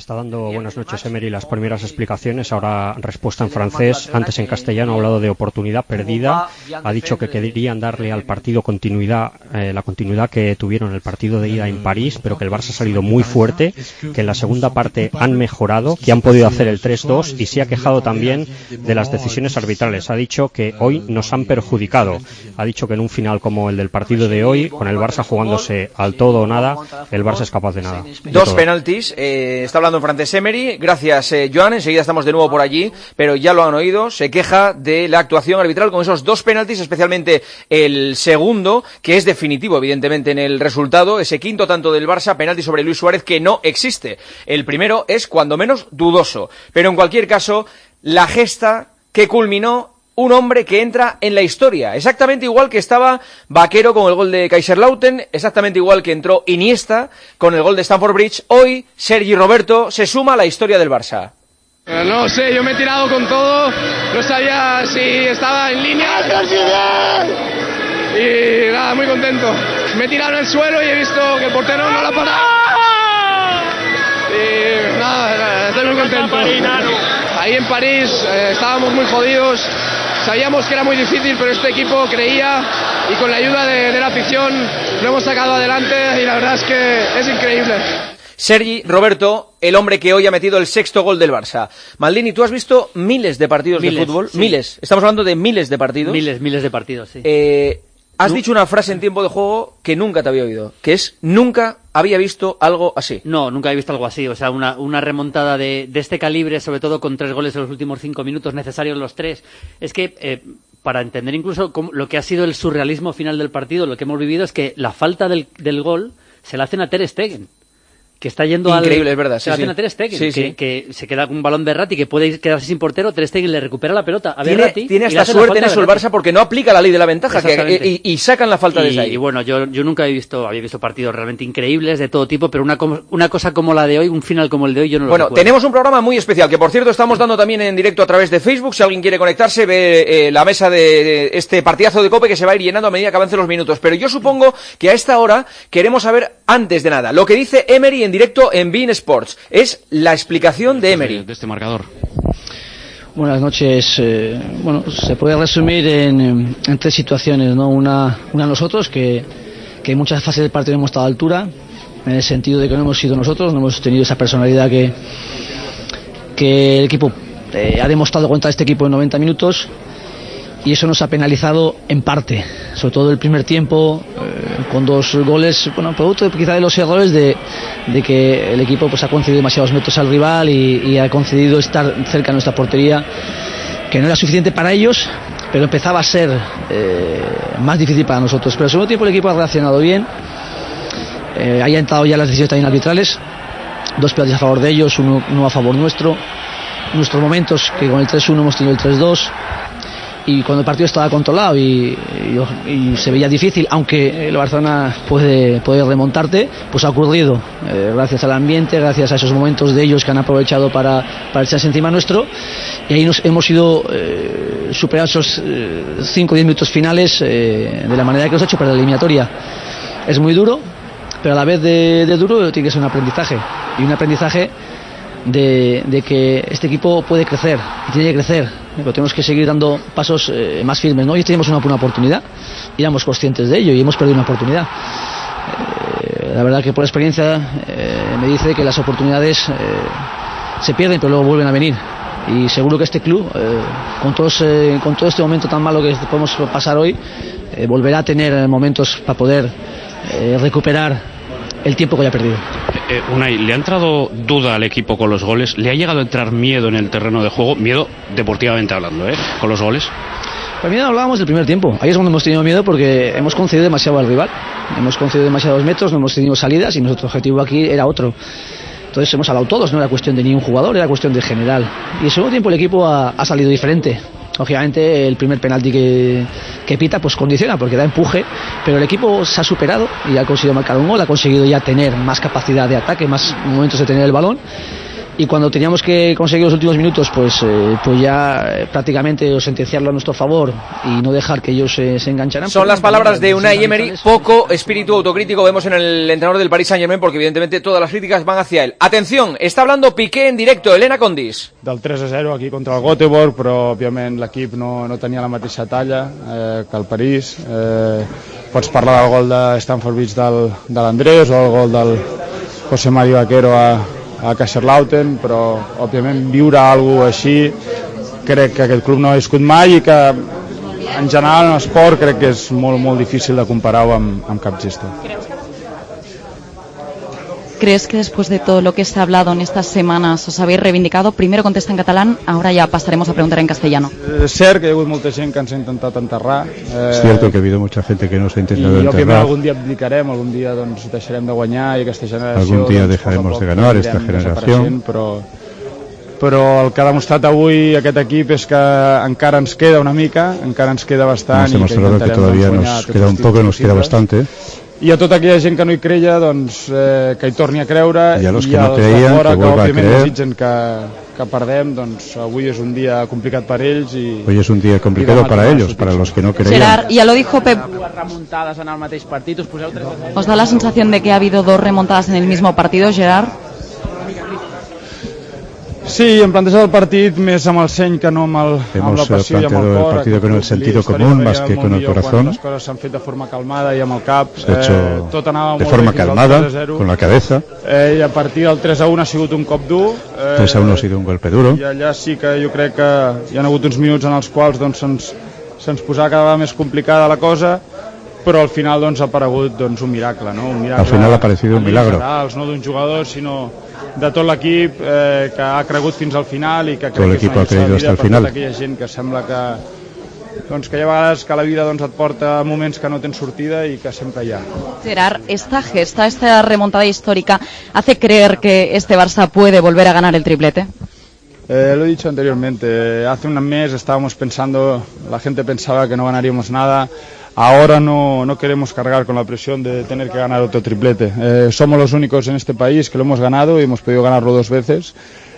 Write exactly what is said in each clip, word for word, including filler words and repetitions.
Está dando buenas noches Emery las primeras explicaciones, ahora respuesta en francés, antes en castellano ha hablado de oportunidad perdida, ha dicho que querían darle al partido continuidad, eh, la continuidad que tuvieron en el partido de ida en París, pero que el Barça ha salido muy fuerte, que en la segunda parte han mejorado, que han podido hacer el tres dos y se ha quejado también de las decisiones arbitrales. Ha dicho que hoy nos han perjudicado, ha dicho que en un final como el del partido de hoy, con el Barça jugándose al todo o nada, el Barça es capaz de nada. De Dos todo. penaltis, eh, está hablando en francés Emery, gracias eh, Joan, enseguida estamos de nuevo por allí, pero ya lo han oído, se queja de la actuación arbitral con esos dos penaltis, especialmente el segundo, que es definitivo evidentemente en el resultado, ese quinto tanto del Barça, penalti sobre Luis Suárez que no existe. El primero es cuando menos dudoso, pero en cualquier caso, la gesta que culminó un hombre que entra en la historia, exactamente igual que estaba Vaquero con el gol de Kaiserslautern, exactamente igual que entró Iniesta con el gol de Stamford Bridge. Hoy Sergi Roberto se suma a la historia del Barça. No sé, yo me he tirado con todo, no sabía si estaba en línea y nada, muy contento. Me he tirado en el suelo y he visto que el portero no la ha parado y nada, estoy muy contento. Ahí en París eh, estábamos muy jodidos. Sabíamos que era muy difícil, pero este equipo creía y con la ayuda de, de la afición lo hemos sacado adelante y la verdad es que es increíble. Sergi Roberto, el hombre que hoy ha metido el sexto gol del Barça. Maldini, tú has visto miles de partidos miles, de fútbol, sí. miles. Estamos hablando de miles de partidos. Miles, miles de partidos, sí. Eh, has ¿No? dicho una frase en tiempo de juego que nunca te había oído, que es nunca había visto algo así. No, nunca he visto algo así. O sea, una, una remontada de, de este calibre, sobre todo con tres goles en los últimos cinco minutos, necesarios los tres. Es que, eh, para entender incluso cómo, lo que ha sido el surrealismo final del partido, lo que hemos vivido es que la falta del, del gol se la hacen a Ter Stegen, que está yendo increíble, al... es verdad, se sí, la sí. hacen a Ter Stegen, Sí, que, sí. que se queda con un balón Verratti, que puede quedarse sin portero, Ter Stegen le recupera la pelota a Tiene, Verratti. tiene y le hasta hace la suerte en falta a eso el Verratti. Barça porque no aplica la ley de la ventaja que, Exactamente. y, y sacan la falta y, desde ahí. Y bueno, yo, yo nunca he visto, había visto partidos realmente increíbles de todo tipo, pero una, com- una cosa como la de hoy, un final como el de hoy, yo no lo Bueno, recuerdo. tenemos un programa muy especial, que por cierto estamos dando también en directo a través de Facebook. Si alguien quiere conectarse, ve eh, la mesa de, de este partidazo de COPE que se va a ir llenando a medida que avancen los minutos. Pero yo supongo que a esta hora queremos saber, antes de nada, lo que dice Emery en directo en beIN Sports. Es la explicación de Emery. De, de este marcador. Buenas noches. Eh, bueno, se puede resumir en, en tres situaciones, ¿no? Una, una nosotros, que, que en muchas fases del partido hemos estado a altura, en el sentido de que no hemos sido nosotros, no hemos tenido esa personalidad que, que el equipo eh, ha demostrado contra este equipo en noventa minutos, y eso nos ha penalizado en parte, sobre todo el primer tiempo, eh, con dos goles, bueno, producto de, quizá de los errores de, de que el equipo pues ha concedido demasiados metros al rival y, y ha concedido estar cerca de nuestra portería, que no era suficiente para ellos, pero empezaba a ser eh, más difícil para nosotros. Pero al segundo tiempo el equipo ha reaccionado bien, eh, haya entrado ya las decisiones también arbitrales, dos penaltis a favor de ellos, uno, uno a favor nuestro, nuestros momentos, que con el tres uno hemos tenido el tres dos, y cuando el partido estaba controlado y, y, y se veía difícil, aunque el Barcelona puede, puede remontarte, pues ha ocurrido, eh, gracias al ambiente, gracias a esos momentos de ellos que han aprovechado para, para echarse encima nuestro, y ahí nos hemos ido eh, superando esos cinco o diez minutos finales eh, de la manera que nos ha hecho para la eliminatoria. Es muy duro, pero a la vez de, de duro tiene que ser un aprendizaje, y un aprendizaje de, de que este equipo puede crecer y tiene que crecer, pero tenemos que seguir dando pasos eh, más firmes, ¿no? Hoy tenemos una, una oportunidad y éramos conscientes de ello y hemos perdido una oportunidad. Eh, la verdad que por experiencia eh, me dice que las oportunidades eh, se pierden pero luego vuelven a venir, y seguro que este club eh, con, todos, eh, con todo este momento tan malo que podemos pasar hoy eh, volverá a tener momentos para poder eh, recuperar el tiempo que haya perdido. Eh, Unai, ¿le ha entrado duda al equipo con los goles? ¿Le ha llegado a entrar miedo en el terreno de juego? Miedo deportivamente hablando, ¿eh? Con los goles. Pues mira, hablábamos del primer tiempo. Ahí es cuando hemos tenido miedo porque hemos concedido demasiado al rival. Hemos concedido demasiados metros, no hemos tenido salidas y nuestro objetivo aquí era otro. Entonces hemos hablado todos, no era cuestión de ni un jugador, era cuestión de general. Y en segundo tiempo el equipo ha, ha salido diferente. Lógicamente el primer penalti que, que pita pues condiciona porque da empuje, pero el equipo se ha superado y ha conseguido marcar un gol, ha conseguido ya tener más capacidad de ataque, más momentos de tener el balón, y cuando teníamos que conseguir los últimos minutos, pues eh, pues ya eh, prácticamente sentenciarlo a nuestro favor y no dejar que ellos eh, se engancharan. Son las palabras de Unai Emery, poco espíritu autocrítico vemos en el entrenador del Paris Saint-Germain, porque evidentemente todas las críticas van hacia él. Atención, está hablando Piqué en directo, Elena Condis. Del tres a zero aquí contra el Göteborg, però òbviament l'equip no, no tenia la mateixa talla eh, que el París. Eh, pots parlar del gol de Stamford Bridge del, de l'Andrés o del gol del José Mario Vaquero a, a Kaiserslautern, però òbviament viure alguna cosa així crec que aquest club no ha viscut mai i que en general en l'esport crec que és molt, molt difícil de comparar-ho amb, amb cap gesta. ¿Crees que después de todo lo que se ha hablado en estas semanas os habéis reivindicado? Primero contesta en catalán, ahora ya pasaremos a preguntar en castellano. És cert que hi ha hagut molta gent que ens ha intentat enterrar. Eh, es cierto que ha habido mucha gente que nos ha intentado i, enterrar. I òbviament algun dia abdicarem, algun dia doncs, deixarem de guanyar i aquesta generació... Algún día doncs, dejaremos poc a poc, de ganar esta generación. Però, però el que ha demostrat avui aquest equip és que encara ens queda una mica, encara ens queda bastant. Hemos demostrado que todavía nos queda un poco, nos queda bastante. I a tota aquella gent que no hi creia, doncs, eh, que hi torni a creure, i a los i que no als creien, de fora, que que vuelva a òbviament creer. desitgen que, que perdem, doncs avui és un dia complicat per ells. I, Hoy es un día complicado para ellos, para los que no creían. Gerard, ya lo dijo Pep. Remuntades en el mateix partit, us poseu tres a zero. ¿Os da la sensación de que ha habido dos remontadas en el mismo partido, Gerard? Sí, hem plantejat el partit més amb el seny que no amb, el, amb la Hemos passió i amb el planteado el cor. partido con el sentido común más que con el corazón. Les coses s'han fet de forma calmada i amb el cap. Se ha hecho eh, tot anava de molt forma bé fins al calmada, tres a zero. con la cabeza. Eh, I a partir del tres a uno ha sigut un cop dur. Eh, tres a uno ha sido un golpe duro. I allà sí que jo crec que hi ha hagut uns minuts en els quals doncs, se'ns se'ns posava cada vegada més complicada la cosa, però al final doncs, ha aparegut doncs, un miracle, no? Un miracle Al final ha aparecido un milagro. generals, no d'un jugador, sinó de tot l'equip eh, que ha cregut fins al final i que crec Todo el que és equipo una ha creído lliçó de hasta el vida per final. tota aquella gent que sembla que doncs que hi ha vegades que la vida doncs, et porta moments que no tens sortida i que sempre hi ha. Gerard, esta gesta, esta remontada histórica, ¿hace creer que este Barça puede volver a ganar el triplete? Eh, lo he dicho anteriormente, hace un mes estábamos pensando, la gente pensaba que no ganaríamos nada. Ahora no, no queremos cargar con la presión de tener que ganar otro triplete. Eh, somos los únicos en este país que lo hemos ganado y hemos podido ganarlo dos veces,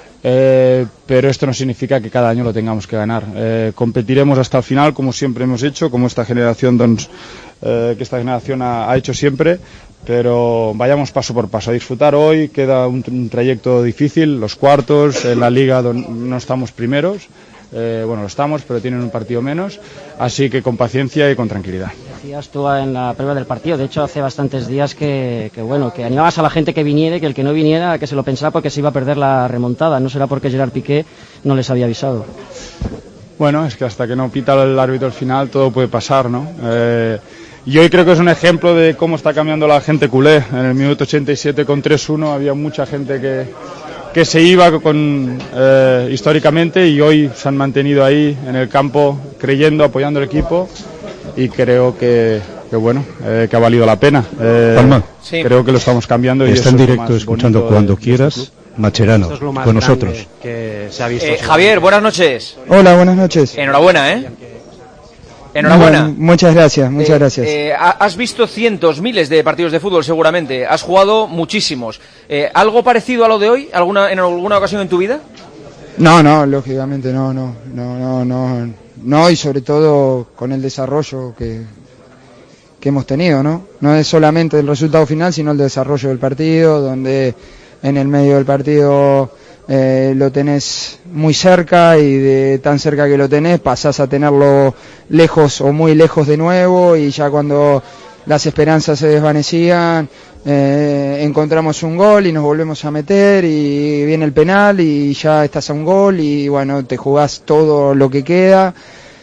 eh, pero esto no significa que cada año lo tengamos que ganar. Eh, competiremos hasta el final, como siempre hemos hecho, como esta generación, doncs, eh, que esta generación ha, ha hecho siempre, pero vayamos paso por paso a disfrutar hoy. Queda un, un trayecto difícil, los cuartos, en la Liga no estamos primeros. Eh, bueno, lo estamos, pero tienen un partido menos, así que con paciencia y con tranquilidad. Decías tú en la previa del partido, de hecho hace bastantes días que, que bueno, que animabas a la gente que viniera, que el que no viniera, que se lo pensara porque se iba a perder la remontada. No será porque Gerard Piqué no les había avisado. Bueno, es que hasta que no pita el árbitro al final todo puede pasar, ¿no? Eh, y hoy creo que es un ejemplo de cómo está cambiando la gente culé. En el minuto ochenta y siete con tres uno había mucha gente que que se iba con, eh, históricamente, y hoy se han mantenido ahí en el campo creyendo, apoyando al equipo, y creo que, que bueno, eh, que ha valido la pena. Eh, Palma, sí. Creo que lo estamos cambiando. Está y en eso directo es escuchando de, cuando de quieras, este Macherano, Esto es lo más con nosotros. Que se ha visto eh, Javier, buenas noches. Hola, buenas noches. Enhorabuena, ¿eh? Enhorabuena. Bueno, muchas gracias, muchas eh, gracias. Eh, has visto cientos, miles de partidos de fútbol seguramente. Has jugado muchísimos. Eh, ¿Algo parecido a lo de hoy? ¿Alguna, en alguna ocasión en tu vida? No, no, lógicamente no, no, no, no, no, no, y sobre todo con el desarrollo que, que hemos tenido, ¿no? No es solamente el resultado final, sino el desarrollo del partido, donde en el medio del partido eh, lo tenés muy cerca, y de tan cerca que lo tenés pasás a tenerlo lejos o muy lejos de nuevo, y ya cuando las esperanzas se desvanecían, eh, encontramos un gol y nos volvemos a meter, y viene el penal y ya estás a un gol, y bueno, te jugás todo lo que queda.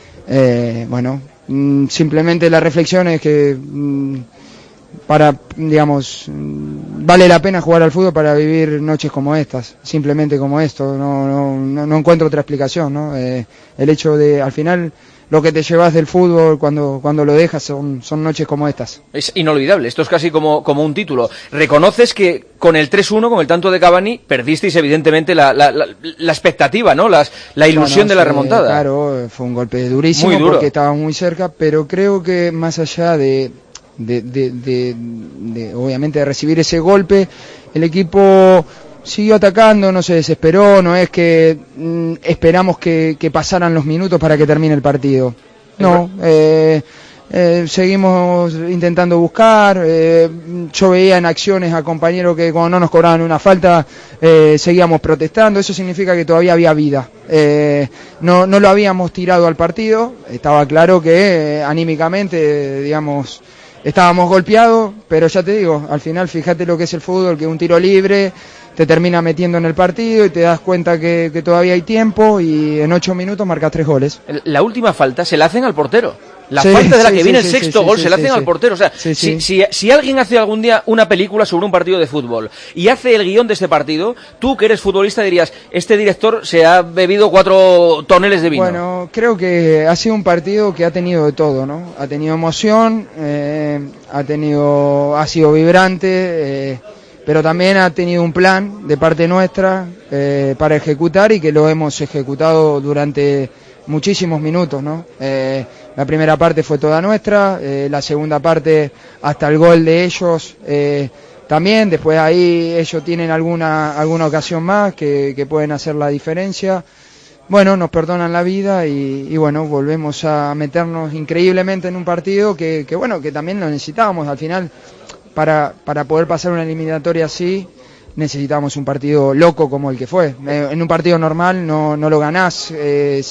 Eh, bueno, mm, simplemente la reflexión es que mm, para, digamos, mm, vale la pena jugar al fútbol para vivir noches como estas, simplemente como esto. No, no, no, no encuentro otra explicación, ¿no? Eh, el hecho de, al final, lo que te llevas del fútbol cuando, cuando lo dejas son, son noches como estas. Es inolvidable, esto es casi como, como un título. Reconoces que con el tres uno, con el tanto de Cavani, perdisteis evidentemente la, la, la, la expectativa, ¿no? Las, la ilusión no, no, de la remontada. Claro, fue un golpe durísimo, muy duro, porque estaba muy cerca, pero creo que más allá de, de, de, de, de, obviamente, de recibir ese golpe, el equipo siguió atacando, no se desesperó, no es que mm, esperamos que, que pasaran los minutos para que termine el partido. No, eh, eh, seguimos intentando buscar, eh, yo veía en acciones a compañeros que cuando no nos cobraban una falta eh, seguíamos protestando, eso significa que todavía había vida. Eh, no, no lo habíamos tirado al partido, estaba claro que eh, anímicamente, digamos, estábamos golpeados, pero ya te digo, al final fíjate lo que es el fútbol, que un tiro libre te termina metiendo en el partido y te das cuenta que, que todavía hay tiempo y en ocho minutos marcas tres goles. La última falta se la hacen al portero. La Sí, falta de la sí, que sí, viene sí, el sexto sí, gol sí, se la sí, hacen sí. al portero. O sea, Sí, si, sí. si, si alguien hace algún día una película sobre un partido de fútbol y hace el guión de este partido, tú que eres futbolista dirías, este director se ha bebido cuatro toneles de vino. Bueno, creo que ha sido un partido que ha tenido de todo, ¿no? Ha tenido emoción, eh, ha tenido, ha sido vibrante, eh, pero también ha tenido un plan de parte nuestra eh, para ejecutar y que lo hemos ejecutado durante muchísimos minutos, ¿no? Eh, la primera parte fue toda nuestra, eh, la segunda parte hasta el gol de ellos eh, también, después ahí ellos tienen alguna alguna ocasión más que, que pueden hacer la diferencia. Bueno, nos perdonan la vida y, y bueno, volvemos a meternos increíblemente en un partido que, que bueno, que también lo necesitábamos. Al final, para, para poder pasar una eliminatoria así, necesitábamos un partido loco como el que fue. Eh, en un partido normal no, no lo ganás eh,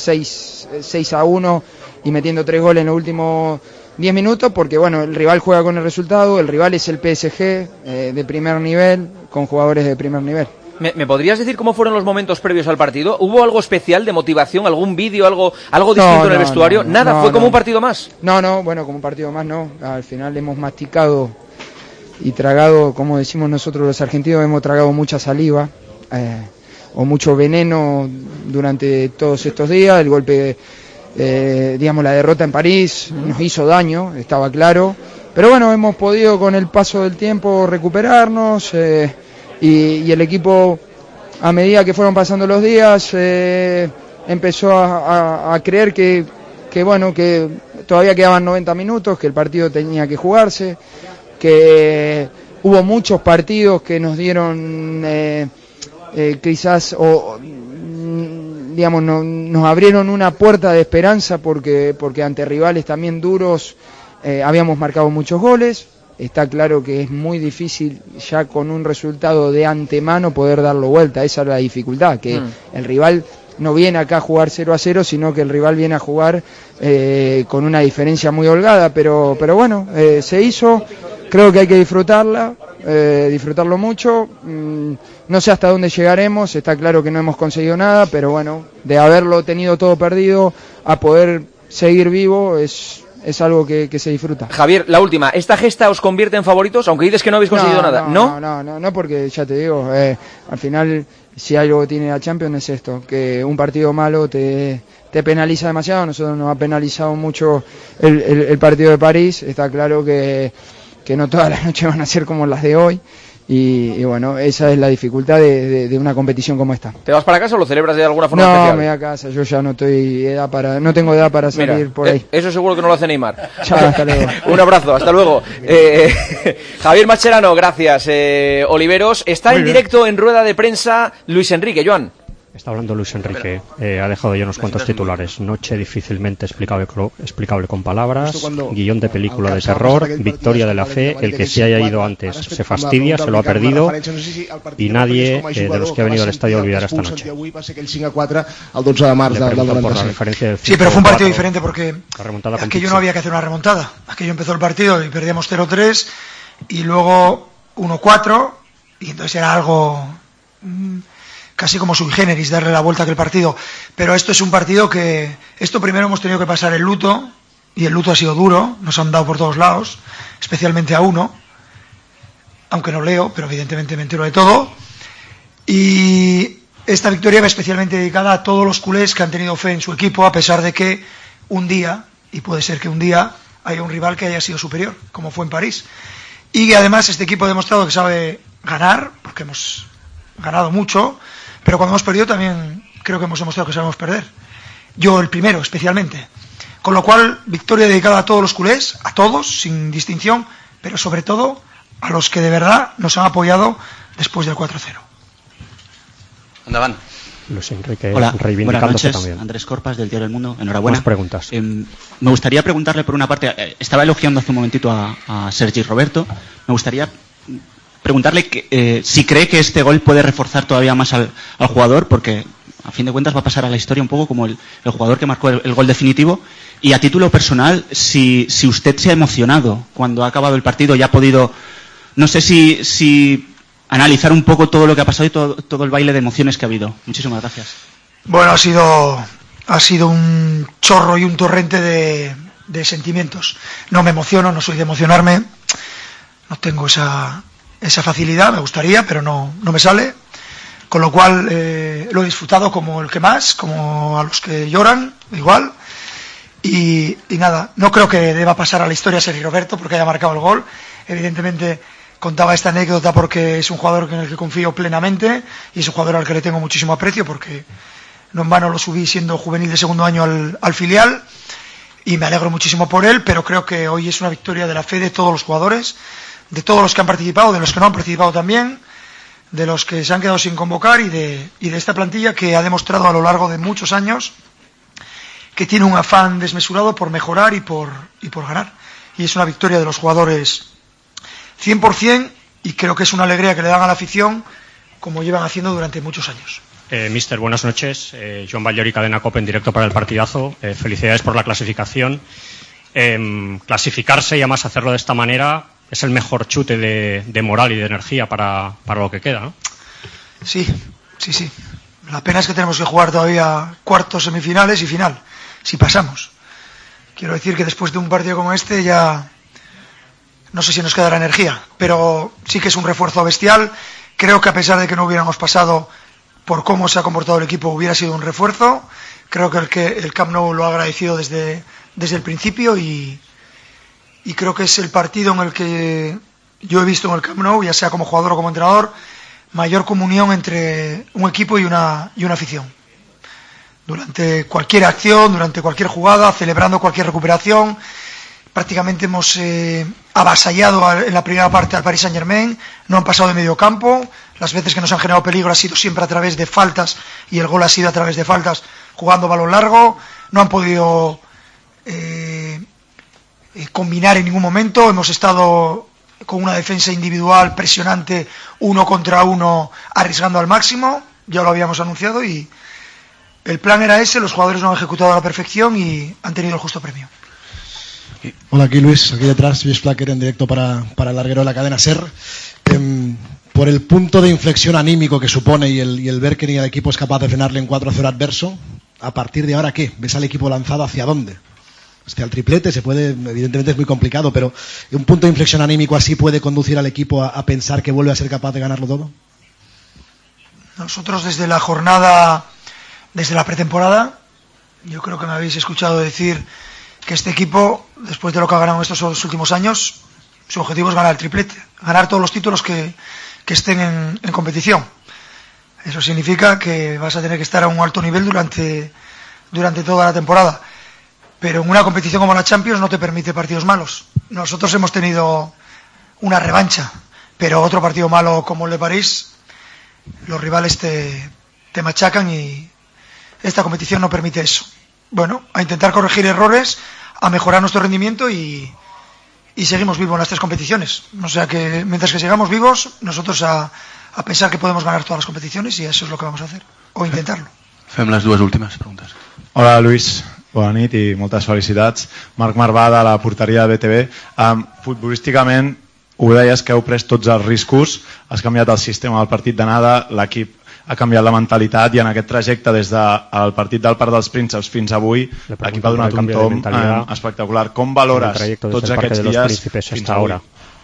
seis a uno y metiendo tres goles en los últimos diez minutos, porque bueno, el rival juega con el resultado, el rival es el P S G eh, de primer nivel, con jugadores de primer nivel. ¿Me, ¿Me podrías decir cómo fueron los momentos previos al partido? ¿Hubo algo especial de motivación, algún vídeo, algo algo distinto No, en el no, vestuario? no, Nada, no, fue como no. un partido más. No, no, bueno, como un partido más no. Al final hemos masticado y tragado, como decimos nosotros los argentinos, hemos tragado mucha saliva eh, o mucho veneno durante todos estos días. El golpe, eh, digamos, la derrota en París nos hizo daño, estaba claro. Pero bueno, hemos podido con el paso del tiempo recuperarnos eh, y, y el equipo, a medida que fueron pasando los días, eh, empezó a, a, a creer que, que, bueno, que todavía quedaban noventa minutos, que el partido tenía que jugarse, que hubo muchos partidos que nos dieron eh, eh, quizás o digamos no, nos abrieron una puerta de esperanza porque porque ante rivales también duros eh, habíamos marcado muchos goles. Está claro que es muy difícil ya con un resultado de antemano poder darlo vuelta, esa es la dificultad, que mm. el rival no viene acá a jugar cero a cero, sino que el rival viene a jugar eh, con una diferencia muy holgada, pero pero bueno, eh, se hizo. Creo que hay que disfrutarla, eh, disfrutarlo mucho. Mm, no sé hasta dónde llegaremos, está claro que no hemos conseguido nada, pero bueno, de haberlo tenido todo perdido a poder seguir vivo es, es algo que, que se disfruta. Javier, la última, ¿esta gesta os convierte en favoritos? Aunque dices que no habéis conseguido no, nada, no, ¿no? No, no, no, no, porque ya te digo, eh, al final, si algo tiene la Champions es esto, que un partido malo te, te penaliza demasiado. Nosotros nos ha penalizado mucho el, el, el partido de París, está claro que que no todas las noches van a ser como las de hoy y, y bueno, esa es la dificultad de, de, de una competición como esta. ¿Te vas para casa o lo celebras de alguna forma no, especial? No, me voy a casa, yo ya no estoy edad para, no tengo edad para salir Mira, por ahí. Eh, eso seguro que no lo hace Neymar. Chao, hasta luego. Un abrazo, hasta luego. Eh, Javier Mascherano, gracias. Eh, Oliveros, está Muy en bien. Directo en rueda de prensa Luis Enrique, Joan. Está hablando Luis Enrique, eh, ha dejado ya unos cuantos titulares. Noche difícilmente explicable, explicable con palabras, guión de película de terror, victoria de la fe, el que se haya ido antes se fastidia, se lo ha perdido y nadie eh, de los que ha venido al estadio olvidará esta noche. Le pregunto por la referencia del Sí, pero fue un partido diferente porque aquello no había que hacer una remontada. Aquello empezó el partido y perdíamos cero tres y luego uno cuatro y entonces era algo... Mmm, casi como sui generis, darle la vuelta a aquel partido. Pero esto es un partido que... Esto primero hemos tenido que pasar el luto, y el luto ha sido duro, nos han dado por todos lados, especialmente a uno, aunque no leo, pero evidentemente me entero de todo. Y esta victoria va especialmente dedicada a todos los culés que han tenido fe en su equipo, a pesar de que un día, y puede ser que un día, haya un rival que haya sido superior, como fue en París. Y además este equipo ha demostrado que sabe ganar, porque hemos ganado mucho, pero cuando hemos perdido también creo que hemos demostrado que sabemos perder. Yo el primero, especialmente. Con lo cual, victoria dedicada a todos los culés, a todos, sin distinción, pero sobre todo a los que de verdad nos han apoyado después del cuatro cero. Endavant. Luis Enrique, Hola, buenas noches. También. Andrés Corpas, del Diario El Mundo. Enhorabuena. Más preguntas. Eh, me gustaría preguntarle por una parte, eh, estaba elogiando hace un momentito a, a Sergi Roberto. Me gustaría preguntarle que, eh, si cree que este gol puede reforzar todavía más al, al jugador, porque a fin de cuentas va a pasar a la historia un poco como el, el jugador que marcó el, el gol definitivo. Y a título personal, si, si usted se ha emocionado cuando ha acabado el partido y ha podido, no sé si, si analizar un poco todo lo que ha pasado y todo, todo el baile de emociones que ha habido. Muchísimas gracias. Bueno, ha sido, ha sido un chorro y un torrente de, de sentimientos. No me emociono, no soy de emocionarme, no tengo esa, esa facilidad, me gustaría, pero no, no me sale. Con lo cual eh, lo he disfrutado como el que más, como a los que lloran, igual. Y, y nada, no creo que deba pasar a la historia Sergi Roberto porque haya marcado el gol. Evidentemente contaba esta anécdota porque es un jugador en el que confío plenamente y es un jugador al que le tengo muchísimo aprecio porque no en vano lo subí siendo juvenil de segundo año al, al filial y me alegro muchísimo por él, pero creo que hoy es una victoria de la fe de todos los jugadores, de todos los que han participado, de los que no han participado también, de los que se han quedado sin convocar y de, y de esta plantilla que ha demostrado a lo largo de muchos años que tiene un afán desmesurado por mejorar y por, y por ganar. Y es una victoria de los jugadores cien por ciento y creo que es una alegría que le dan a la afición como llevan haciendo durante muchos años. Eh, Mister, buenas noches. Eh, Joan Ballori, Cadena COPE en directo para el partidazo. Eh, felicidades por la clasificación. Eh, clasificarse y además hacerlo de esta manera es el mejor chute de, de moral y de energía para, para lo que queda, ¿no? Sí, sí, sí. La pena es que tenemos que jugar todavía cuartos, semifinales y final, si pasamos. Quiero decir que después de un partido como este ya no sé si nos quedará energía, pero sí que es un refuerzo bestial. Creo que a pesar de que no hubiéramos pasado por cómo se ha comportado el equipo, hubiera sido un refuerzo. Creo que el, que el Camp Nou lo ha agradecido desde, desde el principio y, y creo que es el partido en el que yo he visto en el Camp Nou, ya sea como jugador o como entrenador, mayor comunión entre un equipo y una, y una afición. Durante cualquier acción, durante cualquier jugada, celebrando cualquier recuperación, prácticamente hemos eh, avasallado en la primera parte al Paris Saint-Germain, no han pasado de medio campo, las veces que nos han generado peligro ha sido siempre a través de faltas y el gol ha sido a través de faltas jugando balón largo, no han podido eh, eh, combinar en ningún momento, hemos estado con una defensa individual presionante, uno contra uno, arriesgando al máximo, ya lo habíamos anunciado y el plan era ese, los jugadores lo han ejecutado a la perfección y han tenido el justo premio. Hola, aquí Luis, aquí detrás, Luis Plaquer en directo para, para el larguero de la cadena SER. Eh, por el punto de inflexión anímico que supone y el, y el ver que ni el equipo es capaz de frenarle en cuatro a cero adverso, ¿a partir de ahora qué? ¿Ves al equipo lanzado hacia dónde? Hacia el triplete se puede, evidentemente es muy complicado, pero ¿un punto de inflexión anímico así puede conducir al equipo a, a pensar que vuelve a ser capaz de ganarlo todo? Nosotros desde la jornada, desde la pretemporada, yo creo que me habéis escuchado decir que este equipo, después de lo que ha ganado estos últimos años, su objetivo es ganar el triplete, ganar todos los títulos que, que estén en, en competición. Eso significa que vas a tener que estar a un alto nivel durante, durante toda la temporada. Pero en una competición como la Champions no te permite partidos malos. Nosotros hemos tenido una revancha, pero otro partido malo como el de París, los rivales te, te machacan y esta competición no permite eso. Bueno, a intentar corregir errores, a mejorar nuestro rendimiento y, y seguimos vivos en las tres competiciones. O sea que mientras que sigamos vivos, nosotros a, a pensar que podemos ganar todas las competiciones y eso es lo que vamos a hacer, o intentarlo. Fem les dues últimes preguntes. Hola Luis, bona nit i moltes felicitats. Marc Marvà de la porteria de B T V. Um, futbolísticament ho deies que heu pres tots els riscos, has canviat el sistema del partit d'anada, l'equip ha canviat la mentalitat i en aquest trajecte des del partit del Parc dels Prínceps fins avui l'equip ha donat un tom eh, espectacular. Com valores tots aquests dies fins ahora?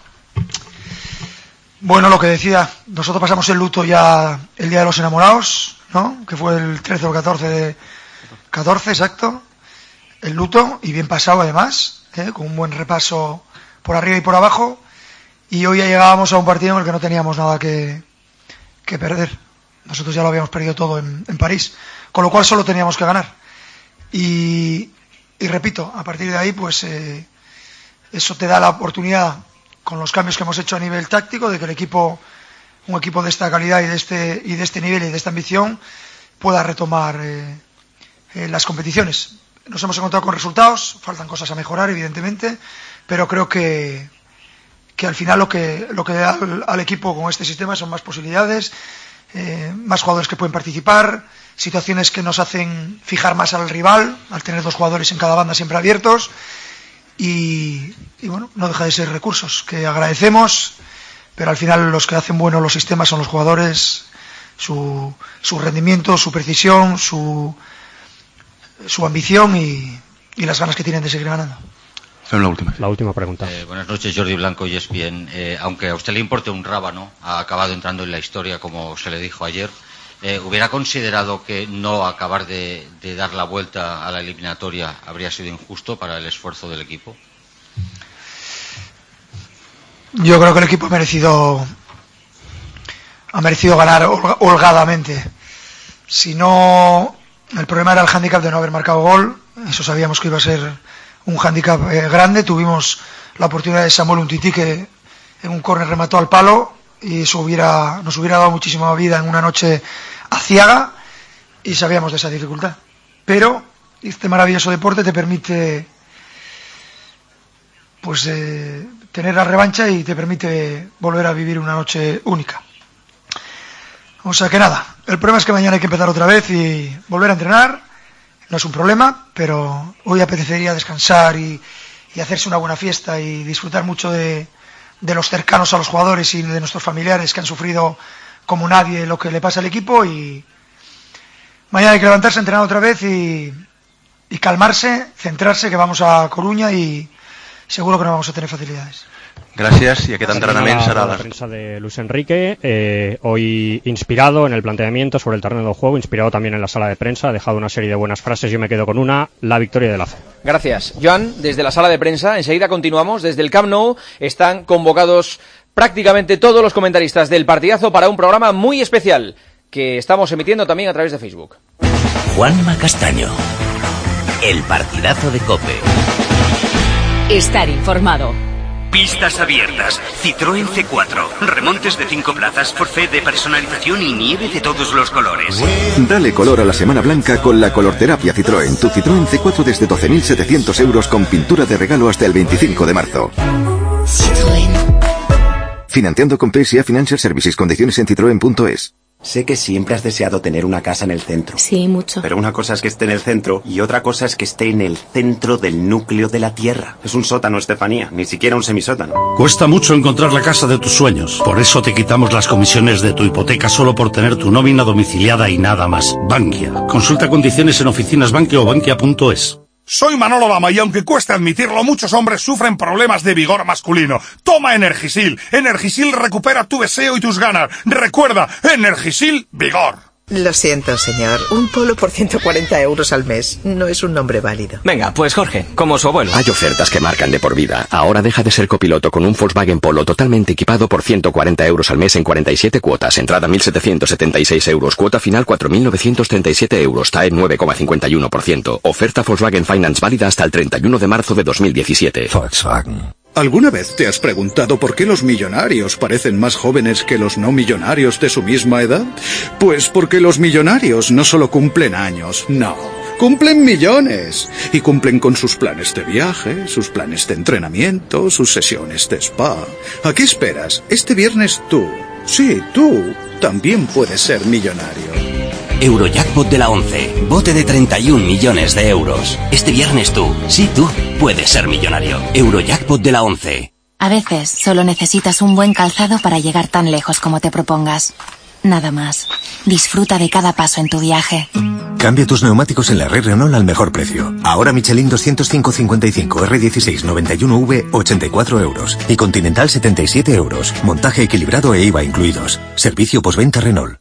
Bueno, lo que decía, nosotros pasamos el luto ya el día de los enamorados, ¿no? Que fue el trece o catorce de catorce, exacto, el luto, y bien pasado además, ¿eh? Con un buen repaso por arriba y por abajo, y hoy ya llegábamos a un partido en el que no teníamos nada que, que perder. Nosotros ya lo habíamos perdido todo en, en París, con lo cual solo teníamos que ganar. Y, y repito, a partir de ahí, pues eh, eso te da la oportunidad, con los cambios que hemos hecho a nivel táctico, de que el equipo un equipo de esta calidad y de este, y de este nivel y de esta ambición pueda retomar eh, eh, las competiciones. Nos hemos encontrado con resultados, faltan cosas a mejorar, evidentemente, pero creo que, que al final lo que, lo que da al, al equipo con este sistema son más posibilidades, eh, más jugadores que pueden participar, situaciones que nos hacen fijar más al rival, al tener dos jugadores en cada banda siempre abiertos, y, y bueno, no deja de ser recursos que agradecemos, pero al final los que hacen buenos los sistemas son los jugadores, su, su rendimiento, su precisión, su, su ambición y, y las ganas que tienen de seguir ganando. La última. La última pregunta. Eh, buenas noches, Jordi Blanco y E S P N. Eh, aunque a usted le importe un rábano, ha acabado entrando en la historia, como se le dijo ayer. Eh, ¿Hubiera considerado que no acabar de, de dar la vuelta a la eliminatoria habría sido injusto para el esfuerzo del equipo? Yo creo que el equipo ha merecido ha merecido ganar holgadamente. Si no, el problema era el hándicap de no haber marcado gol. Eso sabíamos que iba a ser un hándicap eh, grande. Tuvimos la oportunidad de Samuel Umtiti, que en un córner remató al palo, y eso hubiera, nos hubiera dado muchísima vida en una noche aciaga, y sabíamos de esa dificultad. Pero este maravilloso deporte te permite pues eh, tener la revancha y te permite volver a vivir una noche única. O sea que nada, el problema es que mañana hay que empezar otra vez y volver a entrenar. No es un problema, pero hoy apetecería descansar y, y hacerse una buena fiesta y disfrutar mucho de, de los cercanos a los jugadores y de nuestros familiares que han sufrido como nadie lo que le pasa al equipo. Y mañana hay que levantarse, entrenar otra vez y, y calmarse, centrarse, que vamos a Coruña y seguro que no vamos a tener facilidades. Gràcies, i aquest entrenament serà a la les... prensa de Luis Enrique, eh, hoy inspirado en el planteamiento sobre el terreno de juego, inspirado también en la sala de prensa, ha dejado una serie de buenas frases. Yo me quedo con una: la victoria de la fe. Gracias, Joan. Desde la sala de prensa, enseguida continuamos. Desde el Camp Nou están convocados prácticamente todos los comentaristas del partidazo para un programa muy especial que estamos emitiendo también a través de Facebook. Juanma Castaño, el partidazo de COPE. Estar informado. Pistas abiertas, Citroën C cuatro, remontes de cinco plazas, forfait de personalización y nieve de todos los colores. Dale color a la Semana Blanca con la colorterapia Citroën. Tu Citroën C cuatro desde doce mil setecientos euros con pintura de regalo hasta el veinticinco de marzo. Citroën. Financiando con P S A Financial Services. Condiciones en citroen punto es. Sé que siempre has deseado tener una casa en el centro. Sí, mucho. Pero una cosa es que esté en el centro y otra cosa es que esté en el centro del núcleo de la Tierra. Es un sótano, Estefanía, ni siquiera un semisótano. Cuesta mucho encontrar la casa de tus sueños. Por eso te quitamos las comisiones de tu hipoteca solo por tener tu nómina domiciliada y nada más. Bankia. Consulta condiciones en oficinas Bankia o bankia punto es. Soy Manolo Lama y aunque cueste admitirlo, muchos hombres sufren problemas de vigor masculino. Toma Energisil. Energisil recupera tu deseo y tus ganas. Recuerda, Energisil Vigor. Lo siento, señor. Un polo por ciento cuarenta euros al mes no es un nombre válido. Venga, pues Jorge, como su abuelo. Hay ofertas que marcan de por vida. Ahora deja de ser copiloto con un Volkswagen Polo totalmente equipado por ciento cuarenta euros al mes en cuarenta y siete cuotas. Entrada mil setecientos setenta y seis euros. Cuota final cuatro mil novecientos treinta y siete euros. T A E nueve coma cincuenta y uno por ciento. Oferta Volkswagen Finance válida hasta el treinta y uno de marzo de dos mil diecisiete. Volkswagen. ¿Alguna vez te has preguntado por qué los millonarios parecen más jóvenes que los no millonarios de su misma edad? Pues porque los millonarios no solo cumplen años, no, cumplen millones. Y cumplen con sus planes de viaje, sus planes de entrenamiento, sus sesiones de spa. ¿A qué esperas? Este viernes tú, sí, tú, también puedes ser millonario. Eurojackpot de la once. Bote de treinta y un millones de euros. Este viernes tú, sí tú, puedes ser millonario. Eurojackpot de la once. A veces solo necesitas un buen calzado para llegar tan lejos como te propongas. Nada más. Disfruta de cada paso en tu viaje. Cambia tus neumáticos en la red Renault al mejor precio. Ahora Michelin doscientos cinco cincuenta y cinco R dieciséis noventa y uno V ochenta y cuatro euros. Y Continental setenta y siete euros. Montaje equilibrado e I V A incluidos. Servicio postventa Renault.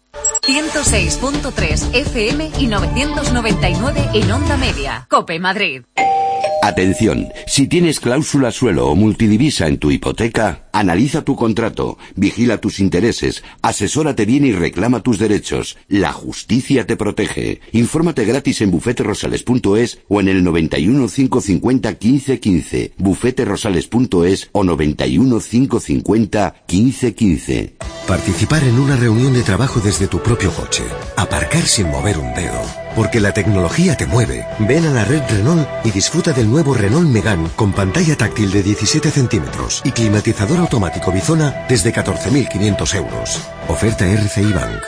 ciento seis punto tres F M y novecientos noventa y nueve en Onda Media. COPE Madrid. Atención, si tienes cláusula suelo o multidivisa en tu hipoteca, Analiza tu contrato, vigila tus intereses, asesórate bien y reclama tus derechos. La justicia te protege. Infórmate gratis en bufete rosales punto es o en el noventa y uno, cinco cincuenta, quince quince, bufete rosales punto es o noventa y uno, cinco cincuenta, quince quince. Participar en una reunión de trabajo desde tu propio coche. Aparcar sin mover un dedo. Porque la tecnología te mueve. Ven a la red Renault y disfruta del nuevo Renault Megane con pantalla táctil de diecisiete centímetros y climatizador automático Bizona desde catorce mil quinientos euros. Oferta R C I Bank.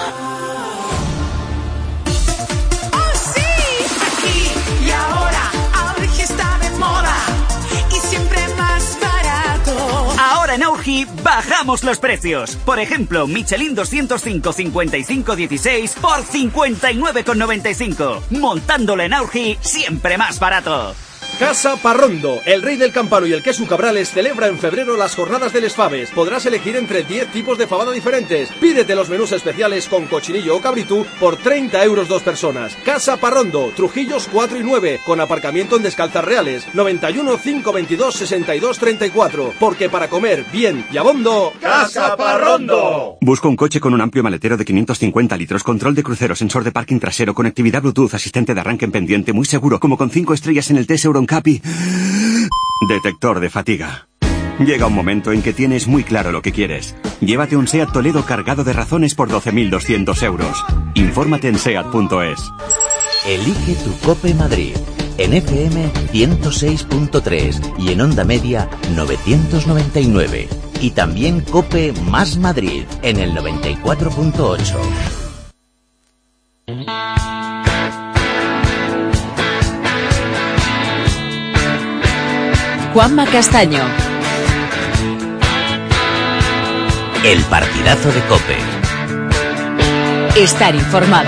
En Aurgi bajamos los precios. Por ejemplo, Michelin doscientos cinco cincuenta y cinco dieciséis por cincuenta y nueve con noventa y cinco. Montándolo en Aurgi, siempre más barato. Casa Parrondo, el rey del campano y el queso Cabrales celebra en febrero las jornadas del Esfaves. Podrás elegir entre diez tipos de fabada diferentes. Pídete los menús especiales con cochinillo o cabritú por treinta euros dos personas. Casa Parrondo, Trujillos cuatro y nueve, con aparcamiento en Descalzas Reales. noventa y uno, cinco veintidós, sesenta y dos treinta y cuatro. Porque para comer bien y a bondo, Casa Parrondo. Busco un coche con un amplio maletero de quinientos cincuenta litros, control de crucero, sensor de parking trasero, conectividad Bluetooth, asistente de arranque en pendiente, muy seguro, como con cinco estrellas en el test Euroncap y detector de fatiga. Llega un momento en que tienes muy claro lo que quieres. Llévate un SEAT Toledo cargado de razones por doce mil doscientos euros. Infórmate en seat punto es. Elige tu COPE Madrid. En F M ciento seis punto tres y en Onda Media novecientos noventa y nueve. Y también COPE Más Madrid en el noventa y cuatro punto ocho. Juanma Castaño. El partidazo de COPE. Estar informado.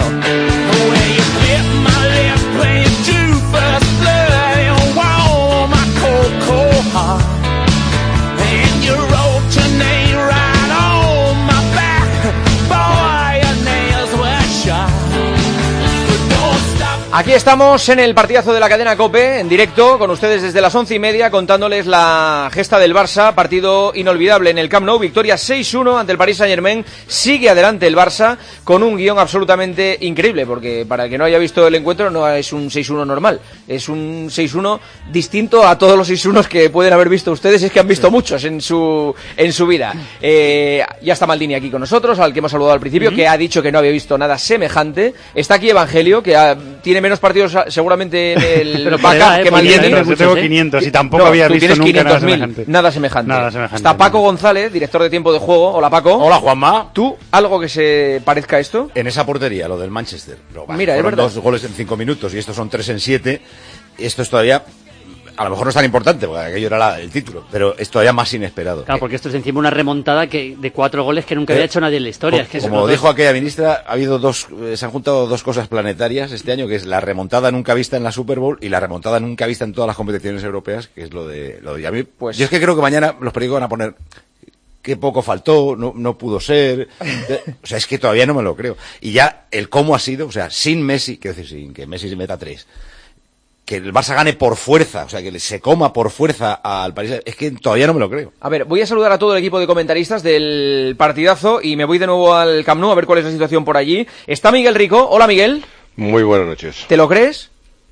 Aquí estamos en el partidazo de la cadena COPE, en directo, con ustedes desde las once y media, contándoles la gesta del Barça, partido inolvidable en el Camp Nou, victoria seis uno ante el Paris Saint-Germain. Sigue adelante el Barça con un guión absolutamente increíble, porque para el que no haya visto el encuentro no es un seis uno normal, es un seis uno distinto a todos los seis uno que pueden haber visto ustedes, es que han visto muchos en su en su vida. Eh, ya está Maldini aquí con nosotros, al que hemos saludado al principio, uh-huh. que ha dicho que no había visto nada semejante. Está aquí Evangelio, que ha, tiene menos partidos seguramente en el backup que Maldini. Yo tengo quinientos y tampoco no, había visto nunca nada semejante. Nada semejante. Nada semejante. Está Paco González, director de Tiempo de Juego. Hola, Paco. Hola, Juanma. ¿Tú algo que se parezca a esto? En esa portería, lo del Manchester. Pero, bah, Mira, es verdad. Dos goles en cinco minutos y estos son tres en siete. Esto es todavía... A lo mejor no es tan importante, porque aquello era la, el título, pero es todavía más inesperado. Claro, porque esto es encima una remontada que de cuatro goles que nunca había hecho nadie en la historia. Como, es que como dijo aquella ministra, ha habido dos, eh, se han juntado dos cosas planetarias este año, que es la remontada nunca vista en la Super Bowl y la remontada nunca vista en todas las competiciones europeas, que es lo de lo de Yamí. Pues yo es que creo que mañana los periódicos van a poner qué poco faltó, no, no pudo ser. O sea, es que todavía no me lo creo. Y ya el cómo ha sido, o sea, sin Messi, quiero decir, sin que Messi se meta tres, que el Barça gane por fuerza, o sea, que se coma por fuerza al París, es que todavía no me lo creo. A ver, voy a saludar a todo el equipo de comentaristas del partidazo y me voy de nuevo al Camp Nou a ver cuál es la situación por allí. Está Miguel Rico. Hola, Miguel. Muy buenas noches. ¿Te lo crees?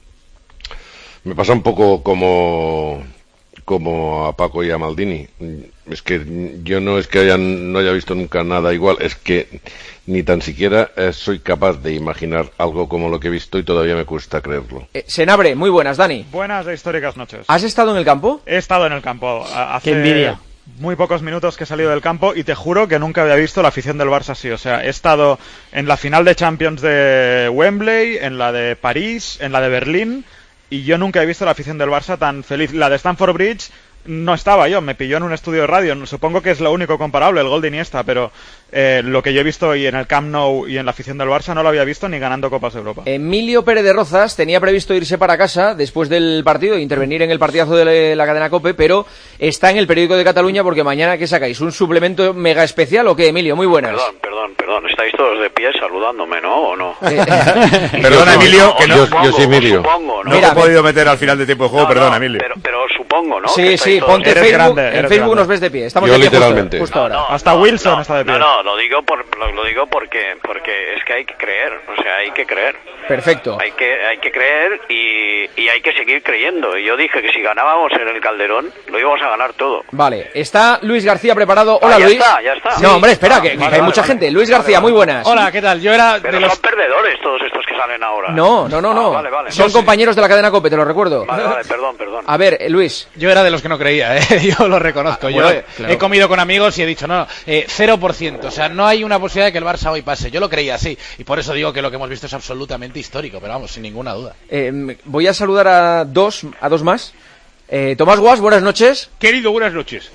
Me pasa un poco como como a Paco y a Maldini. Es que yo no es que haya, no haya visto nunca nada igual, es que ni tan siquiera eh, soy capaz de imaginar algo como lo que he visto y todavía me cuesta creerlo. Eh, Senabre, muy buenas, Dani. Buenas e históricas noches. ¿Has estado en el campo? He estado en el campo. Hace ¡Qué envidia! Muy pocos minutos que he salido del campo y te juro que nunca había visto la afición del Barça así. O sea, he estado en la final de Champions de Wembley, en la de París, en la de Berlín, y yo nunca he visto la afición del Barça tan feliz. La de Stamford Bridge no estaba yo, me pilló en un estudio de radio. Supongo que es lo único comparable, el gol de Iniesta, pero eh, lo que yo he visto y en el Camp Nou y en la afición del Barça no lo había visto ni ganando Copas de Europa. Emilio Pérez de Rozas tenía previsto irse para casa después del partido e intervenir en el partidazo de la cadena COPE, pero está en el periódico de Cataluña porque mañana, ¿qué sacáis? ¿Un suplemento mega especial o qué, Emilio? Muy buenas. Perdón, perdón, perdón, estáis todos de pie saludándome, ¿no? ¿O no? Perdona, Emilio, que no, yo, yo sí, Emilio. Supongo, ¿no? No Mira, te he podido meter al final de tiempo de juego, no, perdona, no, Emilio. Pero, pero supongo supongo, ¿no? Sí, sí, ponte Eres Facebook, grande, en eres Facebook grande. nos ves de pie. Estamos Yo de pie justo- literalmente. justo ahora. No, Hasta no, Wilson no, está de pie. No, no, lo digo, por, lo, lo digo porque, porque es que hay que creer, o sea, hay que creer. Perfecto. Hay que, hay que creer y, y hay que seguir creyendo. Y yo dije que si ganábamos en el Calderón, lo íbamos a ganar todo. Vale, está Luis García preparado. Hola, Ah, ya Luis. está, ya está. No, hombre, espera, Ah, que, que vale, hay vale, mucha vale. gente. Luis Vale, García, vale. muy buenas. Hola, ¿qué tal? Yo era Pero de los... son perdedores todos estos que salen ahora. No, no, no, no. Ah, vale, vale. Son compañeros de la cadena COPE, te lo recuerdo. Vale, vale, perdón, perdón. A ver, eh, Luis. Yo era de los que no creía, ¿eh? Yo lo reconozco. Yo bueno, he, claro. he comido con amigos y he dicho, no, no, eh, cero por ciento. O sea, no hay una posibilidad de que el Barça hoy pase. Yo lo creía así. Y por eso digo que lo que hemos visto es absolutamente histórico, pero vamos, sin ninguna duda. Eh, voy a saludar a dos, a dos más. Eh, Tomás Guas, buenas noches. Querido, buenas noches.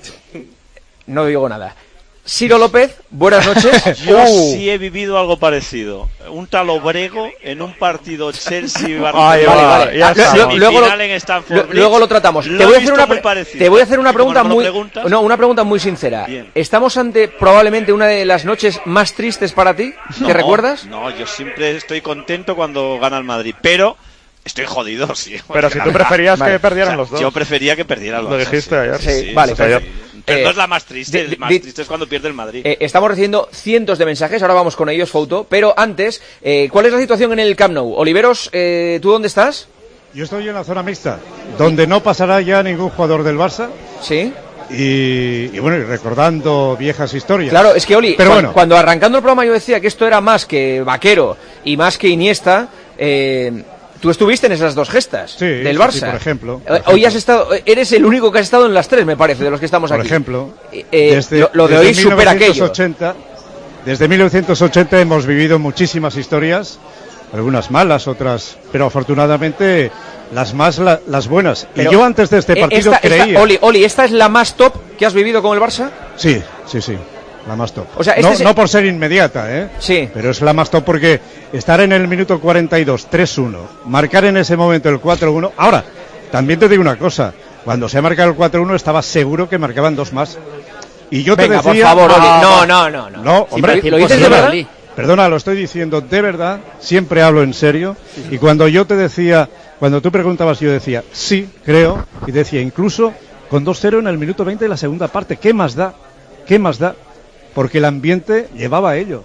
No digo nada. Ciro López, buenas noches. Yo Uh. sí he vivido algo parecido. Un tal Obrego en un partido Chelsea-Barcelona. Vale, vale. Ya Ah, lo- sabemos. luego, lo, Final en Stamford lo- Bridge. luego lo tratamos. Lo Te he voy a hacer visto una muy pre- parecido. te voy a hacer una Y como pregunta no me lo muy preguntas- no, una pregunta muy sincera. Bien. ¿Estamos ante probablemente una de las noches más tristes para ti? ¿Te No, recuerdas? No, yo siempre estoy contento cuando gana el Madrid, pero estoy jodido, sí. Pero si La tú verdad. preferías que Vale. perdieran O sea, los dos. Yo prefería que perdieran los Lo dos. dijiste sí. ayer. Sí, Sí, vale, eso perfecto. sí. Pero Eh, no es la más triste, di- el más di- triste es cuando pierde el Madrid. Eh, estamos recibiendo cientos de mensajes, ahora vamos con ellos, Fouto. Pero antes, eh, ¿cuál es la situación en el Camp Nou? Oliveros, eh, ¿tú dónde estás? Yo estoy en la zona mixta, donde no pasará ya ningún jugador del Barça. Sí. Y, y bueno, y recordando viejas historias. Claro, es que Oli, Pero cuan- bueno, cuando arrancando el programa yo decía que esto era más que Vaquero y más que Iniesta, eh, tú estuviste en esas dos gestas Sí, del sí, Barça. sí, por ejemplo, por Eh, Hoy ejemplo. has estado, eres el único que has estado en las tres, me parece, de los que estamos por aquí. ejemplo, Eh, eh, desde, lo, lo de desde hoy supera aquello. mil novecientos ochenta, desde mil novecientos ochenta hemos vivido muchísimas historias, algunas malas, otras, pero afortunadamente las más la- las buenas. Pero, y yo antes de este eh, partido esta- esta- creía. Oli, Oli, ¿esta es la más top que has vivido con el Barça? Sí, sí, sí. La más top. O sea, este no, es- no por ser inmediata, ¿eh? Sí. Pero es la más top porque estar en el minuto cuarenta y dos, tres uno, marcar en ese momento el cuatro uno. Ahora, también te digo una cosa. Cuando se ha marcado el cuatro uno estaba seguro que marcaban dos más. Y yo Venga, te decía... por favor, Oli. Ah, No, va. no, no, no. No, Sí, hombre, pero- ¿lo dices de perdona, verdad? Perdona, lo estoy diciendo de verdad, siempre hablo en serio. Y cuando yo te decía, cuando tú preguntabas, yo decía, sí, creo, y decía, incluso con dos cero en el minuto veinte de la segunda parte, ¿qué más da? ¿Qué más da? Porque el ambiente llevaba a ello.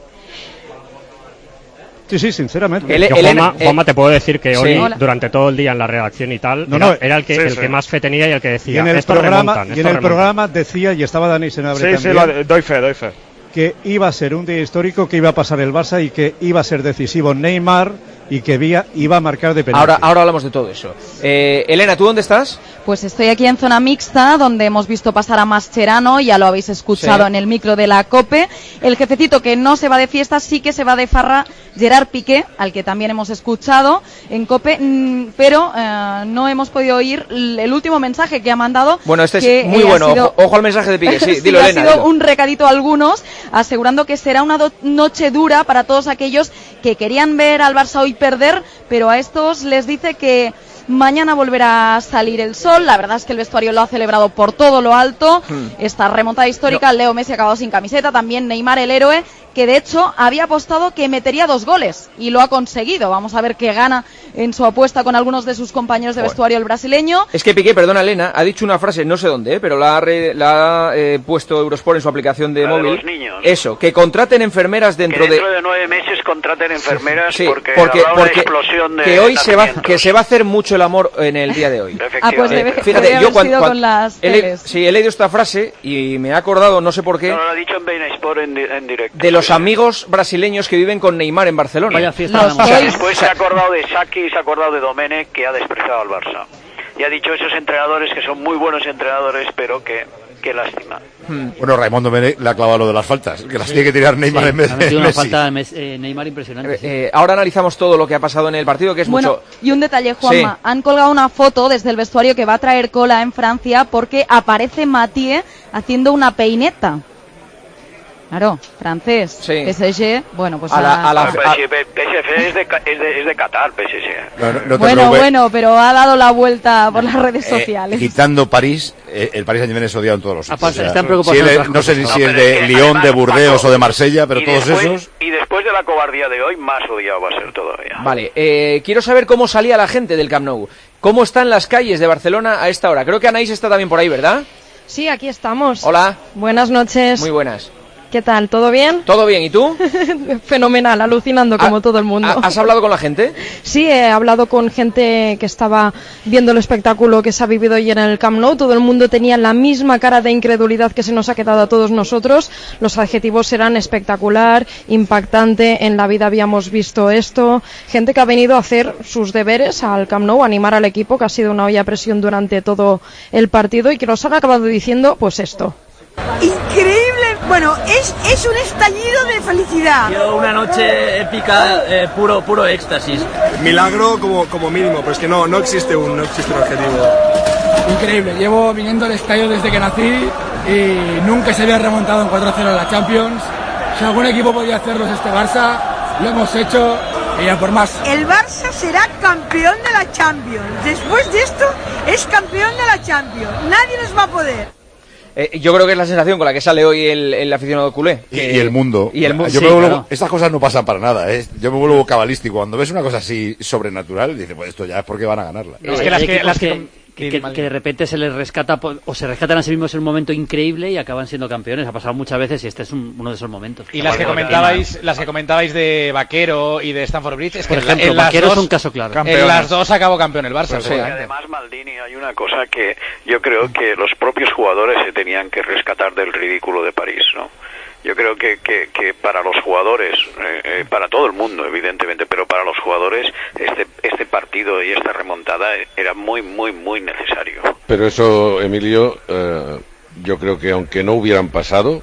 Sí, sí, sinceramente. Yo, Juanma, Juanma, te puedo decir que hoy, Hola. durante todo el día en la redacción y tal, No, era, no, era el que sí, el sí. que más fe tenía y el que Y decía, en el estos programa, remontan, y en estos el remontan. programa decía, y estaba Dani Senabre Sí, sí, también, lo- doy fe, doy fe. que iba a ser un día histórico, que iba a pasar el Barça y que iba a ser decisivo Neymar y que vía, iba a marcar de penalti. Ahora, ahora hablamos de todo eso. Eh, Elena, ¿tú dónde estás? Pues estoy aquí en zona mixta, donde hemos visto pasar a Mascherano, ya lo habéis escuchado Sí. en el micro de la COPE. El jefecito que no se va de fiesta, sí que se va de farra, Gerard Piqué, al que también hemos escuchado en COPE, mm, pero eh, no hemos podido oír l- el último mensaje que ha mandado. Bueno, este que, es muy eh, ha bueno. sido- Ojo, ojo al mensaje de Piqué. Sí, Sí, dilo, ha Elena. sido dilo. un recadito a algunos, asegurando que será una do- noche dura para todos aquellos que querían ver al Barça hoy perder, pero a estos les dice que mañana volverá a salir el sol. La verdad es que el vestuario lo ha celebrado por todo lo alto. Hmm. Esta remontada histórica, Leo Messi ha acabado sin camiseta, también Neymar, el héroe, que de hecho había apostado que metería dos goles y lo ha conseguido. Vamos a ver qué gana en su apuesta con algunos de sus compañeros de Bueno. vestuario el brasileño. Es que Piqué, perdona Elena, ha dicho una frase, no sé dónde, eh, pero la ha, re- la ha eh, puesto Eurosport en su aplicación de La de móvil. los niños. Eso, que contraten enfermeras Que dentro, dentro de... de nueve meses contraten enfermeras Sí, porque, porque, habrá una porque explosión de que hoy se va, nacimientos. que se va a hacer mucho el amor en el día de hoy. Ah, pues debe, Eh, fíjate, debe yo haber cuando, sido cuan- con las he le- teles. sí, he leído esta frase y me ha acordado, no sé por qué, No, no, lo ha dicho en Bein Sport en, di- en directo. de los amigos brasileños que viven con Neymar en Barcelona. Vaya fiesta Los de o sea, boys. Después se ha acordado de Saki y se ha acordado de Domenech, que ha despreciado al Barça. Y ha dicho esos entrenadores que son muy buenos entrenadores, pero que, que lástima. Bueno, Raimundo Domenech le ha clavado lo de las faltas, que las tiene que tirar Neymar Sí, en vez ha de metido una Messi. falta de Mes- eh, Neymar impresionante. sí. Eh, ahora analizamos todo lo que ha pasado en el partido, que es Bueno, mucho... y un detalle, Juanma. Sí. Han colgado una foto desde el vestuario que va a traer cola en Francia porque aparece Mathieu haciendo una peineta. Claro, francés, Sí. P S G, bueno, pues A la- a la- Ah, pero si P- PSG es de, Ca- es de, es de Qatar, P S G. No, no, no te bueno, preocupes. bueno, pero ha dado la vuelta por las redes Eh, sociales. quitando París, eh, el Paris Saint-Germain es odiado en todos los sitios. Aparte, están preocupados si él en es- otras no sé cosas. si No, es pero de es que Lyon, además, de Burdeos Paco, o de Marsella, pero y todos después, esos... Y después de la cobardía de hoy, más odiado va a ser todavía. Vale, eh, quiero saber cómo salía la gente del Camp Nou. ¿Cómo están las calles de Barcelona a esta hora? Creo que Anaís está también por ahí, ¿verdad? Sí, aquí estamos. Hola. Buenas noches. Muy buenas. ¿Qué tal? ¿Todo bien? ¿Todo bien? ¿Y tú? Fenomenal, alucinando como todo el mundo. ¿Has hablado con la gente? Sí, he hablado con gente que estaba viendo el espectáculo que se ha vivido hoy en el Camp Nou. Todo el mundo tenía la misma cara de incredulidad que se nos ha quedado a todos nosotros. Los adjetivos eran espectacular, impactante, en la vida habíamos visto esto. Gente que ha venido a hacer sus deberes al Camp Nou, a animar al equipo, que ha sido una olla a presión durante todo el partido y que nos han acabado diciendo pues esto. Increíble, bueno, es, es un estallido de felicidad. Yo una noche épica, eh, puro puro éxtasis. Milagro como, como mínimo, pero es que no, no existe un, no existe un objetivo. Increíble, llevo viniendo al estadio desde que nací y nunca se había remontado en cuatro cero en la Champions. Si algún equipo podía hacerlo es este Barça, lo hemos hecho y ya por más. El Barça será campeón de la Champions. Después de esto es campeón de la Champions. Nadie nos va a poder. Eh, yo creo que es la sensación con la que sale hoy el, el aficionado culé. Que... Y, y el mundo. Y el mu- yo sí, me vuelvo, claro. Estas cosas no pasan para nada. ¿eh? Yo me vuelvo cabalístico. Cuando ves una cosa así sobrenatural, dices, pues esto ya es porque van a ganarla. No, es que las que, las que, que, que, que de repente se les rescata o se rescatan a sí mismos en un momento increíble y acaban siendo campeones. Ha pasado muchas veces y este es un, uno de esos momentos. Y las que comentabais, las que comentabais de Vaquero y de Stamford Bridge, es que por ejemplo, en las Vaquero dos, es un caso claro. En las dos acabó campeón el Barça. Sí. Además, Maldini, hay una cosa que yo creo que los propios jugadores se tenían que rescatar del ridículo de París, ¿no? Yo creo que, que, que para los jugadores, eh, eh, para todo el mundo, evidentemente, pero para los jugadores, este, este partido y esta remontada era muy, muy, muy necesario. Pero eso, Emilio, eh, yo creo que aunque no hubieran pasado,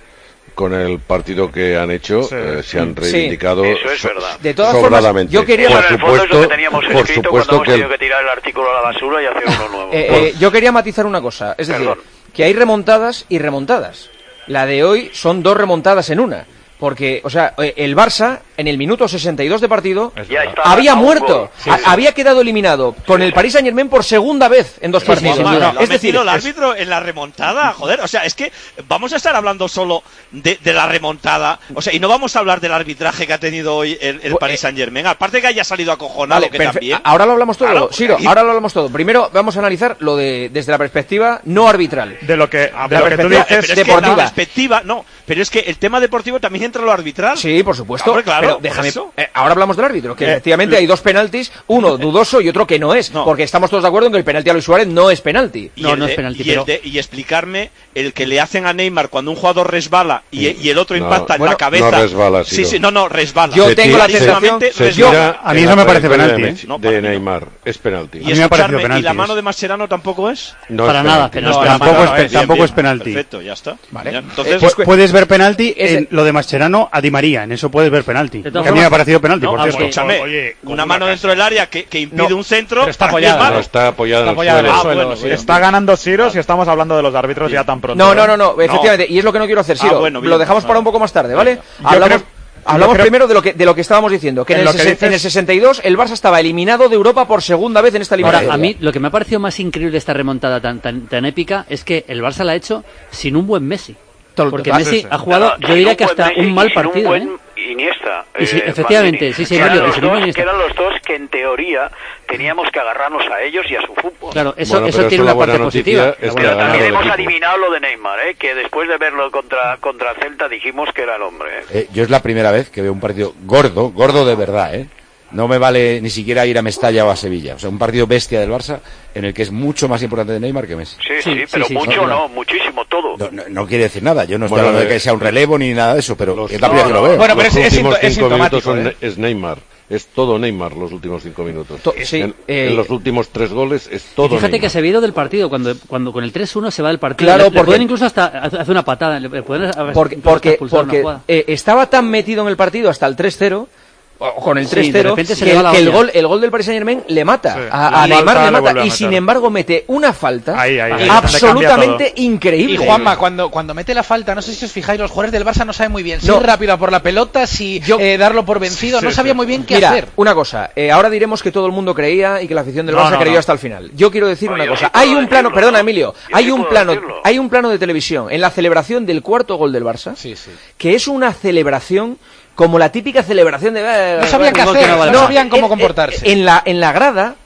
con el partido que han hecho, sí. eh, se han reivindicado sí. Eso es verdad. De todas sobradamente. Formas, yo quería... Por supuesto, que teníamos por escrito supuesto cuando hemos que tenido el... que tirar el artículo a la basura y hacer uno nuevo. eh, eh, yo quería matizar una cosa, es decir, Perdón. que hay remontadas y remontadas. La de hoy son dos remontadas en una. Porque, o sea, el Barça, en el minuto sesenta y dos de partido, había muerto, sí, sí. había quedado eliminado con el Paris Saint-Germain por segunda vez en dos sí, partidos. Sí, sí, sí, no, no, es decir, el árbitro en la remontada, joder, o sea, es que vamos a estar hablando solo de, de la remontada, o sea, y no vamos a hablar del arbitraje que ha tenido hoy el, el Paris Saint-Germain, aparte que haya salido acojonado, vale, que perfe- también. Ahora lo hablamos todo, claro, Siro, ahora lo hablamos todo. Primero vamos a analizar lo de desde la perspectiva no arbitral. De lo que, de la lo que tú dices, pero es deportiva. Que la perspectiva, no, pero es que el tema deportivo también entra en lo arbitral. Sí, por supuesto. Hombre, claro, pero déjame, eh, ahora hablamos del árbitro, que eh, efectivamente lo... hay dos penaltis, uno dudoso y otro que no es, no. porque estamos todos de acuerdo en que el penalti a Luis Suárez no es penalti. Y no, no de, es penalti. Y, pero... de, y explicarme el que le hacen a Neymar cuando un jugador resbala y, y el otro no, impacta bueno, en la cabeza. No resbala, sí, sí, no, no, resbala. Yo se tengo tira, la sensación se, se yo, a mí no me parece penalti, ¿eh? no, de Neymar, es penalti. Y, a mí me ¿Y la mano de Mascherano tampoco es? No para es nada, pero no, tampoco, es, es, tampoco es penalti. Perfecto, ya está. Vale. Ya, entonces, eh, puedes ver penalti en lo de Mascherano a Di María, en eso puedes ver penalti. Que a mí me ha parecido penalti, no, por cierto. Escúchame, oye, una mano una dentro del área que, que impide no, un centro. Está apoyada, no, está apoyada está en el suelo. suelo. Ah, bueno, sí. Está ganando Ciro si estamos hablando de los árbitros ya tan pronto. No, no, no, no, efectivamente, y es lo que no quiero hacer, Ciro. Ah, bueno, bien, lo dejamos para un poco más tarde, ¿vale? Yo Hablamos... creo... Hablamos creo... primero de lo que de lo que estábamos diciendo, que en, en, el, ses- dices... en el sesenta y dos el Barça estaba eliminado de Europa por segunda vez en esta eliminatoria. Ahora, a mí lo que me ha parecido más increíble de esta remontada tan, tan, tan épica es que el Barça la ha hecho sin un buen Messi. Porque Messi ha jugado, yo diría que hasta un mal partido, ¿eh? Iniesta. Y sí, eh, efectivamente, sí, sí, que, Mario, eran sí, los dos, Iniesta. que eran los dos que en teoría teníamos que agarrarnos a ellos y a su fútbol. Claro, eso, bueno, eso tiene una parte positiva. Es que pero también hemos adivinado lo de Neymar, ¿eh? Que después de verlo contra contra Celta dijimos que era el hombre. ¿eh? Eh, yo es la primera vez que veo un partido gordo, gordo de verdad, ¿eh? No me vale ni siquiera ir a Mestalla o a Sevilla. O sea, un partido bestia del Barça en el que es mucho más importante de Neymar que Messi. Sí, sí, sí pero sí, sí, mucho sí, no, muchísimo, todo. No, no, no quiere decir nada. Yo no estoy bueno, hablando de que sea un relevo ni nada de eso, pero los, es la primera no, que lo veo. Bueno, pero los es, últimos es, cinco es minutos son, ¿eh? es Neymar. Es todo Neymar los últimos cinco minutos. To- sí, en, eh, en los últimos tres goles es todo Fíjate Neymar. que se ha ido del partido cuando, cuando con el tres uno se va del partido. Claro, le, porque, le pueden incluso hasta hacer una patada. Le pueden porque porque, porque eh, estaba tan metido en el partido hasta el tres cero. O con el tres cero, sí, que, el, que el gol el gol del Paris Saint-Germain le mata, sí. a, a Neymar le mata, y sin embargo mete una falta ahí, ahí, ahí, absolutamente increíble. Y Juanma, cuando, cuando mete la falta, no sé si os fijáis, los jugadores del Barça no saben muy bien si no. ir rápido a por la pelota, si Yo, eh, darlo por vencido, sí, no sabía sí. muy bien qué Mira, hacer. Una cosa, eh, ahora diremos que todo el mundo creía y que la afición del no, Barça no, creyó no. hasta el final. Yo quiero decir Oye, una cosa, sí hay un plano, decirlo, perdona ¿no? Emilio, Yo hay sí un plano, decirlo. hay un plano de televisión en la celebración del cuarto gol del Barça, sí, sí. que es una celebración como la típica celebración de... No sabían qué hacer, no, no sabían cómo comportarse. En la, en la grada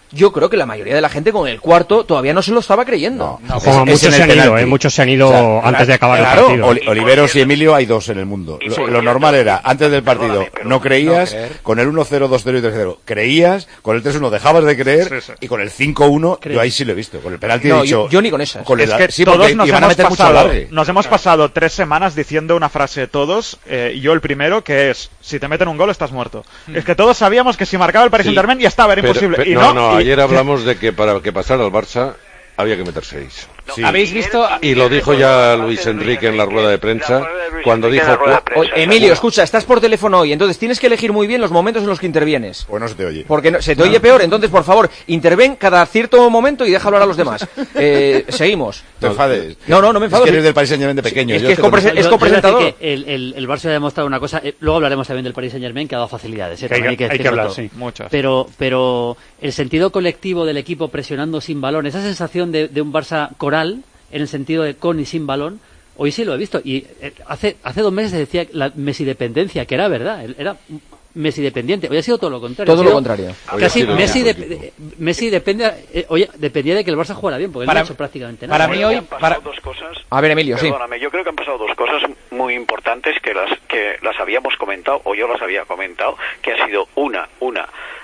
yo creo que la mayoría de la gente con el cuarto todavía no se lo estaba creyendo. No, no, como muchos se han ido, ¿eh? Muchos se han ido, o sea, antes de acabar claro, el partido. Oliveros y Emilio hay dos en el mundo. Lo, lo normal era, antes del partido no creías, no con el uno cero, dos cero y tres cero creías, con el tres uno dejabas de creer, sí, sí. y con el cinco uno yo ahí sí lo he visto. Con el penalti no, he dicho... Yo, yo ni con esas. Con el, es que sí, todos nos hemos, pasado, nos hemos pasado tres semanas diciendo una frase todos, eh, yo el primero, que es, si te meten un gol estás muerto. Mm. Es que todos sabíamos que si marcaba el Paris sí. Saint-Germain ya estaba, era imposible. Pero, pero, y no, no, no, y... ayer hablamos de que para que pasara el Barça había que meter seis. Sí. ¿Habéis visto? Y lo dijo ya Luis Enrique en la rueda de prensa, cuando dijo... Oye, Emilio, escucha, estás por teléfono hoy, entonces tienes que elegir muy bien los momentos en los que intervienes. Pues no se te oye. Porque no, se te oye peor, entonces, por favor, interven cada cierto momento y deja hablar a los demás. Eh, seguimos. Te enfades. No, no, no me enfado. Es que eres del Paris Saint-Germain de pequeño. Es que es, compre es copresentador. El, el, el Barça ha demostrado una cosa, eh, luego hablaremos también del Paris Saint-Germain, que ha dado facilidades. Eh, que hay, hay que, hay que hablar, sí, muchas. Pero, pero el sentido colectivo del equipo presionando sin balón, esa sensación de, de un Barça coral, en el sentido de con y sin balón, hoy sí lo he visto. Y eh, hace hace dos meses se decía la Messi dependencia, que era verdad, era Messi dependiente. Hoy ha sido todo lo contrario. Todo lo contrario. Casi Messi, de, de, Messi depende, eh, oye, dependía de que el Barça jugara bien, porque para, él no ha hecho prácticamente nada. Para mí hoy, para... dos cosas. A ver, Emilio, Perdóname, sí. yo creo que han pasado dos cosas muy importantes que las que las habíamos comentado, o yo las había comentado, que ha sido una, una,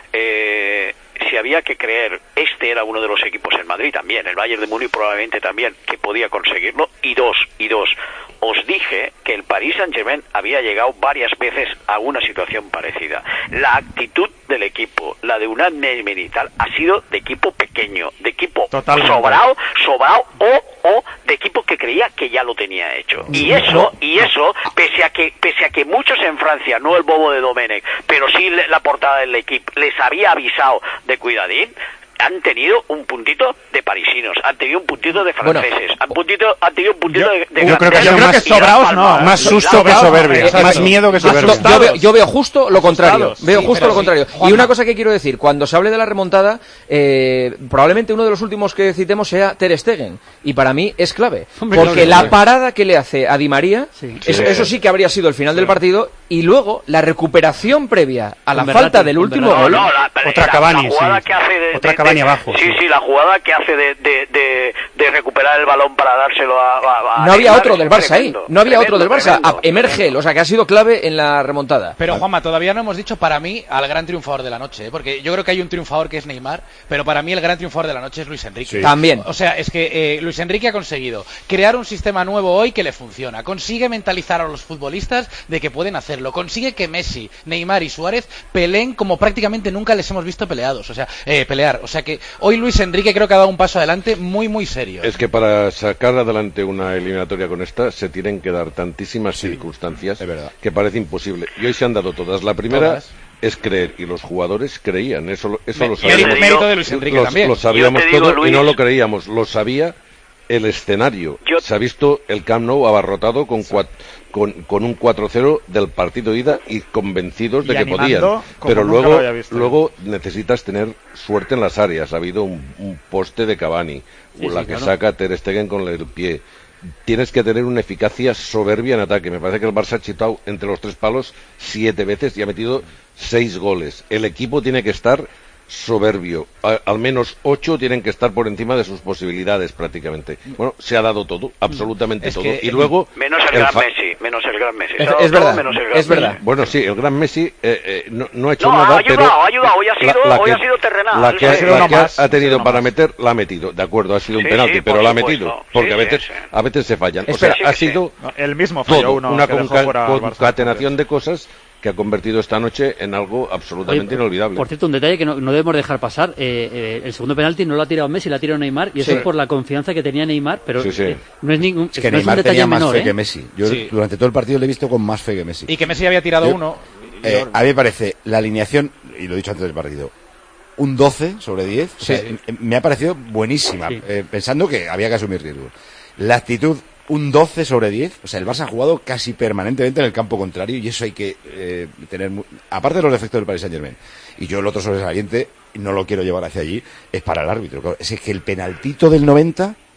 eh... si había que creer, este era uno de los equipos en Madrid también, el Bayern de Múnich probablemente también, que podía conseguirlo, y dos, y dos, os dije que el Paris Saint-Germain había llegado varias veces a una situación parecida. La actitud del equipo, la de Unai Emery y tal, ha sido de equipo pequeño, de equipo Totalmente. sobrado, sobrado o, o de equipo que creía que ya lo tenía hecho. Y eso, y eso, pese a que, pese a que muchos en Francia, no el bobo de Domenech, pero sí la portada del equipo, les había avisado de cuidadín, han tenido un puntito de parisinos, han tenido un puntito de franceses, bueno, han, puntito, han tenido un puntito yo, de, de yo creo que, yo creo que sobraos no, más susto que soberbia, eh, más miedo que soberbia. Yo veo, yo veo justo lo contrario, veo sí, justo lo contrario. Sí, y una cosa que quiero decir, cuando se hable de la remontada, eh, probablemente uno de los últimos que citemos sea Ter Stegen, y para mí es clave, Hombre, porque claro, la parada que le hace a Di María, sí. Eso, Sí. eso sí que habría sido el final sí. del partido, y luego la recuperación previa a la Con falta Berratti, del con último Berratti. gol. No, la, Otra la, Cavani, la jugada sí. que hace de, Otra de, Cavani de, abajo. Sí, sí, sí, la jugada que hace de, de, de, de recuperar el balón para dárselo a... a, a no había Neymar, otro del Barça tremendo, ahí, no había tremendo, otro del Barça, tremendo, emerge él, o sea que ha sido clave en la remontada. Pero Juanma, todavía no hemos dicho para mí al gran triunfador de la noche, ¿eh? Porque yo creo que hay un triunfador que es Neymar, pero para mí el gran triunfador de la noche es Luis Enrique. Sí. También. O sea, es que eh, Luis Enrique ha conseguido crear un sistema nuevo hoy que le funciona, consigue mentalizar a los futbolistas de que pueden hacerlo, consigue que Messi, Neymar y Suárez peleen como prácticamente nunca les hemos visto peleados, o sea, eh, pelear, o sea que hoy Luis Enrique creo que ha dado un paso adelante muy muy serio. Es que para sacar adelante una eliminatoria con esta se tienen que dar tantísimas sí, circunstancias que parece imposible. Y hoy se han dado todas. La primera todas. es creer, y los jugadores creían, eso, eso Me, lo sabíamos. Mérito de Luis Enrique los, también. Lo sabíamos digo, todo Luis, y no lo creíamos, lo sabía el escenario. Yo... Se ha visto el Camp Nou abarrotado con cuatro Con, con un cuatro cero del partido de ida y convencidos y de que podían. Pero luego, luego necesitas tener suerte en las áreas. Ha habido un, un poste de Cavani, sí, la sí, que claro. saca Ter Stegen con el pie. Tienes que tener una eficacia soberbia en ataque. Me parece que el Barça ha chutado entre los tres palos siete veces y ha metido seis goles. El equipo tiene que estar soberbio, a, al menos ocho tienen que estar por encima de sus posibilidades prácticamente. Bueno, se ha dado todo, absolutamente es todo. Que, y luego menos el, el gran Messi, menos el gran Messi. Es, es verdad, menos el gran es verdad. Messi. Bueno, sí, el gran Messi eh, eh, no, no ha hecho no, nada, ha ayudado, pero ha ayudado, hoy ha sido, la, la hoy que, ha sido terrenal. La que, sí, la no que más, ha tenido no para más. meter, la ha metido, de acuerdo, ha sido un sí, penalti, sí, pero la ha supuesto. metido, porque sí, a veces sí, sí. a veces se fallan. Espera, o sea, ha sido no, el mismo falló todo, uno una que dejó conca fuera concatenación de cosas que ha convertido esta noche en algo absolutamente Oye, inolvidable. Por cierto, un detalle que no, no debemos dejar pasar, eh, eh, el segundo penalti no lo ha tirado Messi, lo ha tirado Neymar, y eso sí. es por la confianza que tenía Neymar, pero sí, sí. Eh, no es ningún es que no Neymar es un tenía más menor, fe ¿eh? que Messi. Yo sí. durante todo el partido le he visto con más fe que Messi. Y que Messi había tirado Yo, uno. Eh, a mí me parece la alineación, y lo he dicho antes del partido, un doce sobre diez, sí. o sea, me ha parecido buenísima, sí. eh, pensando que había que asumir riesgos. La actitud, un doce sobre diez, o sea, el Barça ha jugado casi permanentemente en el campo contrario y eso hay que eh, tener, muy, aparte de los defectos del Paris Saint-Germain, y yo el otro sobresaliente, no lo quiero llevar hacia allí, es para el árbitro. Es que el penaltito del noventa,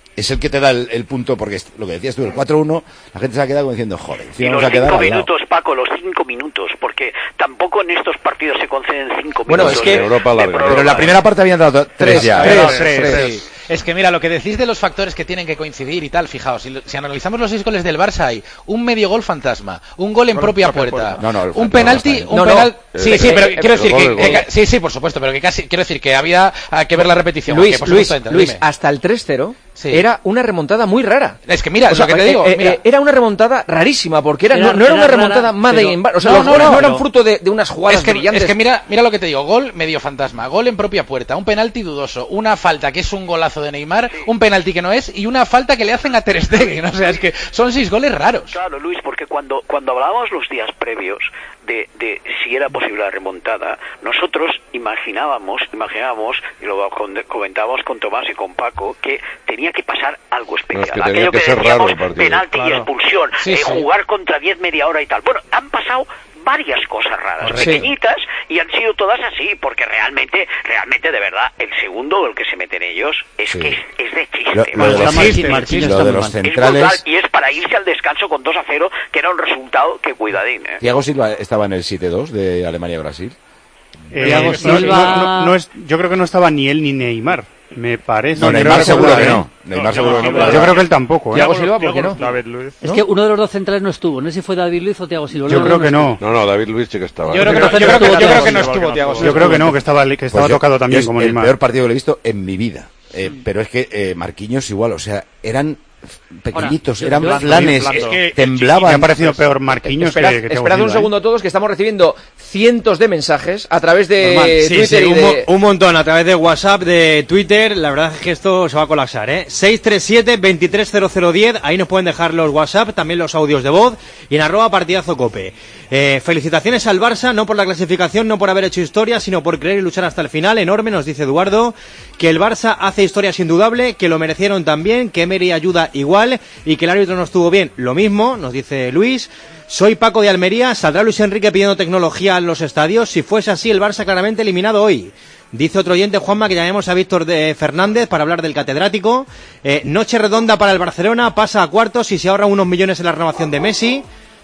es el que te da el, el punto, porque es, lo que decías tú, el cuatro uno, la gente se ha quedado como diciendo, joder, y los cinco minutos, Paco, los cinco minutos, porque tampoco en estos partidos se conceden cinco bueno, minutos. Bueno, es que, Europa larga, pero en la primera parte habían dado tres, tres ya. Tres, tres, tres, tres. tres. Es que mira, lo que decís de los factores que tienen que coincidir y tal, fijaos, si, si analizamos los seis goles del Barça hay un medio gol fantasma, un gol en gol propia puerta, puerta. No, no, un penalti, un no, penal... No. Sí, sí, pero eh, quiero decir que, que, que... Sí, sí, por supuesto, pero que casi... Quiero decir que había que ver la repetición. Luis, que, Luis, entra, Luis hasta el tres cero sí. era una remontada muy rara. Es que mira, o sea, lo que te digo... Eh, mira. Eh, era una remontada rarísima, porque era, era, no, no era, era una remontada made in Barça. O sea, no, los no, goles no, no eran no. fruto de, de unas jugadas es que, brillantes. Es que mira, mira lo que te digo, gol medio fantasma, gol en propia puerta, un penalti dudoso, una falta que es un golazo de Neymar, sí. un penalti que no es y una falta que le hacen a Ter Stegen, o sea, es que son seis goles raros. Claro, Luis, porque cuando cuando hablábamos los días previos de, de si era posible la remontada, nosotros imaginábamos, imaginábamos y lo comentábamos con Tomás y con Paco, que tenía que pasar algo especial. No, es que aquello que, que ser decíamos, raro el penalti claro. y expulsión, sí, eh, sí. jugar contra diez media hora y tal. Bueno, han pasado varias cosas raras, sí. pequeñitas, y han sido todas así, porque realmente, realmente, de verdad, el segundo gol que se meten ellos es sí. que es, es de chiste. Lo, lo, de, los, chiste. Martín, lo de los centrales... Es brutal, y es para irse al descanso con dos a cero, que era un resultado que cuidadín. ¿eh? Thiago Silva estaba en el siete dos de Alemania-Brasil. Eh, no, no, no, no es, yo creo que no estaba ni él ni Neymar. Me parece. No, Neymar seguro que no. Neymar seguro que no. Yo creo que él tampoco. Thiago Silva, ¿por qué no? David Luiz. Es que uno de los dos centrales no estuvo. No sé si fue David Luiz o Thiago Silva. Yo creo que no. No, no, David Luiz sí que estaba. Yo creo que no, yo creo que, yo creo que no estuvo Thiago Silva. Yo creo que no, que estaba, que estaba pues yo, tocado también es como el Neymar. El peor partido que he visto en mi vida. Eh, pero es que eh, Marquinhos igual, o sea, eran pequeñitos, Ahora, eran planes, es que temblaban. Me ha parecido peor Marquinhos Esperad, que, que Esperad un segundo todos, que estamos recibiendo cientos de mensajes a través de sí, Twitter sí, y un, de... mo un montón a través de WhatsApp, de Twitter. La verdad es que esto se va a colapsar, ¿eh? seis tres siete, veintitrés cero cero diez, ahí nos pueden dejar los WhatsApp, también los audios de voz, y en arroba partidazo cope. Eh, felicitaciones al Barça, no por la clasificación, no por haber hecho historia, sino por creer y luchar hasta el final. Enorme, nos dice Eduardo, que el Barça hace historia sin indudable, que lo merecieron también, que Emery ayuda igual, y que el árbitro no estuvo bien, lo mismo, nos dice Luis. Soy Paco de Almería, ¿saldrá Luis Enrique pidiendo tecnología en los estadios? Si fuese así, el Barça claramente eliminado hoy. Dice otro oyente, Juanma, que llamemos a Víctor de Fernández para hablar del catedrático. Eh, noche redonda para el Barcelona, pasa a cuartos y se ahorra unos millones en la renovación de Messi.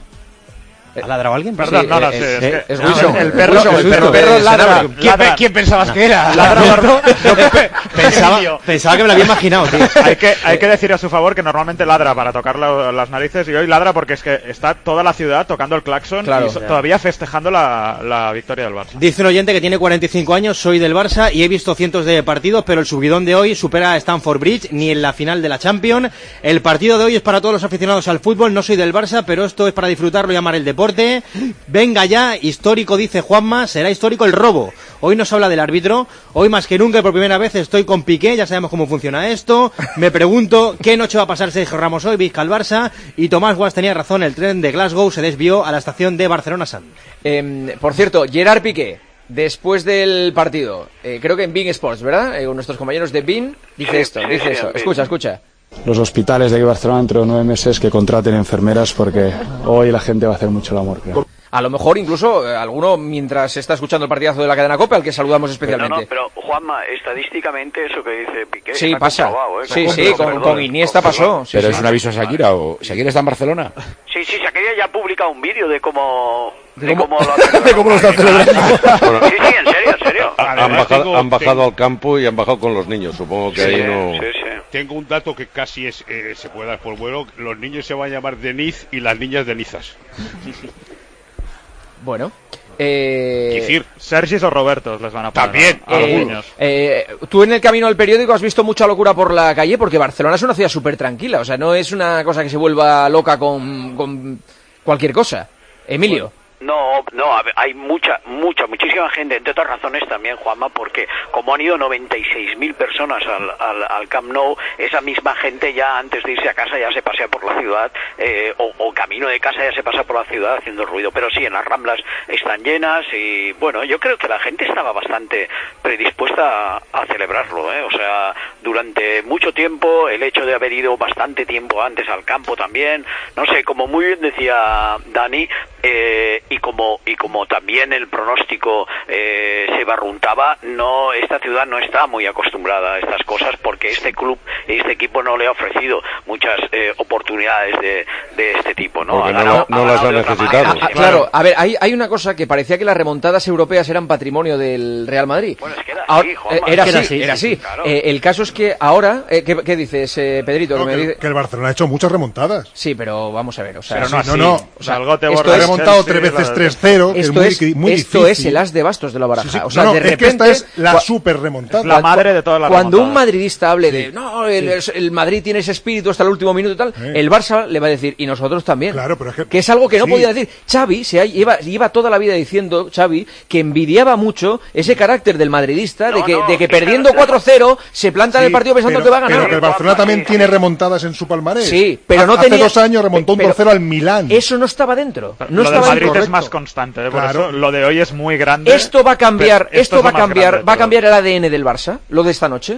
¿Ha ladrado alguien? Perdón, sí, no, no, eh, sí, eh, es, eh, que, es no, Wilson. el perro, Wilson, el perro, el perro ladra. ladra. ¿Quién, ladra. ¿Quién pensabas que era? Ladra. pensaba, pensaba que me lo había imaginado, tío. Hay que, hay que decir a su favor que normalmente ladra para tocar la, las narices, y hoy ladra porque es que está toda la ciudad tocando el claxon, claro, y so, claro. todavía festejando la, la victoria del Barça. Dice un oyente que tiene cuarenta y cinco años, soy del Barça y he visto cientos de partidos, pero el subidón de hoy supera a Stamford Bridge ni en la final de la Champions. El partido de hoy es para todos los aficionados al fútbol, no soy del Barça, pero esto es para disfrutarlo y amar el deporte. Venga ya, histórico, dice Juanma, será histórico el robo. Hoy nos habla del árbitro, hoy más que nunca y por primera vez estoy con Piqué, ya sabemos cómo funciona esto. Me pregunto qué noche va a pasar Sergio Ramos hoy, Vizca al Barça, y Tomás Guas tenía razón, el tren de Glasgow se desvió a la estación de Barcelona-Sand. Eh, por cierto, Gerard Piqué, después del partido, eh, creo que en Bein Sports, ¿verdad? Eh, nuestros compañeros de Bein, dice sí, esto, sí, dice sí, eso. sí. Escucha, escucha. Los hospitales de aquí Barcelona dentro de nueve meses que contraten enfermeras porque hoy la gente va a hacer mucho el amor, creo. A lo mejor incluso eh, alguno mientras está escuchando el partidazo de la cadena COPE, al que saludamos especialmente. Pero, no, pero Juanma, estadísticamente eso que dice Piqué sí, está pasa. comprobado, ¿eh? Sí, sí, con, con Iniesta pasó. Sí, pero sí. es un aviso a Shakira, o Shakira está en Barcelona. Sí, sí, Shakira ya ha publicado un vídeo de cómo... De cómo, lo, de cómo lo están celebrando. Bueno, sí, sí, en serio, en serio. Han bajado, han bajado al campo y han bajado con los niños, supongo que sí, ahí no... Sí, sí. Tengo un dato que casi es eh, se puede dar por bueno, los niños se van a llamar Deniz y las niñas Denizas. Bueno, eh... Quisir, Sergis o Robertos les van a poner también a, a los eh, niños. Eh, tú en el camino al periódico has visto mucha locura por la calle, porque Barcelona es una ciudad súper tranquila, o sea, no es una cosa que se vuelva loca con, con cualquier cosa. Emilio. Bueno. No, no, hay mucha, mucha, muchísima gente, entre otras razones también, Juanma, porque como han ido noventa y seis mil personas al, al, al Camp Nou, esa misma gente ya antes de irse a casa ya se pasea por la ciudad, eh, o, o camino de casa ya se pasa por la ciudad haciendo ruido, pero sí, en las Ramblas están llenas y, bueno, yo creo que la gente estaba bastante predispuesta a, a celebrarlo, ¿eh? O sea, durante mucho tiempo, el hecho de haber ido bastante tiempo antes al campo también, no sé, como muy bien decía Dani, eh, y como y como también el pronóstico eh, se barruntaba, no esta ciudad no está muy acostumbrada a estas cosas porque este club, este equipo no le ha ofrecido muchas eh, oportunidades de, de este tipo, ¿no? Porque ha ganado, no, no ha las ha de otra necesitado. manera. Ah, claro, a ver, hay, hay una cosa que parecía que las remontadas europeas eran patrimonio del Real Madrid. Bueno, es que era Ahora, así, Juanma. eh, era, Es que así, era así. sí, claro. Eh, el caso es que ahora, eh, ¿qué, qué dices, eh, Pedrito? No, que, me que, dice... que el Barcelona ha hecho muchas remontadas. Sí, pero vamos a ver, o sea, Pero sí, no, sí. no, no. O sea, Algo te esto borra es, el remontado tres veces tres cero, que es esto muy, es, muy esto difícil. es el as de bastos de la baraja. Sí, sí. O sea, No, no, de es que repente, esta es la cua- super remontada. La madre de todas las Cuando un remontadas. madridista hable Sí. de no, el, Sí. el Madrid tiene ese espíritu hasta el último minuto y tal, Sí. el Barça le va a decir, y nosotros también. Claro, pero es que- es algo que no sí. podía decir. Xavi se ha- lleva, lleva toda la vida diciendo, Xavi, que envidiaba mucho ese carácter del madridista, de No, que, no, de que sí, perdiendo claro, cuatro cero se planta en Sí, el partido pensando pero- que va a ganar. Pero que el Barcelona también tiene remontadas en su palmarés. Sí, pero Hace- no tenía... Hace dos años remontó un pero dos cero al Milán. Eso no estaba dentro. No lo del estaba Madrid dentro. es más constante, ¿eh? Por Claro. eso lo de hoy es muy grande. Esto va a cambiar, pero esto es va a lo más cambiar, grande de va a todo. cambiar el A D N del Barça, lo de esta noche.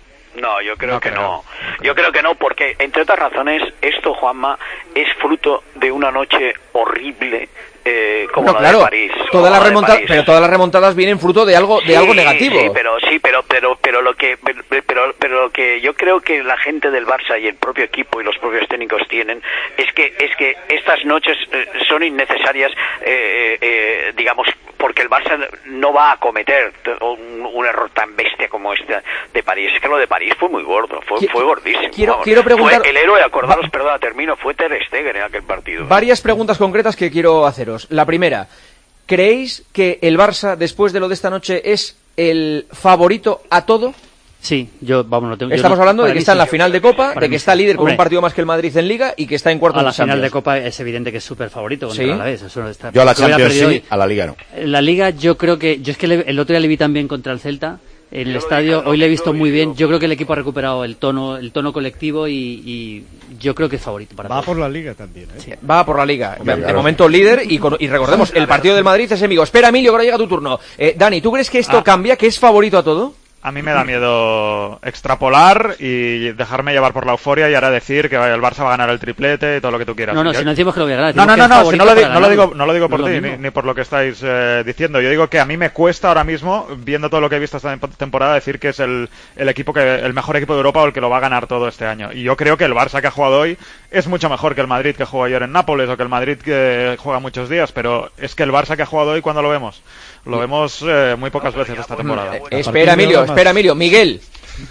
No, yo creo No que creo. no. Yo creo que no, porque entre otras razones, esto, Juanma, es fruto de una noche horrible eh, como No, la claro, de París. todas como las la de remontadas, París. pero todas las remontadas vienen fruto de algo, de Sí, algo negativo. Sí, pero sí, pero pero pero lo que pero, pero pero lo que yo creo que la gente del Barça y el propio equipo y los propios técnicos tienen es que es que estas noches eh, son innecesarias, eh, eh, digamos, porque el Barça no va a cometer un, un error tan bestia como este de París. Es que lo de París fue muy gordo, fue, Qui- fue gordísimo. quiero- vamos. quiero preguntar- Fue el héroe, acordaros, perdona, termino, fue Ter Stegen en aquel partido. Varias preguntas concretas que quiero haceros. La primera, ¿creéis que el Barça, después de lo de esta noche, es el favorito a todo? Sí, yo, vamos, no tengo... yo Estamos no- hablando de para que mí está en sí. la final de Copa, Para de mí que está sí. líder con Hombre, un partido más que el Madrid en Liga y que está en cuartos a la de final Champions. de Copa es evidente que es súper favorito contra ¿Sí? el Alavés, eso no está- Yo a la que hubiera Champions perdido sí, hoy. a la Liga no. La Liga yo creo que... Yo es que le- el otro día le vi también contra el Celta en el estadio, hoy le he visto muy bien, yo creo que el equipo ha recuperado el tono el tono colectivo y, y yo creo que es favorito para Va todos. por la liga también, ¿eh? Va por la Liga. Hombre, de claro. momento líder y, con- y recordemos, el partido del Madrid es enemigo. Espera, Emilio, que ahora llega tu turno. Eh, Dani, ¿tú crees que esto Ah. cambia, que es favorito a todo? A mí me da miedo extrapolar y dejarme llevar por la euforia y ahora decir que vaya, el Barça va a ganar el triplete y todo lo que tú quieras. No, no, Yo- si no decimos que lo voy a ganar. No, no, decimos no, que es no, si favorito no, lo, di- para no lo ganarlo. digo, no lo digo por No es ti lo ni, mismo. ni por lo que estáis eh, diciendo. Yo digo que a mí me cuesta ahora mismo, viendo todo lo que he visto esta tem- temporada, decir que es el, el equipo que el mejor equipo de Europa o el que lo va a ganar todo este año. Y yo creo que el Barça que ha jugado hoy es mucho mejor que el Madrid que jugó ayer en Nápoles o que el Madrid que juega muchos días, pero es que el Barça que ha jugado hoy, ¿cuándo lo vemos? Lo vemos eh, muy pocas veces esta temporada. Eh, espera, Emilio, espera, Emilio. Miguel.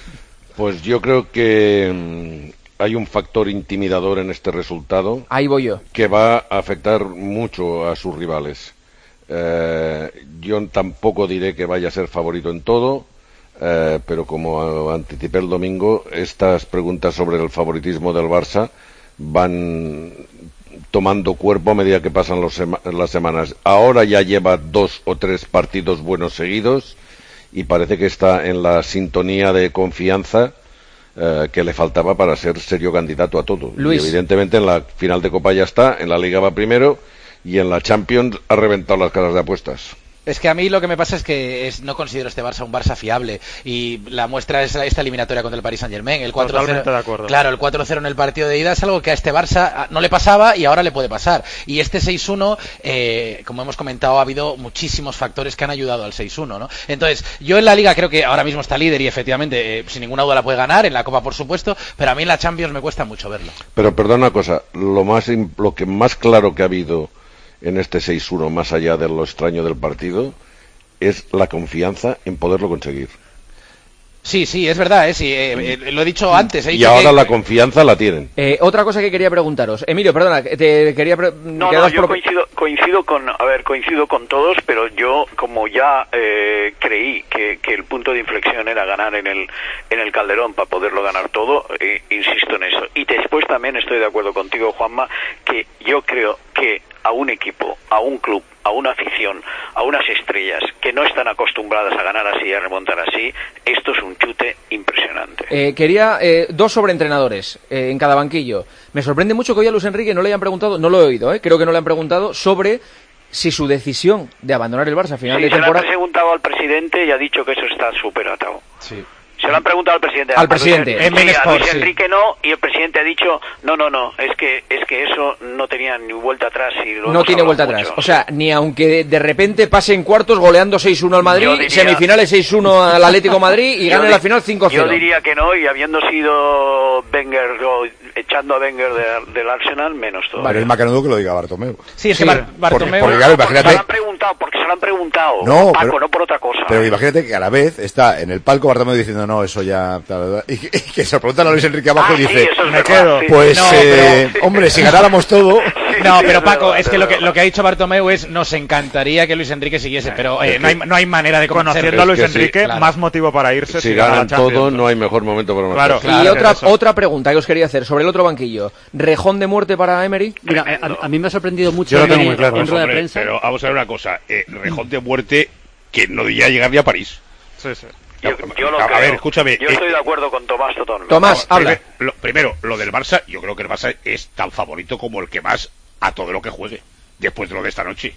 Pues yo creo que mm, hay un factor intimidador en este resultado. Ahí voy yo. Que va a afectar mucho a sus rivales. Eh, yo tampoco diré que vaya a ser favorito en todo, eh, pero como anticipé el domingo, estas preguntas sobre el favoritismo del Barça van tomando cuerpo a medida que pasan los sema- las semanas. Ahora ya lleva dos o tres partidos buenos seguidos y parece que está en la sintonía de confianza eh, que le faltaba para ser serio candidato a todo. Luis. Y evidentemente en la final de Copa ya está, en la Liga va primero y en la Champions ha reventado las casas de apuestas. Es que a mí lo que me pasa es que es, no considero este Barça un Barça fiable y la muestra es esta eliminatoria contra el Paris Saint-Germain, el cuatro cero. Totalmente de acuerdo. Claro, el cuatro cero en el partido de ida es algo que a este Barça no le pasaba y ahora le puede pasar. Y este seis uno, eh, como hemos comentado, ha habido muchísimos factores que han ayudado al seis uno, ¿no? Entonces, yo en la Liga creo que ahora mismo está líder y efectivamente, eh, sin ninguna duda la puede ganar, en la Copa por supuesto, pero a mí en la Champions me cuesta mucho verlo. Pero perdona una cosa, lo más im- lo que más claro que ha habido en este seis uno, más allá de lo extraño del partido, es la confianza en poderlo conseguir. Sí, sí, es verdad, eh, sí, eh, eh, lo he dicho antes. He Y dicho ahora que- la confianza la tienen. Eh, otra cosa que quería preguntaros. Emilio, perdona, que te quería... pre- No, que no, das yo por- coincido, coincido con, a ver, coincido con todos, pero yo como ya eh, creí que, que el punto de inflexión era ganar en el en el Calderón para poderlo ganar todo, eh, insisto en eso. Y después también estoy de acuerdo contigo, Juanma, que yo creo que a un equipo, a un club, a una afición, a unas estrellas que no están acostumbradas a ganar así y a remontar así, esto es un chute impresionante. Eh, quería eh, dos sobreentrenadores eh, en cada banquillo. Me sorprende mucho que hoy a Luis Enrique no le hayan preguntado, no lo he oído, eh, creo que no le han preguntado sobre si su decisión de abandonar el Barça a final Sí, de se le ha temporada... preguntado al presidente y ha dicho que eso está súper atado. Sí. Se Se lo han preguntado al presidente. Al presidente. Luis, En Ben sí, a Sports, Luis sí. Enrique no, y el presidente ha dicho, no, no, no, es que es que eso no tenía ni vuelta atrás. Y lo No hemos tiene hablado vuelta mucho. atrás. O sea, ni aunque de, de repente pase en cuartos goleando seis uno al Madrid, Yo diría- semifinales seis uno al Atlético Madrid y Yo gane di- la final cinco cero. Yo diría que no, y habiendo sido Wenger, o echando a Wenger de- del Arsenal, menos todo. Pero es macanudo que lo diga Bartomeu. Sí, es que Bar- Bartomeu- Porque, claro, Porque se imagínate... lo han preguntado, porque se lo han preguntado. No, Paco, pero- no por otra cosa. Pero imagínate que a la vez está en el palco Bartomeu diciendo, no, eso ya... tal, y, que, y que se lo preguntan a Luis Enrique abajo Ah, y sí, dice, eso es me verdad, quedo. sí. Pues, No, eh, pero- hombre, si ganáramos todo... No, pero es Paco, verdad, es es que lo que verdad. lo que ha dicho Bartomeu es nos encantaría que Luis Enrique siguiese, pero eh, Es no hay que- no hay manera de Conociendo a Es Luis que sí, Enrique, claro. más motivo para irse. Si gana la ganan Champions. todo, no hay mejor momento para Claro. marcharse. Y Claro, otra eso. otra pregunta que os quería hacer sobre el otro banquillo. ¿Rejón de muerte para Emery? Mira, a, a mí me ha sorprendido mucho Yo lo tengo Emery muy claro. en rueda de Hombre, prensa. pero vamos a ver una cosa. Eh, Rejón de muerte que no debía llegar ni a París. Sí, sí. Yo, yo lo a creo. ver, escúchame. Yo eh, estoy de acuerdo con Tomás totalmente. Tomás, Vamos, habla. Primero lo, primero, lo del Barça, yo creo que el Barça es tan favorito como el que más a todo lo que juegue, después de lo de esta noche.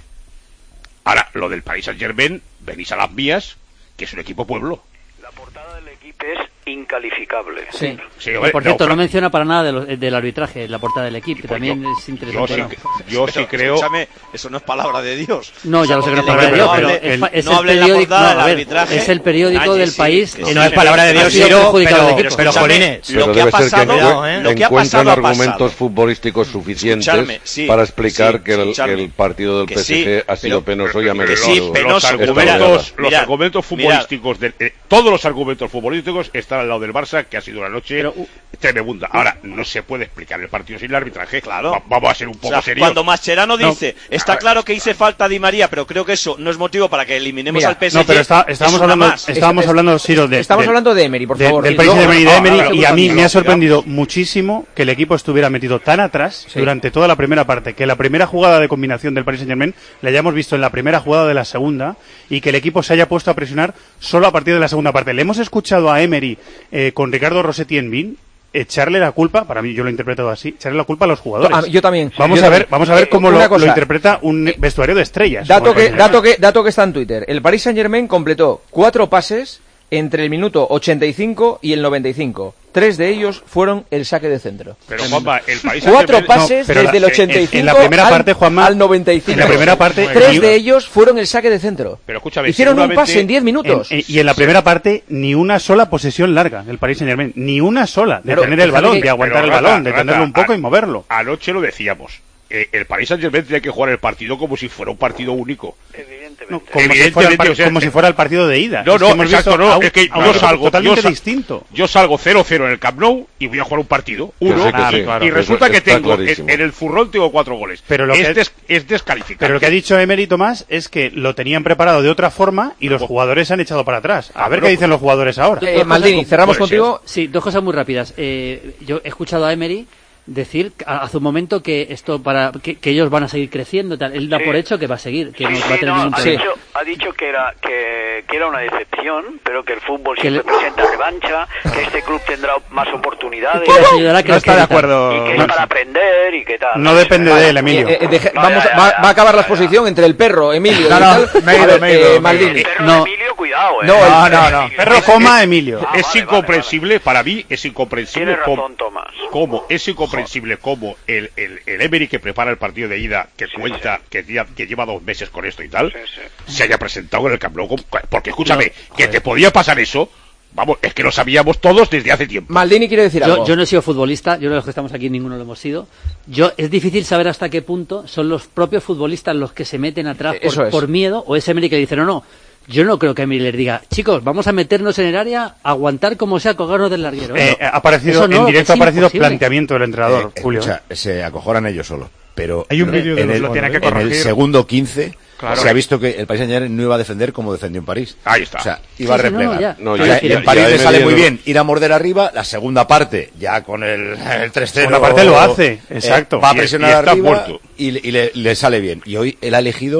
Ahora, lo del Paris Saint-Germain, venís a las vías, que es un equipo pueblo. La portada del equipo es incalificable. Sí. Sí, Y, hombre, por cierto, no Fran, menciona para nada de lo- del arbitraje, la portada del equipo, que pues también yo- es yo interesante. sí, ¿no? que- yo sí Pero, creo... escúchame, eso no es palabra de Dios. No, ya lo sé que no es No palabra de Dios, pero hable- es, fa- es no el hable en la periódico, portada no, del a ver, arbitraje. es el periódico Oye, del sí, país. que que sí, no es palabra de ha Dios, sido Ciro, perjudicado pero- al equipo. pero, Escúchame, jolines, lo Pero que ha debe ser que pasado, encuent- lo que ha encuentran pasado ha argumentos pasado. futbolísticos suficientes Escuchadme, sí, para explicar sí, que, el, escuchadme. que el partido del Que P S G sí, ha sido pero- penoso y ha que merecido. sí, los penoso. argumentos, Mirad, los mirad, argumentos futbolísticos, de, eh, todos los argumentos futbolísticos están al lado del Barça, que ha sido una noche Pero, uh, tremenda. Ahora, no se puede explicar el partido sin el arbitraje. Claro. Va- vamos a ser un O poco sea, serios. cuando Mascherano No, dice, está a ver. claro que hice falta a Di María, pero creo que eso no es motivo para que eliminemos Mira, al P S G. No, pero está- estábamos es una hablando, más. estábamos Es- hablando, Ciro, de, Estamos de- hablando de Emery, por de- favor. del Y Paris luego- Saint-Germain y de Ah, Emery, ahora, y a mí ahora, me ha ahora. sorprendido muchísimo que el equipo estuviera metido tan atrás Sí. durante toda la primera parte, que la primera jugada de combinación del Paris Saint-Germain la hayamos visto en la primera jugada de la segunda y que el equipo se haya puesto a presionar solo a partir de la segunda parte. Le hemos escuchado a Emery eh, con Ricardo Rossetti en Bein echarle la culpa, para mí yo lo he interpretado así, echarle la culpa a los jugadores. Ah, yo también. Vamos Yo a ver, también. vamos a ver Eh, cómo una lo, lo cosa. interpreta un vestuario de estrellas. Dato como el que, Paris dato, Saint-Germain. que, dato que está en Twitter. El Paris Saint-Germain completó cuatro pases entre el minuto ochenta y cinco y el noventa y cinco. Tres de ellos fueron el saque de centro. Pero, Juanma, el Paris Cuatro Saint-Germain- pases No, pero desde el la- ochenta y en- cinco en la primera al, parte, Juanma, al noventa y cinco. en la primera parte, Tres ni- de ellos fueron el saque de centro. Pero escúchame, Hicieron un seguramente- pase en diez minutos. En- en- y en la primera parte, ni una sola posesión larga del Paris Saint-Germain. Ni una sola. De Pero, tener el fíjate balón, que- de aguantar Pero, el Rata, balón, de Rata, tenerlo un poco a- y moverlo. Anoche lo decíamos. Eh, el Paris Saint-Germain tiene que jugar el partido como si fuera un partido único. No, como, si fuera, el, Evidentemente, par- o sea, como si fuera el partido de ida. No, Es que no, hemos exacto, visto no, a un- es que a un yo equipo salgo, totalmente yo, sa- distinto. yo salgo cero cero en el Camp Nou y voy a jugar un partido, Que uno, sí, que sí, y, claro, y eso resulta que está tengo, en, clarísimo. en el furrón tengo cuatro goles. Pero lo es, que- des- es descalificable. Pero lo que ha dicho Emery, Tomás, es que lo tenían preparado de otra forma y los jugadores se han echado para atrás. A ver pero- qué dicen los jugadores ahora. Eh, Maldini, cerramos Puede ser. contigo. Sí, dos cosas muy rápidas. Eh, yo he escuchado a Emery decir a- hace un momento que esto para que, que ellos van a seguir creciendo, tal. Él da Sí. por hecho que va a seguir, que Sí, no sí, va a tener no, ningún ha, problema. dicho, ha dicho que era que, que era una decepción, pero que el fútbol Que siempre le- presenta revancha, que este club tendrá más oportunidades, Que les ayudará a No está de crecer, acuerdo. y que es No, para aprender y que tal. no depende de él, Emilio. Eh, eh, deje- No, vamos, ya, ya, va, ya, va a acabar ya, la ya. exposición entre el perro, Emilio No, y no, tal. me he ido, A ver, me he ido, eh, me he Maldini. ido. Pero No. Emilio, cuidado, eh. No, No, el- no, no. Perro, coma, Emilio. Ah, es vale, incomprensible, para mí es incomprensible Tienes cómo, razón, Tomás. cómo- es incomprensible cómo el, el, el Emery que prepara el partido de ida, que Sí, cuenta, Que, lle- que lleva dos meses con esto y tal, Sí, sí. se haya presentado en el Camp Nou, como- porque escúchame, que te podía pasar eso, vamos, es que lo sabíamos todos desde hace tiempo. Maldini quiere decir Yo, algo. yo no he sido futbolista, yo los que estamos aquí ninguno lo hemos sido. Yo es difícil saber hasta qué punto son los propios futbolistas los que se meten atrás por, Eso es. por miedo, o es Emery que le dice no, no. Yo no creo que Emery les diga, chicos, vamos a meternos en el área, aguantar como sea, colgarnos del larguero. Eh, Eso- ha aparecido, eso no, en que directo es ha aparecido imposible. planteamiento del entrenador, Eh, Julio. escucha, se acojonan ellos solos. Pero Hay un vídeo de en, los el, lo tiene que en el corregir. segundo quince Claro. se ha visto que el Paris Saint-Germain no iba a defender como defendió en París. Ahí está. O sea, iba Sí, a sí, no, no, replegar. ya. No, O ya- sea, y ya- en París ya le he sale medido- muy bien ir a morder arriba. La segunda parte, ya con el, el tres cero. Segunda parte lo hace, eh, exacto. va a Y- presionar y está arriba muerto. y, le- y le, le sale bien. Y hoy él ha elegido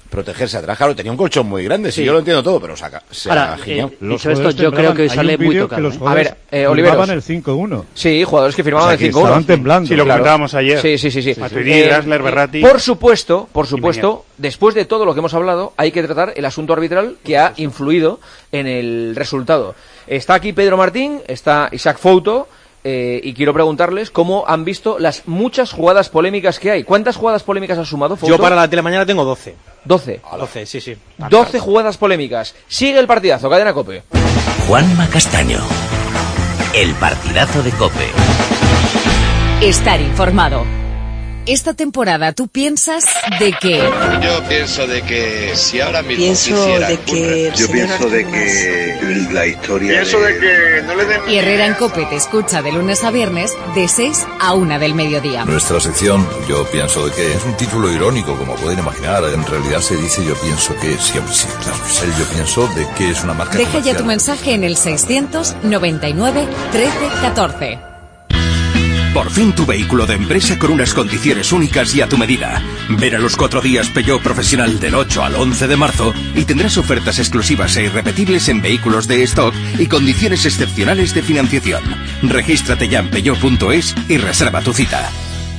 protegerse atrás. Claro, tenía un colchón muy grande, si Sí. yo lo entiendo todo, pero saca, se Ahora, ha giñado. eh, dicho esto, yo creo que hoy sale muy tocado. ¿eh? A ver, eh, Oliveros. Firmaban el cinco uno. Sí, jugadores que firmaban O sea, el que cinco uno. estaban temblando. Sí, lo Claro. comentábamos ayer. Sí, sí, sí. sí. Matuidi, Eh, Grasler, Berratti. Por supuesto, por supuesto, después de todo lo que hemos hablado, hay que tratar el asunto arbitral que ha influido en el resultado. Está aquí Pedro Martín, está Isaac Fouto, eh, y quiero preguntarles cómo han visto las muchas jugadas polémicas que hay. ¿Cuántas jugadas polémicas has sumado, Fouto? Yo para la tele mañana tengo doce. doce. doce, sí, sí. doce jugadas polémicas. Sigue el partidazo, Cadena COPE. Juanma Castaño. El partidazo de COPE. Estar informado. Esta temporada tú piensas de que... Yo pienso de que si ahora mismo Pienso quisiera de que ocurrir- Yo pienso de que la historia Pienso de que no le den... Y Herrera en COPE te escucha de lunes a viernes de seis a una del mediodía. Nuestra sección, yo pienso de que es un título irónico, como pueden imaginar. En realidad se dice yo pienso que siempre, sí, claro, sí. El yo pienso de que es una marca Deja ya comercial. tu mensaje en el seiscientos noventa y nueve trece catorce. Por fin tu vehículo de empresa con unas condiciones únicas y a tu medida. Ven a los cuatro días Peugeot Profesional del ocho al once de marzo y tendrás ofertas exclusivas e irrepetibles en vehículos de stock y condiciones excepcionales de financiación. Regístrate ya en peugeot punto es y reserva tu cita.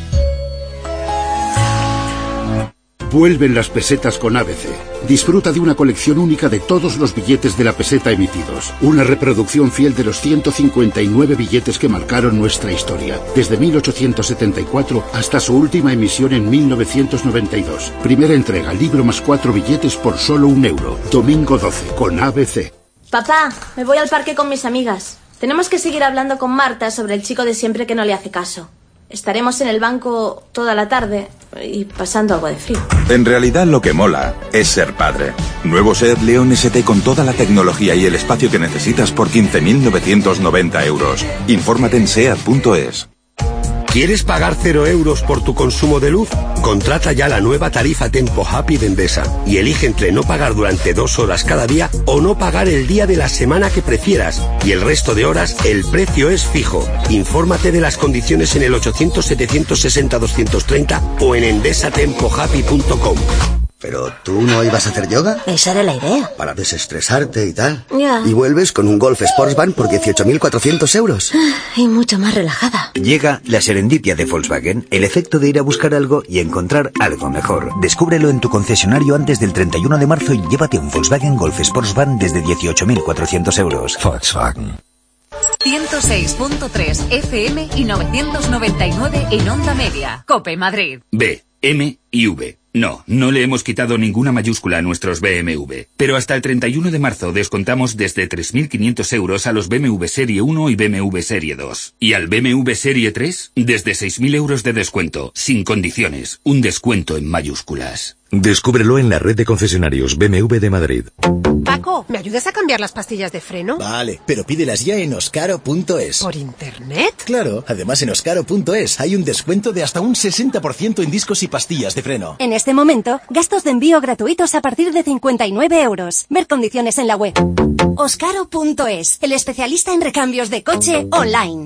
Vuelven las pesetas con A B C. Disfruta de una colección única de todos los billetes de la peseta emitidos. Una reproducción fiel de los ciento cincuenta y nueve billetes que marcaron nuestra historia, desde mil ochocientos setenta y cuatro hasta su última emisión en mil novecientos noventa y dos. Primera entrega, libro más cuatro billetes por solo un euro. Domingo doce, con A B C. Papá, me voy al parque con mis amigas. Tenemos que seguir hablando con Marta sobre el chico de siempre que no le hace caso. Estaremos en el banco toda la tarde y pasando algo de frío. En realidad lo que mola es ser padre. Nuevo SEAT León S T con toda la tecnología y el espacio que necesitas por quince mil novecientos noventa euros. Infórmate en seat punto es. ¿Quieres pagar cero euros por tu consumo de luz? Contrata ya la nueva tarifa Tempo Happy de Endesa y elige entre no pagar durante dos horas cada día o no pagar el día de la semana que prefieras. Y el resto de horas el precio es fijo. Infórmate de las condiciones en el ochocientos setecientos sesenta doscientos treinta o en endesa tempo happy punto com. ¿Pero tú no ibas a hacer yoga? Esa era la idea. Para desestresarte y tal. Ya. Y vuelves con un Golf Sportsvan por dieciocho mil cuatrocientos euros. Y mucho más relajada. Llega la serendipia de Volkswagen, el efecto de ir a buscar algo y encontrar algo mejor. Descúbrelo en tu concesionario antes del treinta y uno de marzo y llévate un Volkswagen Golf Sportsvan desde dieciocho mil cuatrocientos euros. Volkswagen. ciento seis punto tres F M y novecientos noventa y nueve en Onda Media. COPE Madrid. B, M y V. No, no le hemos quitado ninguna mayúscula a nuestros B M W. Pero hasta el treinta y uno de marzo descontamos desde tres mil quinientos euros a los B M W Serie uno y B M W Serie dos. Y al B M W Serie tres, desde seis mil euros de descuento, sin condiciones. Un descuento en mayúsculas. Descúbrelo en la red de concesionarios B M W de Madrid. Paco, ¿me ayudas a cambiar las pastillas de freno? Vale, pero pídelas ya en oscaro punto es. ¿Por internet? Claro, además en oscaro punto es hay un descuento de hasta un sesenta por ciento en discos y pastillas de freno. En este momento, gastos de envío gratuitos a partir de cincuenta y nueve euros. Ver condiciones en la web. oscaro punto es, el especialista en recambios de coche online.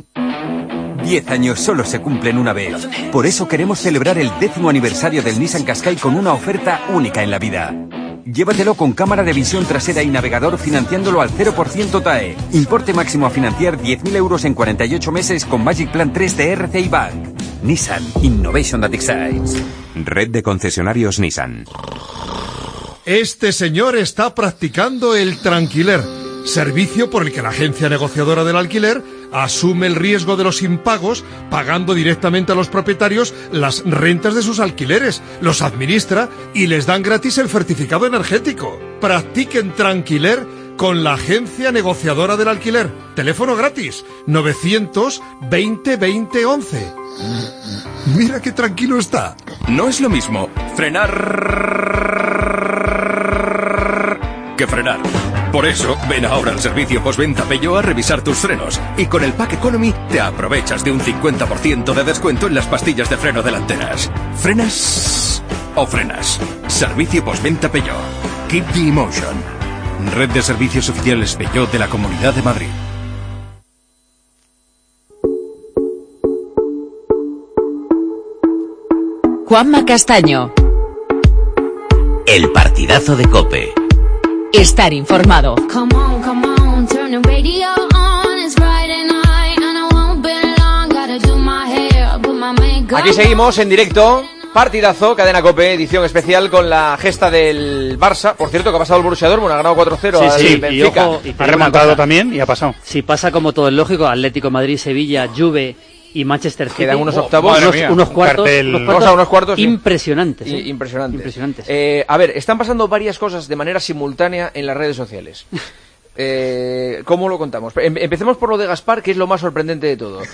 Diez años solo se cumplen una vez. Por eso queremos celebrar el décimo aniversario del Nissan Qashqai con una oferta única en la vida. Llévatelo con cámara de visión trasera y navegador financiándolo al cero por ciento T A E. Importe máximo a financiar diez mil euros en cuarenta y ocho meses con Magic Plan tres de R C I Bank. Nissan Innovation that excites. Red de concesionarios Nissan. Este señor está practicando el tranquiler, servicio por el que la agencia negociadora del alquiler asume el riesgo de los impagos, pagando directamente a los propietarios las rentas de sus alquileres, los administra y les dan gratis el certificado energético. Practiquen tranquiler con la agencia negociadora del alquiler. Teléfono gratis, novecientos veinte veinte once. Mira qué tranquilo está. No es lo mismo frenar que frenar. Por eso, ven ahora al servicio postventa Peugeot a revisar tus frenos. Y con el Pack Economy te aprovechas de un cincuenta por ciento de descuento en las pastillas de freno delanteras. ¿Frenas o frenas? Servicio postventa Peugeot. Keep the emotion. Red de servicios oficiales Peugeot de la Comunidad de Madrid. Juanma Castaño. El partidazo de COPE. Estar informado. Aquí seguimos en directo. Partidazo, Cadena COPE, edición especial con la gesta del Barça. Por cierto, que ha pasado el Borussia Dortmund, ha ganado cuatro cero sí, al sí, Benfica. Y ojo, y ha remontado también y ha pasado. Si pasa como todo el lógico, Atlético, Madrid, Sevilla, Juve y Manchester City. Quedan unos octavos, unos, unos cuartos, cartel... unos cuartos, o sea, unos cuartos impresionantes. ¿eh? Impresionantes. impresionantes. Eh, a ver, están pasando varias cosas de manera simultánea en las redes sociales. Eh, ¿Cómo lo contamos? Em- empecemos por lo de Gaspar, que es lo más sorprendente de todo.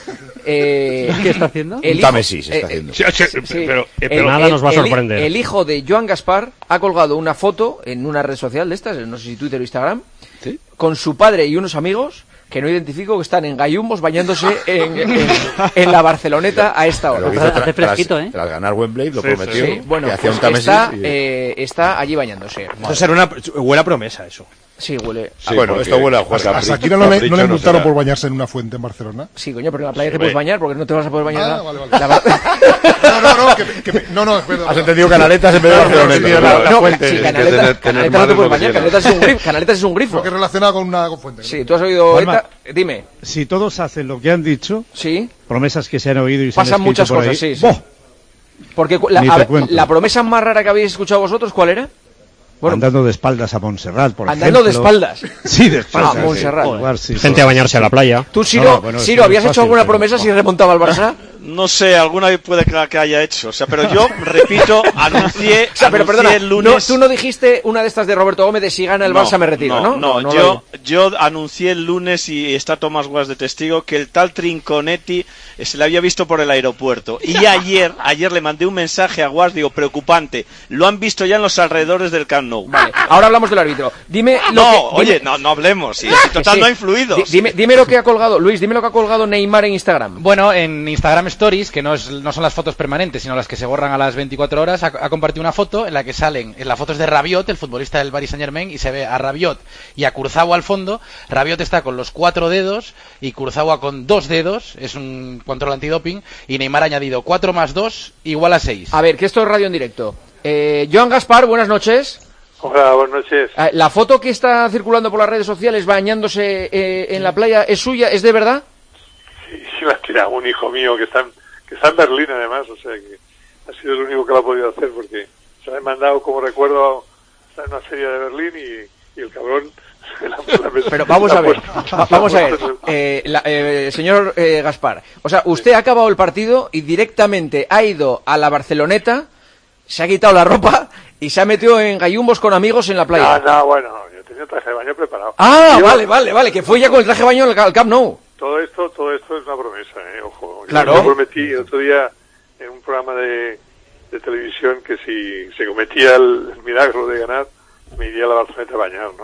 Eh, ¿Qué está haciendo? El hijo, Támesis está haciendo. Eh, eh, sí, sí, sí. Pero, eh, pero el, nada el, nos va a sorprender. El, el hijo de Joan Gaspar ha colgado una foto en una red social de estas, no sé si Twitter o Instagram, ¿sí? Con su padre y unos amigos que no identifico, que están en gallumbos bañándose en, en, en la Barceloneta a esta hora. Pero hace fresquito, ¿eh? Tras ganar Wembley lo sí, prometió. Sí, bueno, que hacía pues un Támesis está, y... eh, está allí bañándose. Eso será una buena promesa, eso. Sí, huele. Sí, bueno, esto huele a jugar. ¿A Shakira no le, no le multaron no por bañarse en una fuente en Barcelona? Sí, coño, pero en la playa sí, te puedes bañar porque no te vas a poder bañar. Ah, vale, vale. La... no, no, no, que, que, no, no, perdón. Has entendido Canaletas en vez de Barcelona. No, no, la, la fuente. Sí, Canaletas, Canaletas no te puedes bañar, Canaletas es un grifo. Canaletas es un grifo. Porque relacionado con una fuente. Sí, tú has oído. Eta... Dime. Si todos hacen lo que han dicho, sí, promesas que se han oído y se pasan han muchas por cosas, ahí, sí, sí. ¡boh! Porque la, a ver, la promesa más rara que habéis escuchado vosotros, ¿cuál era? Bueno, andando de espaldas a Montserrat, por andando ejemplo. de espaldas. Sí, de espaldas. Ah, Montserrat. Sí, jugar, sí, gente a bañarse a la playa. Tú, Siro, no, no, bueno, Siro ¿habías fácil, hecho alguna pero... promesa si remontaba al Barça? No sé, alguna vez puede que, que haya hecho. O sea, pero yo, repito, anuncié, o sea, pero anuncié perdona, el lunes... No, tú no dijiste una de estas de Roberto Gómez de si gana el no, Barça me retiro, ¿no? No, no, no yo, yo anuncié el lunes, y está Tomás Guas de testigo, que el tal Trinconetti se le había visto por el aeropuerto. Y ayer, ayer le mandé un mensaje a Guas, digo, preocupante, lo han visto ya en los alrededores del Camp Nou. Vale, ahora hablamos del árbitro. Dime lo no, que, oye, dime... no, no hablemos, si total sí. no ha influido. D- dime, dime lo que ha colgado, Luis, dime lo que ha colgado Neymar en Instagram. Bueno, en Instagram Stories, que no es no son las fotos permanentes, sino las que se borran a las veinticuatro horas, ha, ha compartido una foto en la que salen, en la foto es de Rabiot, el futbolista del Paris Saint-Germain, y se ve a Rabiot y a Kurzawa al fondo. Rabiot está con los cuatro dedos y Kurzawa con dos dedos, es un control antidoping, y Neymar ha añadido cuatro más dos igual a seis. A ver, que esto es radio en directo. Eh, Joan Gaspar, buenas noches. Hola, buenas noches. La foto que está circulando por las redes sociales bañándose eh, en la playa, ¿es suya? ¿Es de verdad? Sí, sí, la tira un hijo mío que está en, que está en Berlín además, o sea que ha sido el único que lo ha podido hacer porque se le ha mandado como recuerdo a una serie de Berlín y, y el cabrón se la, se la Pero vamos a ver, vamos a ver, eh, la, eh, señor eh, Gaspar, o sea, usted ha acabado el partido y directamente ha ido a la Barceloneta, se ha quitado la ropa y se ha metido en gallumbos con amigos en la playa. No, no, bueno, yo tenía traje de baño preparado. Ah, yo, vale, vale, vale, que fue ya con el traje de baño al Camp Nou. Todo esto, todo esto es una promesa, eh, ojo. Claro. Yo, yo prometí el otro día en un programa de, de televisión que si se cometía el, el milagro de ganar, me iría a la Barceloneta a bañar, ¿no?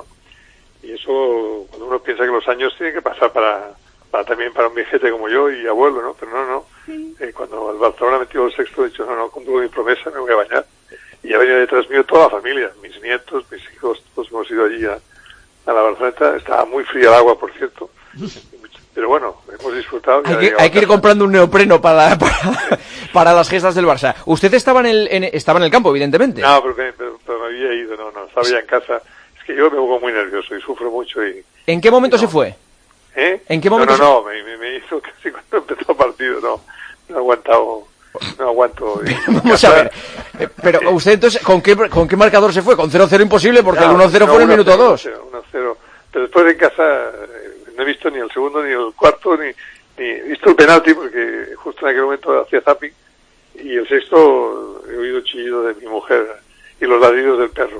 Y eso, cuando uno piensa que los años tienen que pasar para, para también para un viejete como yo y abuelo, ¿no? Pero no, no. Sí. Eh, cuando el Barcelona metió el sexto, he dicho, no, no, cumplo mi promesa, me voy a bañar. Y ha venido detrás mío toda la familia, mis nietos, mis hijos, todos hemos ido allí a, a la Barceloneta. Estaba muy fría el agua, por cierto. Pero bueno, hemos disfrutado. Hay que, hay que ir comprando un neopreno para, para, para las gestas del Barça. ¿Usted estaba en el en, estaba en el campo, evidentemente? No, porque, pero, pero me había ido, no, no, estaba ya en casa. Es que yo me pongo muy nervioso y sufro mucho. y ¿En qué momento no. se fue? ¿Eh? ¿En qué momento No, no, se... no, me, me, me hizo casi cuando empezó el partido, no, no he aguantado, no aguanto. Vamos a ver, eh, pero usted entonces, ¿con qué, ¿con qué marcador se fue? ¿Con cero cero imposible? Porque no, el uno cero no, fue en el minuto dos. uno cero, pero después en casa no he visto ni el segundo, ni el cuarto, ni, ni he visto el penalti, porque justo en aquel momento hacía zapping, y el sexto he oído el chillido de mi mujer y los ladridos del perro.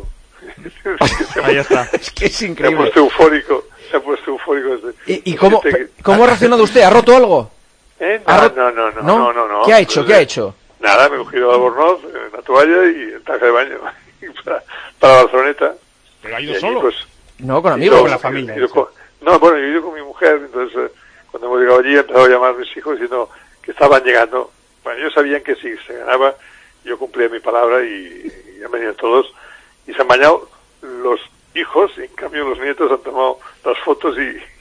Ahí está. Es que es increíble. Se ha puesto eufórico, se ha puesto eufórico. Este, ¿Y, y cómo, que... cómo ha reaccionado usted? ¿Ha roto algo? ¿Eh? No, ro... no, no, no, no, no, no, no. ¿Qué ha hecho? ¿Qué ha hecho? Nada, me he cogido el albornoz, la toalla y el traje de baño para, para la Barceloneta. ¿Pero ha ido solo? Pues, no, con amigos. Con la familia. Ido con, no, bueno, yo he ido con mi mujer, entonces eh, cuando hemos llegado allí he empezado a llamar a mis hijos diciendo que estaban llegando. Bueno, ellos sabían que si se ganaba, yo cumplía mi palabra y, y han venido todos. Y se han bañado los hijos, y en cambio los nietos han tomado las fotos y,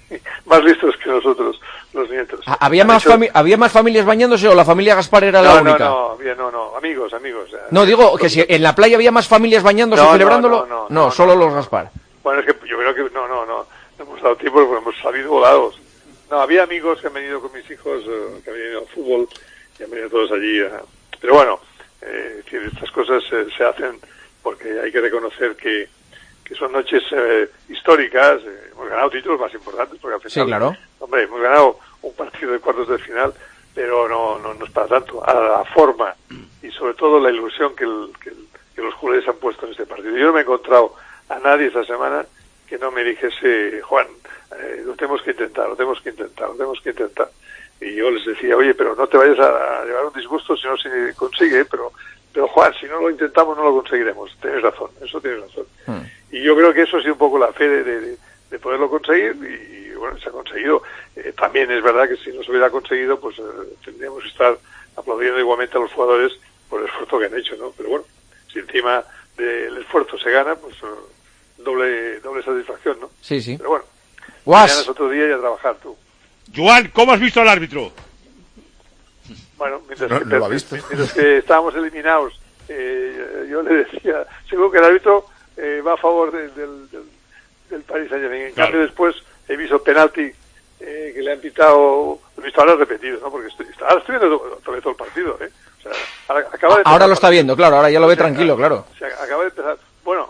más listos que nosotros, los nietos. ¿Había más, hecho... fami ¿Había más familias bañándose o la familia Gaspar era no, la única? No, no, había, no, no, amigos, amigos. No, digo que si en la playa había más familias bañándose no, celebrándolo, no, no, no, no, no solo no, los no. Gaspar. Bueno, es que yo creo que no, no, no, no hemos dado tiempo porque hemos salido volados. No, había amigos que han venido con mis hijos, eh, que han venido al fútbol y han venido todos allí. Eh. Pero bueno, eh, estas cosas eh, se hacen porque hay que reconocer que, que son noches eh, históricas. Eh, hemos ganado títulos más importantes porque al final, sí, claro. Hombre, hemos ganado un partido de cuartos de final, pero no, no, no es para tanto. A la forma y sobre todo la ilusión que, el, que, el, que los culés han puesto en este partido. Yo no me he encontrado a nadie esta semana que no me dijese, Juan, eh, lo tenemos que intentar, lo tenemos que intentar, lo tenemos que intentar. Y yo les decía, oye, pero no te vayas a llevar un disgusto si no se consigue, pero, pero Juan, si no lo intentamos no lo conseguiremos. Tienes razón, eso tienes razón. Hmm. Y yo creo que eso ha sido un poco la fe de, de, de poderlo conseguir y, y bueno, se ha conseguido. Eh, también es verdad que si no se hubiera conseguido, pues eh, tendríamos que estar aplaudiendo igualmente a los jugadores por el esfuerzo que han hecho, ¿no? Pero bueno, si encima del esfuerzo se gana, pues eh, doble doble satisfacción, ¿no? Sí, sí. Pero bueno, Guas. mañana es otro día y a trabajar tú. Joan, ¿cómo has visto al árbitro? Bueno, mientras, no, que, no lo ha visto. mientras que estábamos eliminados, eh, yo le decía, seguro que el árbitro eh, va a favor de, del, del, del Paris Saint-Germain. En claro. cambio, después he visto penalti eh, que le han pitado, lo he visto ahora repetido, ¿no? Porque estoy, ahora estoy viendo todo, todo el partido, ¿eh? O sea, ahora, acaba de ahora lo está viendo, claro, ahora ya lo ve tranquilo, acaba, claro. O sea, acaba de empezar. Bueno,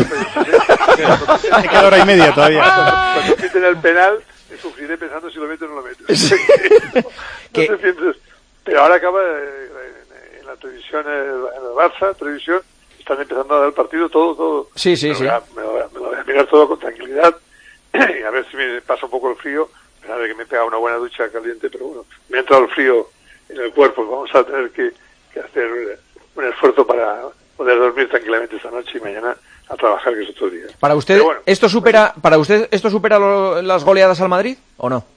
me queda hora y media todavía. Cuando, cuando quiten el penal, sufriré pensando si lo meto o no lo meto. Sí. no, no sé, piensas, pero ahora acaba eh, en, en la televisión, en el Barça, televisión, están empezando a dar el partido todo, todo. Sí, sí, me sí. Lo a, me, lo voy a, me lo voy a mirar todo con tranquilidad y a ver si me pasa un poco el frío. A pesar de que me he pegado una buena ducha caliente, pero bueno, me ha entrado el frío en el cuerpo. Vamos a tener que, que hacer un esfuerzo para poder dormir tranquilamente esta noche y mañana a trabajar, que es otro día. Para usted, bueno, esto supera, pues, para usted esto supera lo, las goleadas al Madrid o no?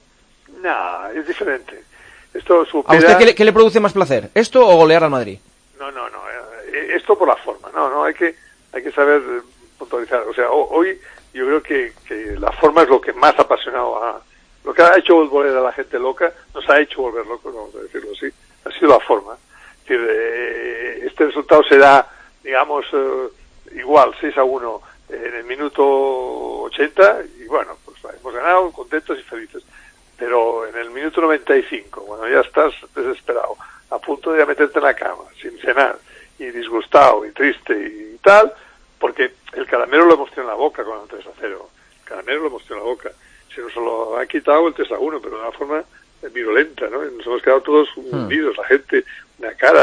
No, es diferente. Esto supera... ¿A usted qué le, qué le produce más placer? ¿Esto o golear al Madrid? No, no, no. Eh, esto por la forma. No, no. Hay que, hay que saber puntualizar. O sea, hoy yo creo que, que la forma es lo que más ha apasionado a, lo que ha hecho volver a la gente loca, nos ha hecho volver locos, vamos a decirlo así. Ha sido la forma. Es decir, eh, este resultado será, digamos, eh, igual, seis a uno en el minuto ochenta, y bueno, pues hemos ganado, contentos y felices. Pero en el minuto noventa y cinco, bueno, ya estás desesperado, a punto de meterte en la cama, sin cenar, y disgustado, y triste, y tal, porque el caramelo lo hemos tenido en la boca con el tres a cero. El caramelo lo hemos tenido en la boca. Se nos lo ha quitado el tres a uno, pero de una forma virulenta, ¿no? Nos hemos quedado todos hundidos, la gente, una cara...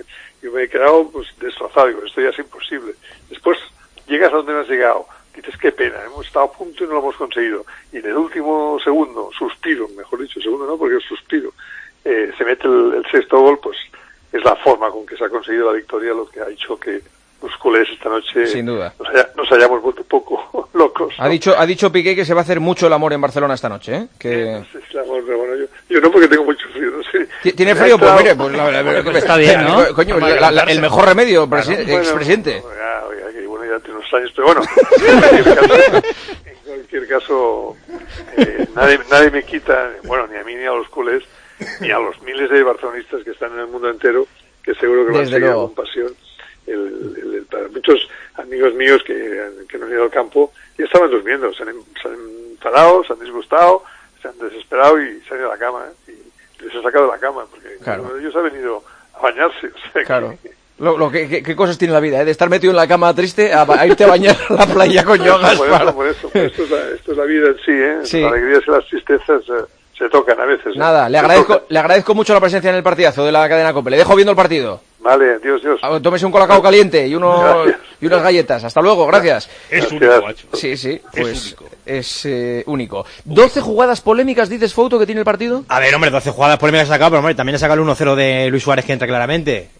Yo me he quedado pues destrozado, digo, esto ya es imposible. Después llegas a donde no has llegado, dices qué pena, hemos estado a punto y no lo hemos conseguido. Y en el último segundo, suspiro, mejor dicho, segundo no, porque es suspiro, eh, se mete el, el sexto gol, pues es la forma con que se ha conseguido la victoria lo que ha hecho que los culés esta noche sin duda nos, haya, nos hayamos vuelto un poco locos, ¿no? Ha dicho ha dicho Piqué que se va a hacer mucho el amor en Barcelona esta noche, ¿eh? Que... Sí, el amor, pero bueno, yo, yo no, porque tengo mucho frío, no sé. ¿Tiene frío? Pues mire, pues la verdad que está bien, ¿no? Coño, la, la, el mejor remedio, presi bueno, expresidente. Bueno, ya, oiga, que bueno, ya tiene unos años, pero bueno, en cualquier caso, en cualquier caso eh, nadie, nadie me quita, bueno, ni a mí ni a los culés, ni a los miles de barcelonistas que están en el mundo entero, que seguro que lo han seguido con pasión. El, el, el, para muchos amigos míos que, que no han ido al campo y estaban durmiendo, se han, se han enfadado, se han disgustado, se han desesperado y se han ido a la cama, ¿eh? Y les ha sacado de la cama porque claro. Uno de ellos ha venido a bañarse, o sea, claro. Que, Lo, lo que, que, ¿Qué cosas tiene la vida? ¿eh? De estar metido en la cama triste a, a irte a bañar a la playa con yogas. Por eso, por eso, por esto, es la, esto es la vida en sí, ¿eh? Sí. Las alegrías y las tristezas eh, se tocan a veces. Nada, ¿eh? le agradezco, le agradezco mucho la presencia en el partidazo de la cadena COPE. Le dejo viendo el partido. Vale, Dios, Dios. Tómese un colacao caliente y, unos, y unas galletas. Hasta luego, gracias. Es único, macho. Sí, sí, pues es único. Es eh, único. ¿doce jugadas polémicas, dices, Fouto, que tiene el partido? A ver, hombre, doce jugadas polémicas ha sacado, pero hombre, también ha sacado el uno cero de Luis Suárez, que entra claramente.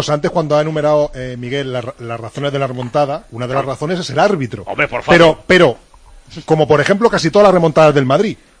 cosa, antes cuando ha enumerado eh, Miguel la- las razones de la remontada, una de las razones es el árbitro. Hombre, por favor. Pero, pero, como por ejemplo casi todas las remontadas del Madrid,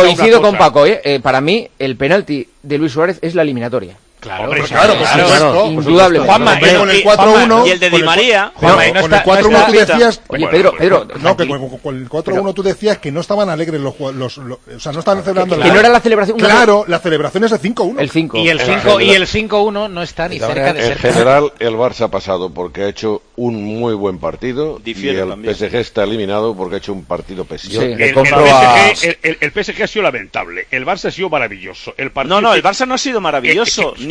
coincido una con cosa. Paco, ¿eh? Eh, para mí el penalti de Luis Suárez es la eliminatoria. Claro, Hombre, claro, por claro, supuesto, claro. por Indudable. supuesto. Juanma, Hombre, y- con el y- cuatro uno, Juanma, y el de con Di María. Juanma, Con y no el está- cuatro no uno está- tú decías... Oye, Pedro, Pedro, No, que con, con el cuatro uno tú decías que no estaban alegres los jugadores, los, los- o sea, no estaban celebrando... que no era la celebración. una- Claro, la celebración es el cinco uno. El cinco. Y el cinco y el cinco uno no está ni cerca de En ser. general, el Barça ha pasado porque ha hecho un muy buen partido Difiere y el también. P S G está eliminado porque ha hecho un partido pésimo. Sí. El, Le el compro a- P S G, el, el- el P S G ha sido lamentable. El Barça ha sido maravilloso. El partido No, no, el que- Barça no ha sido maravilloso, Eh, eh, ni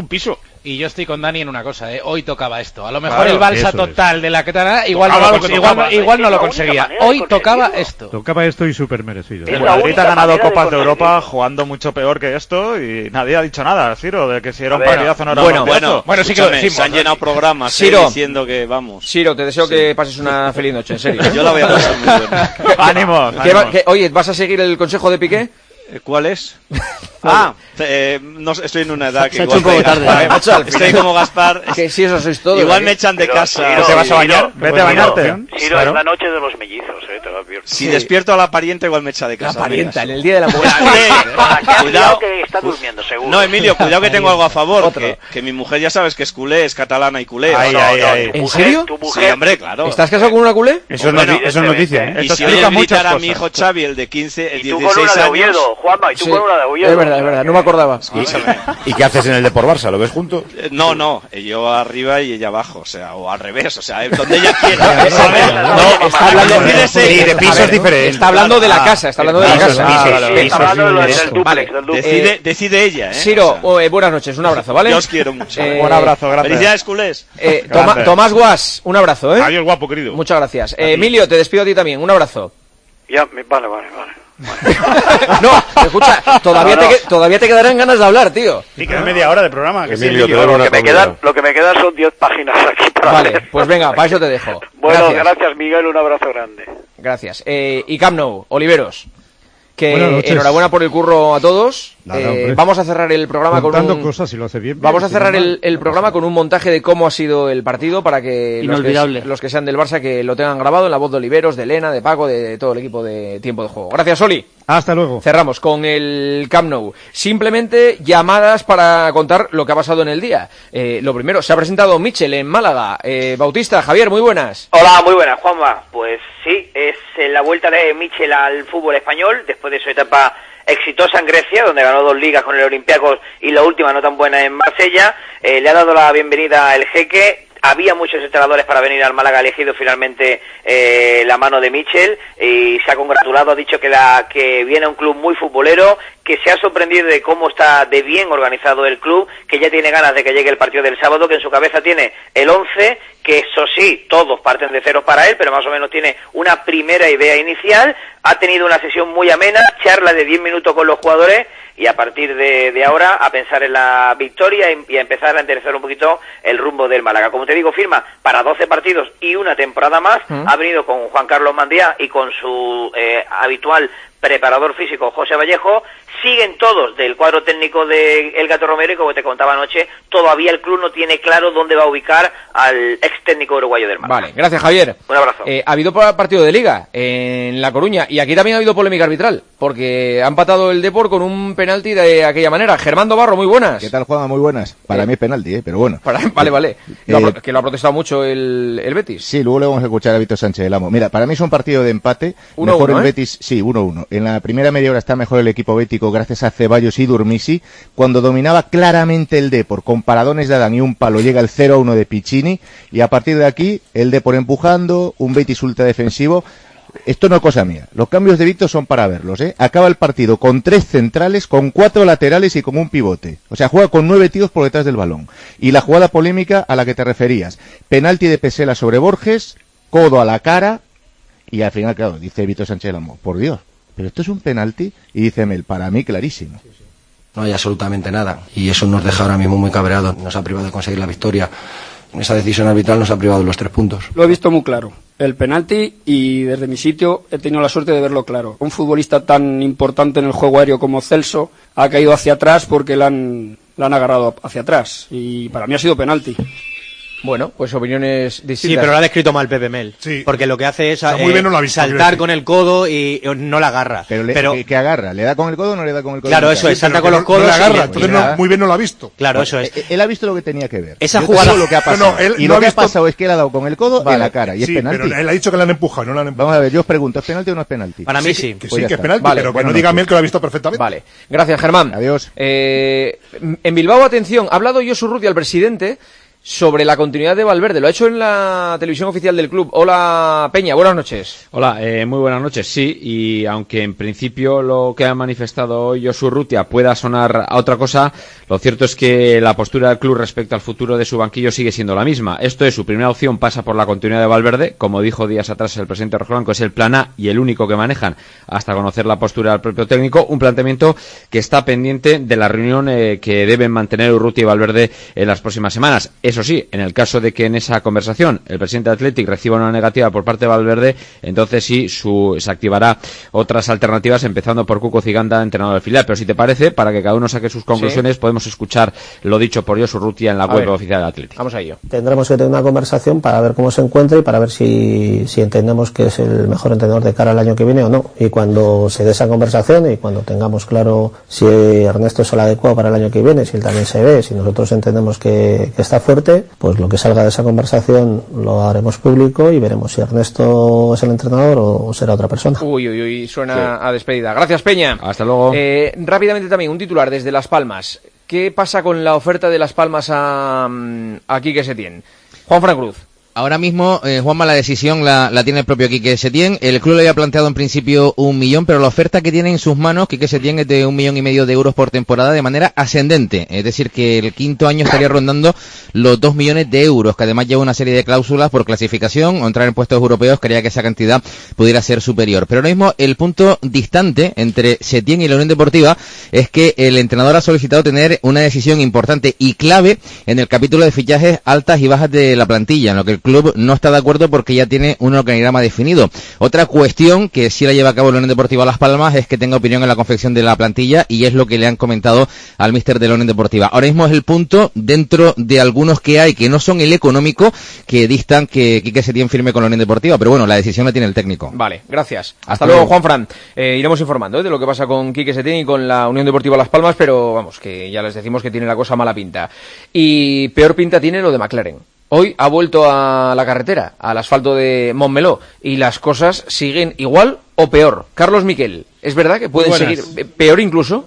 un piso. Y yo estoy con Dani en una cosa, ¿eh? Hoy tocaba esto. A lo mejor Claro, el balsa eso total es. de la Ketana igual no Tocaba lo, lo que igual, tocaba. igual no Es lo la conseguía. única Hoy tocaba esto. Tocaba esto y súper merecido. El Madrid ha ganado Copas de Europa jugando mucho peor que esto y nadie ha dicho nada, Ciro, de que si era un partidazo o no era bueno, un partidazo. Bueno, escúchame, se han llenado programas eh, Ciro. diciendo que vamos. Ciro, te deseo Sí. que pases una feliz noche, en serio. Yo la voy a pasar muy buena. ánimos, ¿Qué va- ánimos. qué- oye, ¿vas a seguir el consejo de Piqué? ¿Cuál es? Ah, eh, no, sé, estoy en una edad que Se ha igual hecho un poco me- tarde. Vale, macho, al estoy final. como Gaspar. Que si eso sois todos. Igual aquí. me echan de Pero, casa. Ciro, ¿Te vas a Ciro, bañar? Vete a Ciro, bañarte. Ciro, Claro. es la noche de los mellizos, ¿eh? Te va a Si despierto a la parienta, igual me echa de casa. La parienta, en el día de la mujer. Cuidado. que está durmiendo, seguro. No, Emilio, cuidado que tengo algo a favor. Que, que mi mujer ya sabes que es culé, es catalana y culé. Ay, no, ay, no, ay. tu ¿En mujer- serio? tu mujer- Sí, hombre, claro. ¿Estás casado con una culé? Eso es noti- eso es noticia, ¿eh? Y Esto si explica oyes muchas gritar a mi cosas. hijo Xavi, el de quince, el Y tú con dieciséis una de años... Oviedo, Juanma, y tú Sí, con una de Oviedo. es verdad, es verdad, no me acordaba. Escúchame. ¿Y qué haces en el Depor Barça? ¿Lo ves junto? Eh, No, no, yo arriba y ella abajo, o sea, o al revés, o sea, donde ella quiera. No, está hablando Decide- de pisos diferentes. Está hablando de la casa, está hablando de la casa. Ah, Sí, vale, sí, vale. está hablando de lo- del duplex, Vale, del duplex. decide, Eh, decide ella, ¿eh? Siro, oh, eh, buenas noches, un abrazo, ¿vale? Yo os quiero mucho. Eh, Un abrazo, gracias. Felicidades, culés. Eh, Toma- Grande. Tomás Guas, un abrazo, ¿eh? Adiós, guapo, querido. Muchas gracias. Eh, Emilio, te despido a ti también, un abrazo. Ya, me- vale, vale, vale. No, escucha, todavía, No, no. Te, que- todavía te quedarán ganas de hablar, tío. Y queda media hora de programa. Que Emilio, sí, te doy una Lo que, me quedan, lo que me quedan son diez páginas aquí para Vale, leer. pues venga, para eso te dejo. Bueno, Gracias. gracias. Miguel, un abrazo grande. Gracias. Eh, y Camp Nou, Oliveros. Que Buenas noches. enhorabuena por el curro a todos. Nada, Eh, hombre. vamos a cerrar el programa Contando con un... cosas, si lo hace bien. bien, Vamos a si cerrar no mal. el, el programa con un montaje de cómo ha sido el partido para que los, que Inolvidable. los que sean del Barça que lo tengan grabado en la voz de Oliveros, de Elena, de Paco, de todo el equipo de Tiempo de Juego. Gracias, Oli. Hasta luego. Cerramos con el Camp Nou. Simplemente llamadas para contar lo que ha pasado en el día. Eh, lo primero, se ha presentado Michel en Málaga. Eh, Bautista, Javier, muy buenas. Hola, muy buenas, Juanma. Pues sí, es eh, la vuelta de Michel al fútbol español después de su etapa exitosa en Grecia, donde ganó dos ligas con el Olympiacos y la última no tan buena en Marsella. Eh, le ha dado la bienvenida el Jeque. Había muchos entrenadores para venir al Málaga, ha elegido finalmente eh, la mano de Michel y se ha congratulado, ha dicho que, la, que viene a un club muy futbolero, que se ha sorprendido de cómo está de bien organizado el club, que ya tiene ganas de que llegue el partido del sábado, que en su cabeza tiene el once, que eso sí, todos parten de ceros para él, pero más o menos tiene una primera idea inicial. Ha tenido una sesión muy amena, charla de diez minutos con los jugadores y a partir de, de ahora a pensar en la victoria y a empezar a enderezar un poquito el rumbo del Málaga. Como te digo, firma para doce partidos y una temporada más. Mm. Ha venido con Juan Carlos Mandía y con su eh, habitual preparador físico José Vallejo. Siguen todos del cuadro técnico de El Gato Romero y como te contaba anoche, todavía el club no tiene claro dónde va a ubicar al ex técnico uruguayo del Málaga. Vale, gracias, Javier. Un abrazo. Eh, ha habido pa- partido de Liga en La Coruña y aquí también ha habido polémica arbitral porque ha empatado el Depor con un penalti de aquella manera. Germán Barro, muy buenas. ¿Qué tal, Juanma? Muy buenas. Para Eh, mí es penalti, ¿eh? Pero bueno. Para- vale, vale. Lo ha Eh, pro- que lo ha protestado mucho el, el Betis. Sí, luego le vamos a escuchar a Víctor Sánchez del Amo. Mira, para mí es un partido de empate. uno Mejor uno, el ¿eh? Betis, sí, uno uno. En la primera media hora está mejor el equipo bético gracias a Ceballos y Durmisi. Cuando dominaba claramente el Depor, con paradones de Adán y un palo, llega el cero a uno de Piccini. Y a partir de aquí, el Depor empujando, un Betis ultra defensivo. Esto no es cosa mía. Los cambios de Víctor son para verlos, ¿eh? Acaba el partido con tres centrales, con cuatro laterales y con un pivote. O sea, juega con nueve tíos por detrás del balón. Y la jugada polémica a la que te referías. Penalti de Pesela sobre Borges, codo a la cara. Y al final, claro, dice Víctor Sánchez Lamo, por Dios, pero esto es un penalti. Y dice Mel, para mí clarísimo. No hay absolutamente nada y eso nos deja ahora mismo muy cabreados, nos ha privado de conseguir la victoria. Esa decisión arbitral nos ha privado de los tres puntos. Lo he visto muy claro, el penalti, y desde mi sitio he tenido la suerte de verlo claro. Un futbolista tan importante en el juego aéreo como Celso ha caído hacia atrás porque le han, le han agarrado hacia atrás y para mí ha sido penalti. Bueno, pues opiniones distintas. Sí, pero lo ha descrito mal Pepe Mel. Sí. Porque lo que hace es O sea, muy eh, bien no lo ha visto, quiero saltar decir. con el codo y y no la agarra. Pero, le, Pero- ¿qué, qué agarra? ¿Le da con el codo o no le da con el codo? Claro, No eso cae. es, salta Pero con que los codos no le y- agarra, y entonces nada. no- Muy bien no lo ha visto. Claro, eso es. Él, él ha visto lo que tenía que ver. Esa Yo jugada- te digo lo que ha pasado. No, no, él y no lo ha que ha visto- pasado es que le ha dado con el codo Vale. en la cara. Y Sí, es penalti. pero él ha dicho que le han empujado, no le han empujado. Vamos a ver, yo os pregunto, ¿es penalti o no es penalti? Para mí sí. Que Pues sí, ya que es está. penalti, Vale, pero que buenas no diga noches. Mel que lo ha visto perfectamente. Vale, gracias, Germán. Adiós. Eh, en Bilbao, atención, ha hablado Josu Ruti al presidente sobre la continuidad de Valverde. Lo ha hecho en la televisión oficial del club. Hola, Peña, buenas noches. Hola, eh, muy buenas noches. Sí, y aunque en principio lo que ha manifestado hoy Josu Urrutia pueda sonar a otra cosa, lo cierto es que la postura del club respecto al futuro de su banquillo sigue siendo la misma. Esto es, su primera opción pasa por la continuidad de Valverde. Como dijo días atrás el presidente rojiblanco, es el plan A y el único que manejan hasta conocer la postura del propio técnico. Un planteamiento que está pendiente de la reunión eh, que deben mantener Urrutia y Valverde en las próximas semanas. Eso sí, en el caso de que en esa conversación el presidente de Athletic reciba una negativa por parte de Valverde, entonces sí su, se activará otras alternativas, empezando por Cuco Ciganda, entrenador del filial. Pero si te parece, para que cada uno saque sus conclusiones, sí, podemos escuchar lo dicho por Josu Urrutia en la a web ver, oficial del Athletic. Vamos a ello. Tendremos que tener una conversación para ver cómo se encuentra y para ver si, si entendemos que es el mejor entrenador de cara al año que viene o no. Y cuando se dé esa conversación y cuando tengamos claro si Ernesto es el adecuado para el año que viene, si él también se ve, si nosotros entendemos que, que está fuerte, pues lo que salga de esa conversación lo haremos público y veremos si Ernesto es el entrenador o será otra persona. Uy, uy, uy, suena sí. a despedida. Gracias, Peña. Hasta luego. Eh, rápidamente también un titular desde Las Palmas. ¿Qué pasa con la oferta de Las Palmas a, a Quique Setién? Juan Fran Cruz. Ahora mismo, eh, Juanma, la decisión la, la tiene el propio Quique Setién. El club le había planteado en principio un millón, pero la oferta que tiene en sus manos Quique Setién es de un millón y medio de euros por temporada de manera ascendente. Es decir, que el quinto año estaría rondando los dos millones de euros, que además lleva una serie de cláusulas por clasificación o entrar en puestos europeos. Creía que esa cantidad pudiera ser superior. Pero ahora mismo el punto distante entre Setién y la Unión Deportiva es que el entrenador ha solicitado tener una decisión importante y clave en el capítulo de fichajes altas y bajas de la plantilla, en lo que el club no está de acuerdo porque ya tiene un organigrama definido. Otra cuestión que sí la lleva a cabo la Unión Deportiva Las Palmas es que tenga opinión en la confección de la plantilla, y es lo que le han comentado al míster de la Unión Deportiva. Ahora mismo es el punto, dentro de algunos que hay que no son el económico, que distan que Quique Setién firme con la Unión Deportiva, pero bueno, la decisión la tiene el técnico. Vale, gracias. Hasta, Hasta luego, luego, Juanfran. Eh, iremos informando ¿eh? de lo que pasa con Quique Setién y con la Unión Deportiva Las Palmas, pero vamos, que ya les decimos que tiene la cosa mala pinta. Y peor pinta tiene lo de McLaren. Hoy ha vuelto a la carretera, al asfalto de Montmeló, y las cosas siguen igual o peor. Carlos Miquel, ¿es verdad que pueden seguir peor incluso?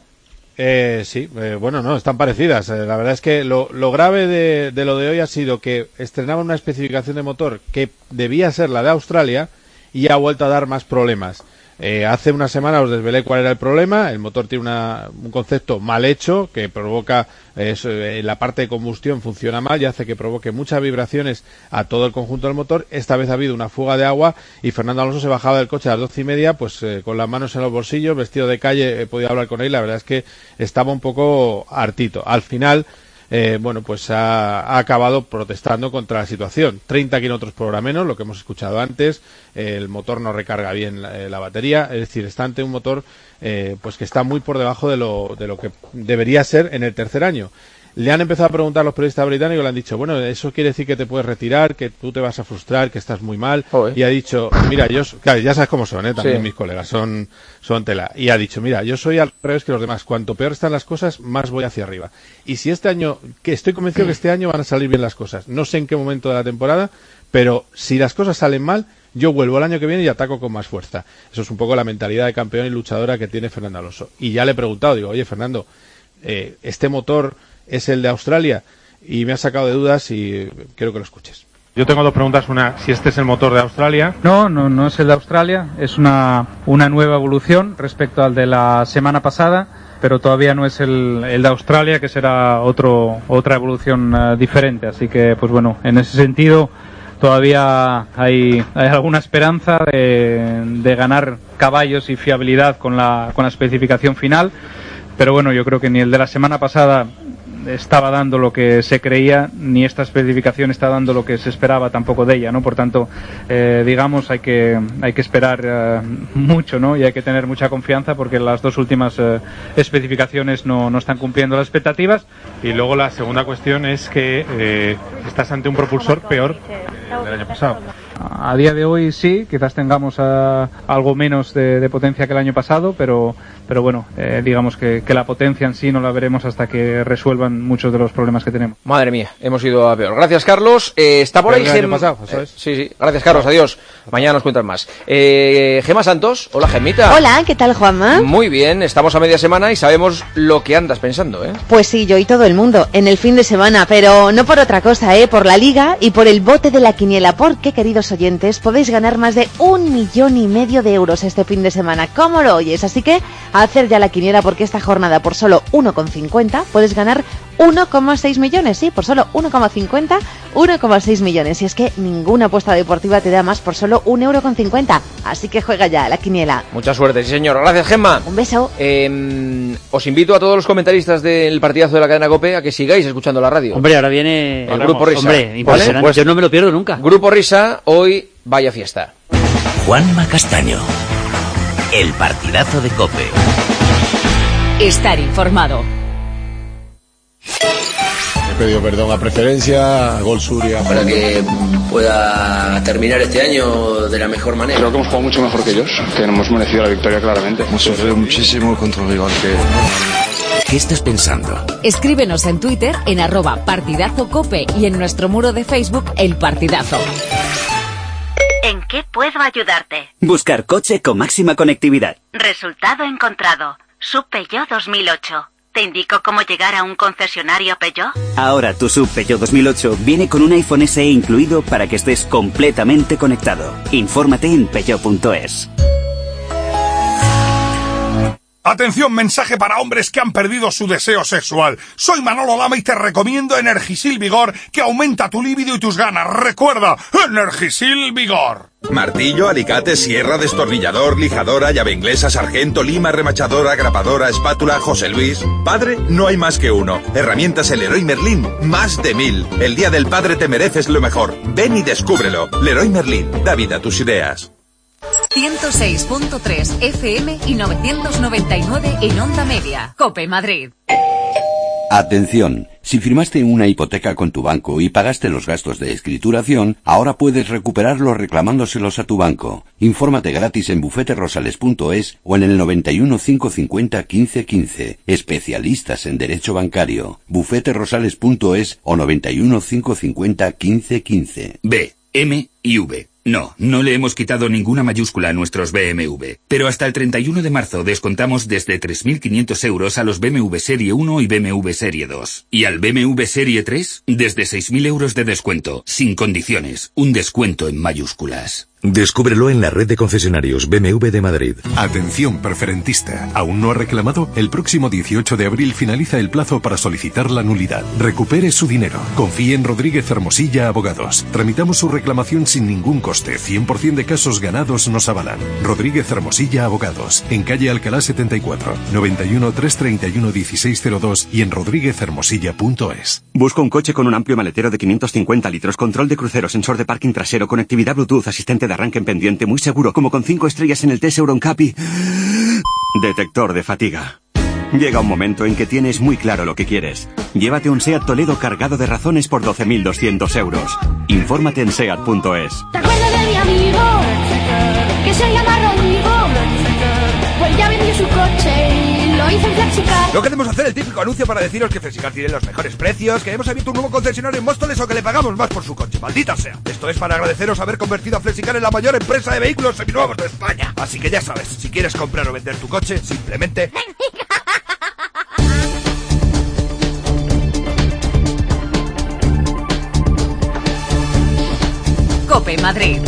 Eh, sí, eh, bueno, no, están parecidas. Eh, la verdad es que lo, lo grave de, de lo de hoy ha sido que estrenaban una especificación de motor que debía ser la de Australia y ha vuelto a dar más problemas. Eh, hace una semana os desvelé cuál era el problema. El motor tiene una, un concepto mal hecho que provoca eh, eh, la parte de combustión funciona mal y hace que provoque muchas vibraciones a todo el conjunto del motor. Esta vez ha habido una fuga de agua y Fernando Alonso se bajaba del coche a las doce y media pues eh, con las manos en los bolsillos, vestido de calle. He podido hablar con él, la verdad es que estaba un poco hartito. Al final Eh, bueno, pues ha, ha acabado protestando contra la situación. treinta kilómetros por hora menos, lo que hemos escuchado antes. Eh, el motor no recarga bien la, eh, la batería. Es decir, está ante un motor eh, pues que está muy por debajo de lo, de lo que debería ser en el tercer año. Le han empezado a preguntar a los periodistas británicos, le han dicho, bueno, eso quiere decir que te puedes retirar, que tú te vas a frustrar, que estás muy mal. Joder. Y ha dicho, mira, yo, claro, ya sabes cómo son, ¿eh? También sí. Mis colegas son, son tela. Y ha dicho, mira, yo soy al revés que los demás. Cuanto peor están las cosas, más voy hacia arriba. Y si este año, que estoy convencido que este año van a salir bien las cosas. No sé en qué momento de la temporada, pero si las cosas salen mal, yo vuelvo el año que viene y ataco con más fuerza. Eso es un poco la mentalidad de campeón y luchadora que tiene Fernando Alonso. Y ya le he preguntado, digo, oye, Fernando, eh, este motor es el de Australia, y me ha sacado de dudas y quiero que lo escuches. Yo tengo dos preguntas. Una, si este es el motor de Australia. No, no, no es el de Australia, es una, una nueva evolución respecto al de la semana pasada, pero todavía no es el, el de Australia, que será otro, otra evolución uh, diferente. Así que, pues bueno, en ese sentido todavía hay, hay alguna esperanza de, de ganar caballos y fiabilidad con la, con la especificación final, pero bueno, yo creo que ni el de la semana pasada estaba dando lo que se creía, ni esta especificación está dando lo que se esperaba tampoco de ella, ¿no? Por tanto, eh, digamos, hay que hay que esperar eh, mucho, ¿no? Y hay que tener mucha confianza porque las dos últimas eh, especificaciones no, no están cumpliendo las expectativas. Y luego la segunda cuestión es que eh, estás ante un propulsor peor del año pasado. A día de hoy sí, quizás tengamos uh, algo menos de, de potencia que el año pasado, pero pero bueno, eh, digamos que, que la potencia en sí no la veremos hasta que resuelvan muchos de los problemas que tenemos. Madre mía, hemos ido a peor. Gracias, Carlos. Eh, está por ahí Gema. Eh, sí, sí. Gracias, Carlos. Adiós. Mañana nos cuentan más. Eh, Gema Santos. Hola, Gemita. Hola, ¿qué tal, Juanma? Muy bien. Estamos a media semana y sabemos lo que andas pensando, ¿eh? Pues sí, yo y todo el mundo en el fin de semana, pero no por otra cosa, ¿eh? Por la Liga y por el bote de la quiniela. Porque, queridos oyentes, podéis ganar más de un millón y medio de euros este fin de semana. ¿Cómo lo oyes? Así que a hacer ya la quiniela, porque esta jornada por solo uno con cincuenta puedes ganar uno coma seis millones, sí, por solo uno coma cincuenta, uno coma seis millones. Y es que ninguna apuesta deportiva te da más por solo un euro con cincuenta. Así que juega ya la quiniela. Mucha suerte, sí señor. Gracias, Gemma. Un beso. Eh, os invito a todos los comentaristas del partidazo de la cadena COPE a que sigáis escuchando la radio. Hombre, ahora viene el Grupo Risa. Hombre, impresionante. ¿Vale? Pues yo no me lo pierdo nunca. Grupo Risa, hoy vaya fiesta. Juanma Castaño. El partidazo de COPE. Estar informado. He pedido perdón a Preferencia, a Gol Suria. Para que pueda terminar este año de la mejor manera. Creo que hemos jugado mucho mejor que ellos, que hemos merecido la victoria claramente. Hemos sufrido muchísimo contra un rival que... ¿Qué estás pensando? Escríbenos en Twitter en arroba partidazo cope y en nuestro muro de Facebook El Partidazo. ¿En qué puedo ayudarte? Buscar coche con máxima conectividad. Resultado encontrado. Sub Peugeot dos mil ocho. ¿Te indico cómo llegar a un concesionario Peugeot? Ahora tu Sub Peugeot dos mil ocho viene con un iPhone S E incluido para que estés completamente conectado. Infórmate en peugeot punto es. Atención, mensaje para hombres que han perdido su deseo sexual. Soy Manolo Lama y te recomiendo Energisil Vigor, que aumenta tu líbido y tus ganas. Recuerda, Energisil Vigor. Martillo, alicate, sierra, destornillador, lijadora, llave inglesa, sargento, lima, remachadora, grapadora, espátula, José Luis. Padre, no hay más que uno. Herramientas el Leroy Merlin, más de mil. El día del padre te mereces lo mejor. Ven y descúbrelo. Leroy Merlin, da vida a tus ideas. ciento seis punto tres F M y novecientos noventa y nueve en Onda Media. COPE Madrid. Atención, si firmaste una hipoteca con tu banco y pagaste los gastos de escrituración, ahora puedes recuperarlos reclamándoselos a tu banco. Infórmate gratis en bufete rosales punto es o en el noventa y uno, quinientos cincuenta, quince quince. Especialistas en derecho bancario. bufete rosales punto es o noventa y uno, quinientos cincuenta, quince quince. B, M y V. No, no le hemos quitado ninguna mayúscula a nuestros B M W. Pero hasta el treinta y uno de marzo descontamos desde tres mil quinientos euros a los B M W Serie uno y B M W Serie dos. Y al B M W Serie tres, desde seis mil euros de descuento, sin condiciones. Un descuento en mayúsculas. Descúbrelo en la red de concesionarios B M W de Madrid. Atención preferentista, ¿aún no ha reclamado? El próximo dieciocho de abril finaliza el plazo para solicitar la nulidad. Recupere su dinero. Confíe en Rodríguez Hermosilla Abogados. Tramitamos su reclamación sin ningún coste. cien por ciento de casos ganados nos avalan. Rodríguez Hermosilla Abogados. En calle Alcalá setenta y cuatro, noventa y uno, trescientos treinta y uno, dieciséis cero dos y en rodríguez hermosilla punto es. Busco un coche con un amplio maletero de quinientos cincuenta litros, control de crucero, sensor de parking trasero, conectividad Bluetooth, asistente de arranque en pendiente, muy seguro, como con cinco estrellas en el test Euroncap y... detector de fatiga. Llega un momento en que tienes muy claro lo que quieres. Llévate un SEAT Toledo cargado de razones por doce mil doscientos euros. Infórmate en seat punto es. ¿Te acuerdas de mi amigo? Que se llama Rodrigo. Pues ya vendió su coche y lo hizo en Flexicar. No queremos hacer el típico anuncio para deciros que Flexicar tiene los mejores precios, que hemos abierto un nuevo concesionario en Móstoles o que le pagamos más por su coche. ¡Maldita sea! Esto es para agradeceros haber convertido a Flexicar en la mayor empresa de vehículos seminuevos de España. Así que ya sabes, si quieres comprar o vender tu coche, simplemente... COPE Madrid.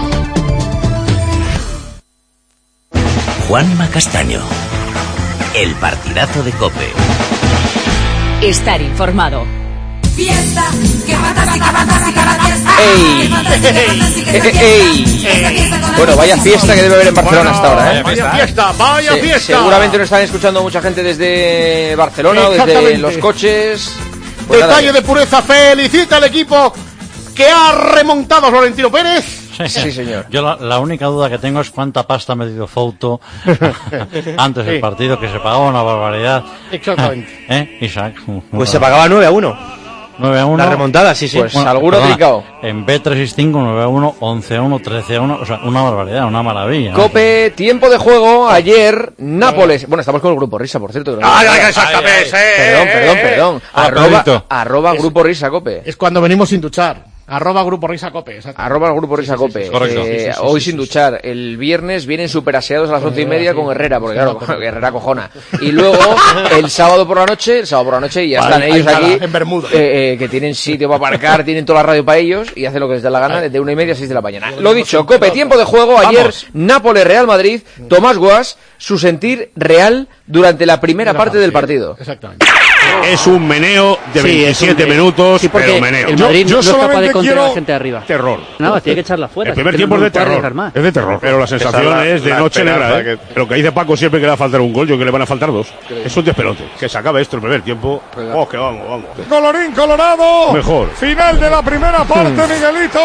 Juanma Castaño. El partidazo de COPE. Estar informado. Fiesta, que fantástica, fantástica la fiesta. ¡Ey! ¡Ey! ¡Ey! Bueno, vaya fiesta que debe haber en Barcelona hasta ahora, ¿eh? Vaya fiesta, vaya Se, fiesta. Seguramente nos están escuchando mucha gente desde Barcelona o desde los coches. Pues Detalle nada, de pureza, felicita al equipo que ha remontado a Florentino Pérez. Sí, señor. Yo la, la única duda que tengo es cuánta pasta ha metido Fouto antes del Sí. partido, que se pagaba una barbaridad. Exactamente. ¿Eh, Isaac? Pues se pagaba nueve a uno. nueve a uno. La remontada, sí, sí. Pues Bueno, alguno perdona, tricao. En B trescientos sesenta y cinco, nueve a uno, once a uno, trece a uno. O sea, una barbaridad, una maravilla. ¿no? Cope, tiempo de juego, ayer, Nápoles. Bueno, estamos con el Grupo Risa, por cierto. Ay, ay, exactamente. Perdón, perdón, perdón. Ah, Arroba, Pedrito. arroba Es- Grupo Risa, Cope. Es cuando venimos sin duchar. Arroba Grupo Risa Cope. exacto. Arroba el Grupo Risa Cope. Correcto. Eh, Sí, sí, sí, hoy sí, sin sí, duchar. El viernes vienen super aseados a las once y media sí. con Herrera, porque claro, Sí, no, Herrera cojona. Y luego, el sábado por la noche, el sábado por la noche, y ya Ahí- están ahí ellos nada, aquí, en Bermuda. eh, eh, que tienen sitio para aparcar, tienen toda la radio para ellos, y hacen lo que les da la gana, desde una y media a seis de la mañana. Lo dicho, Cope, tiempo de juego, ayer, Vamos. Nápoles, Real Madrid, Tomás Guas, su sentir real durante la primera parte del partido. Exactamente. es un meneo de Sí, veintisiete es un- minutos, sí, porque pero meneo. el Madrid Yo- no yo es capaz de solamente contener a la quiero gente de arriba. terror. Nada, tiene que echarla fuera. El primer es que tiempo no es de puede terror, arriesgar más. es de terror, pero la sensación Esa es la- es de la noche esperanza negra, ¿eh? Lo que dice Paco siempre que le va a faltar un gol, yo creo que le van a faltar dos. Es un despelote. Que se acabe esto el primer tiempo. Oh, que vamos, vamos. Colorín colorado. Mejor. Final de la primera parte, Miguelito.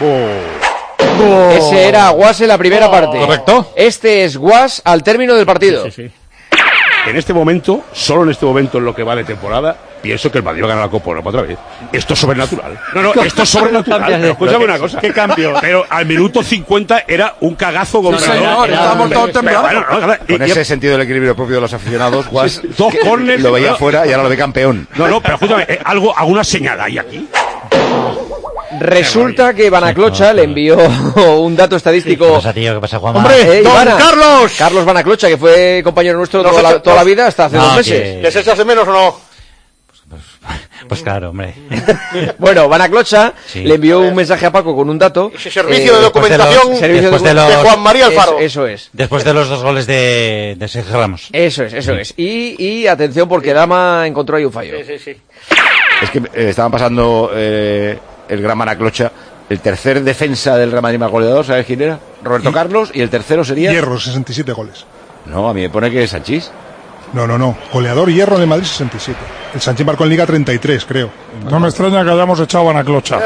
Ese era Guas en la primera parte. Correcto. Este es Guas al término del partido. Sí, sí, sí. En este momento, solo en este momento en lo que va de temporada, pienso que el Madrid va a ganar la Copa Europa otra vez. Esto es sobrenatural. No, no, esto es sobrenatural. Pero escúchame una cosa. ¿Qué cambio? Pero al minuto cincuenta era un cagazo Sí, goleador. señor, estábamos todos temblando. Bueno, no, y- Con y- ese sentido del equilibrio propio de los aficionados, Guas Dos córneres. lo veía no, fuera y ahora lo ve campeón. No, no, pero escúchame, eh, algo, alguna señal hay aquí. Resulta que Banaclocha le envió un dato estadístico. ¿Qué pasa, tío? ¿Qué pasa, Juanma? ¡Hombre, Eh, don Ivana. Carlos! Carlos Banaclocha, que fue compañero nuestro Nos toda la, echa- toda la nos- vida hasta hace No, dos que- meses. ¿Les echas de menos o no? Pues claro, hombre. Bueno, Banaclocha Sí. le envió un mensaje a Paco con un dato. Ese servicio Eh, de después de los- documentación servicio después de docu- los- de Juan María Alfaro. Eso, eso es. Después de los dos goles de, de Sergio Ramos. Eso es, eso es. Y, y atención porque Dama encontró ahí un fallo. Sí, sí, sí. Es que eh, estaban pasando eh, el gran Manaclocha, el tercer defensa del Real Madrid más goleador, ¿sabes quién era? Roberto Carlos, y el tercero sería... Hierro, sesenta y siete goles. No, a mí me pone que es Sanchís. No, no, no. Goleador Hierro de Madrid, sesenta y siete. El Sánchez marcó en Liga treinta y tres, creo. No me extraña que hayamos echado a Banaclocha.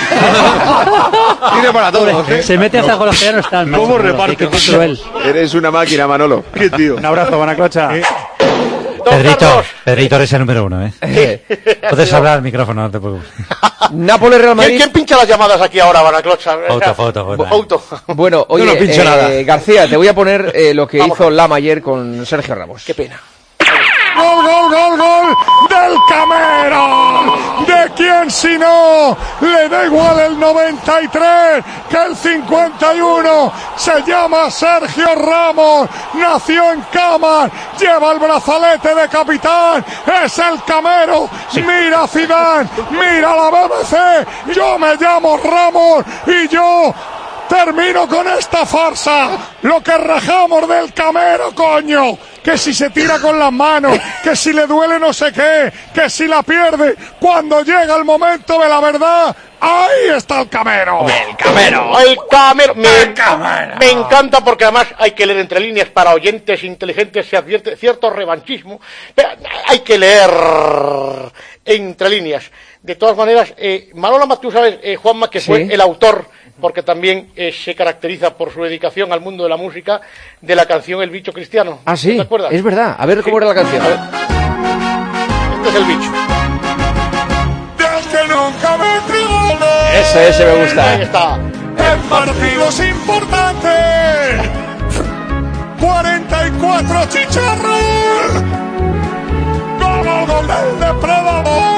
Tiene para todos, ¿eh? Se mete hasta con los que ya no están. ¿Cómo Manolo. reparte? Qué- qué cruel. Eres una máquina, Manolo. Qué tío. Un abrazo, Banaclocha. Pedrito, Pedrito eres el número uno, ¿eh? Puedes hablar al micrófono, no te preocupes. Nápoles Real Madrid. ¿Quién, ¿Quién pincha las llamadas aquí ahora, Banaclocha? Foto, foto, foto. Auto. Bueno, oye, Yo no pincho eh, nada. García, te voy a poner eh, lo que hizo Lama ayer con Sergio Ramos. Qué pena. ¡Gol, gol, gol, gol! ¡Del Camero! ¿De quién si no? Le da igual el noventa y tres que el cincuenta y uno. Se llama Sergio Ramos. Nació en Cámara. Lleva el brazalete de capitán. Es el Camero. Mira Zidane. Mira la B B C. Yo me llamo Ramos y yo... termino con esta farsa. Lo que rajamos del Camero, coño. Que si se tira con las manos, que si le duele no sé qué, que si la pierde. Cuando llega el momento de la verdad, ahí está el Camero. El Camero. El Camero. Me, me encanta porque además hay que leer entre líneas para oyentes inteligentes. Se advierte cierto revanchismo. Pero hay que leer entre líneas. De todas maneras, eh, Manolo Matú, sabes, eh, Juanma, que fue Sí. el autor, porque también eh, se caracteriza por su dedicación al mundo de la música, de la canción El Bicho Cristiano. Ah, sí, ¿Te acuerdas? es verdad. A ver cómo era la canción. Este es El Bicho. Del que nunca me goles. Ese, ese me gusta. Ahí está. En partidos importantes. cuarenta y cuatro chicharros. Gol, gol, gol del depredador.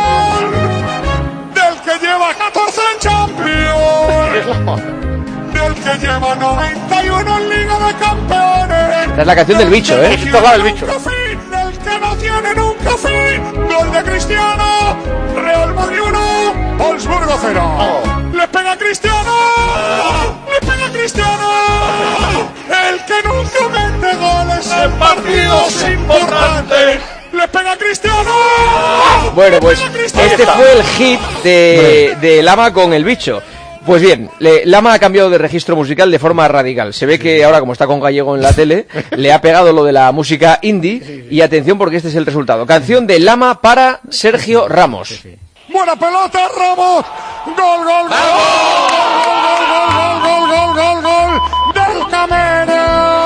Del que lleva catorce en Champions. Del que lleva noventa y uno en Liga de Campeones. Esta es la canción del bicho, ¿eh? Esta es la del bicho. Nunca fin, del que no tiene nunca fin. Gol de Cristiano. Real Madrid uno. Wolfsburgo cero. Le pega Cristiano. Le pega Cristiano. El que nunca mete goles en partidos importantes. Le pega Cristiano. Bueno, pues Le pega Cristiano. este fue el hit de, de Lama con el bicho. Pues bien, le- Lama ha cambiado de registro musical de forma radical. Se ve que ahora, como está con Gallego en la tele, le ha pegado lo de la música indie. Y atención porque este es el resultado. Canción de Lama para Sergio Ramos. Buena pelota, Ramos. Gol, gol, gol. Gol, gol, gol, gol, gol, gol. Del Camero.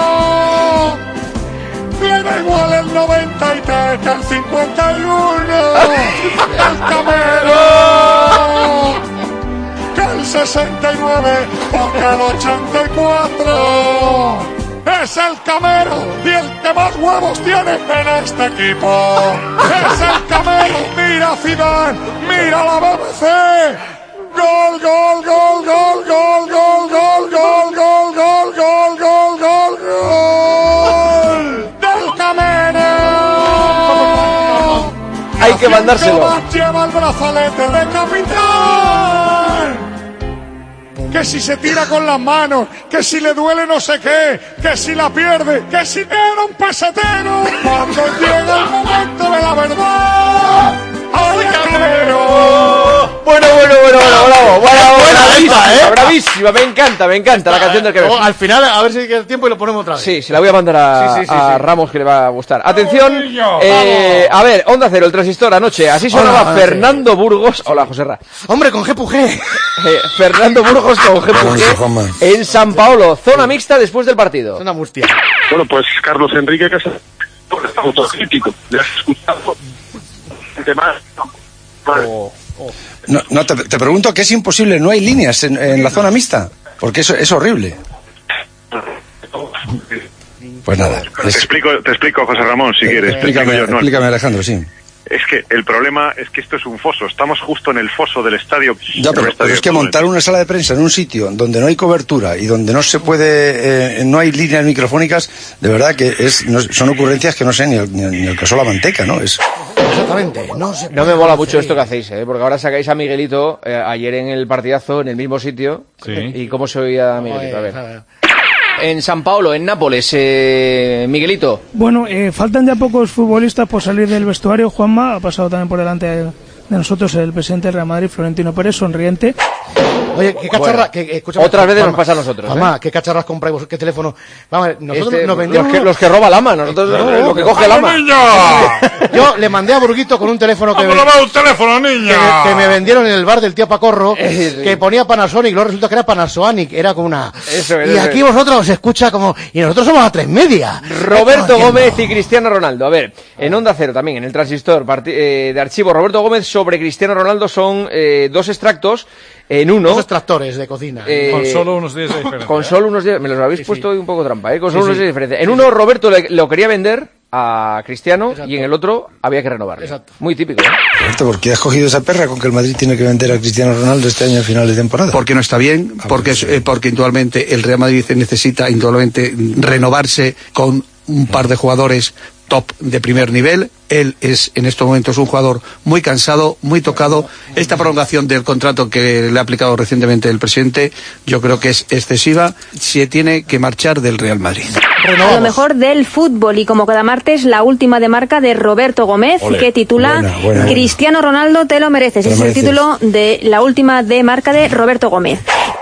Le da igual el noventa y tres que el cincuenta y uno. El Camero. Que el sesenta y nueve o que el ochenta y cuatro. Es el Camero y el que más huevos tiene en este equipo. Es el Camero. Mira Zidane, mira la B B C. Gol, gol, gol, gol, gol, gol, gol, gol, gol, gol, gol, gol, gol, gol. Del Camero. Hay que mandárselo. Lleva el brazalete de capitán. Que si se tira con las manos, que si le duele no sé qué, que si la pierde, que si era un pesetero. Cuando llega el momento de la verdad, buenísima, me encanta, me encanta la canción del que oh, al final, a ver si queda tiempo y lo ponemos otra vez. Sí, se la voy a mandar a, sí, sí, sí, a sí. Ramos, que le va a gustar. Atención, eh, a ver, Onda Cero, el transistor anoche, así sonaba Hola, Fernando sí. Burgos. Hola, Joserra. Hombre, con G P G. Eh, Fernando Burgos con G P G en San Paolo, zona mixta después del partido. Zona mustia. Bueno, pues Carlos Enrique Casa, autocrítico. ¿Le has escuchado? Más. Oh, oh. No, no te, te pregunto que es imposible, no hay líneas en, en la zona mixta, porque eso es horrible. Pues nada. Te es... explico, te explico, José Ramón, si eh, quieres. Explícame, yo, no, explícame, Alejandro, sí. Es que el problema es que esto es un foso. Estamos justo en el foso del estadio. Ya, pero, estadio pero es que montar una sala de prensa en un sitio donde no hay cobertura y donde no se puede, eh, no hay líneas microfónicas, de verdad que es, no, son ocurrencias que no sé ni el, ni el, ni el caso la manteca, ¿no? Es... Exactamente. No, se no me mola mucho esto que hacéis, ¿eh? Porque ahora sacáis a Miguelito eh, ayer en el partidazo en el mismo sitio. Sí. ¿Y cómo se oía a Miguelito? A ver. A ver. En San Paolo, en Nápoles, eh, Miguelito. Bueno, eh, faltan ya pocos futbolistas por salir del vestuario. Juanma ha pasado también por delante de nosotros el presidente del Real Madrid, Florentino Pérez, sonriente. Oye, qué cacharra... Bueno, que, escúchame, otras veces Juanma, nos pasa a nosotros. Mamá, ¿eh? ¿qué cacharras compráis vosotros? ¿Qué teléfono? Vamos a ver, nosotros este, nos vendieron... Los que, los que roba el ama, nosotros no, no, lo que coge el ama. Yo le mandé a Burguito con un teléfono que... ¡Vamos a un teléfono, niña! Que, que me vendieron en el bar del tío Pacorro, sí. Que ponía Panasonic, luego resulta que era Panasonic, era como una... Eso es, y aquí eso vosotros os escucha como... Y nosotros somos a tres media. Roberto Gómez y Cristiano Ronaldo. A ver, en Onda Cero también, en el transistor eh, de archivo, Roberto Gómez sobre Cristiano Ronaldo son eh, dos extractos en uno. Dos extractores de cocina. Eh, con solo unos días de diferencia. Con solo unos días, me los habéis sí, puesto sí. un poco trampa, ¿eh? Con solo sí, unos días sí. de diferencia. En uno Roberto le, lo quería vender a Cristiano. Exacto. Y en el otro había que renovarlo. Exacto. Muy típico, ¿eh? Roberto, ¿por qué has cogido esa perra con que el Madrid tiene que vender a Cristiano Ronaldo este año a final de temporada? Porque no está bien, ah, porque, eh, porque indudablemente el Real Madrid necesita indudablemente renovarse con un par de jugadores top de primer nivel. Él es en estos momentos un jugador muy cansado, muy tocado. Esta prolongación del contrato que le ha aplicado recientemente el presidente, yo creo que es excesiva. Se tiene que marchar del Real Madrid. A lo mejor del fútbol, y como cada martes, la última de marca de Roberto Gómez, Olé. que titula buena, buena, Cristiano Ronaldo, te lo mereces. Te lo es mereces. El título de la última de marca de Roberto Gómez.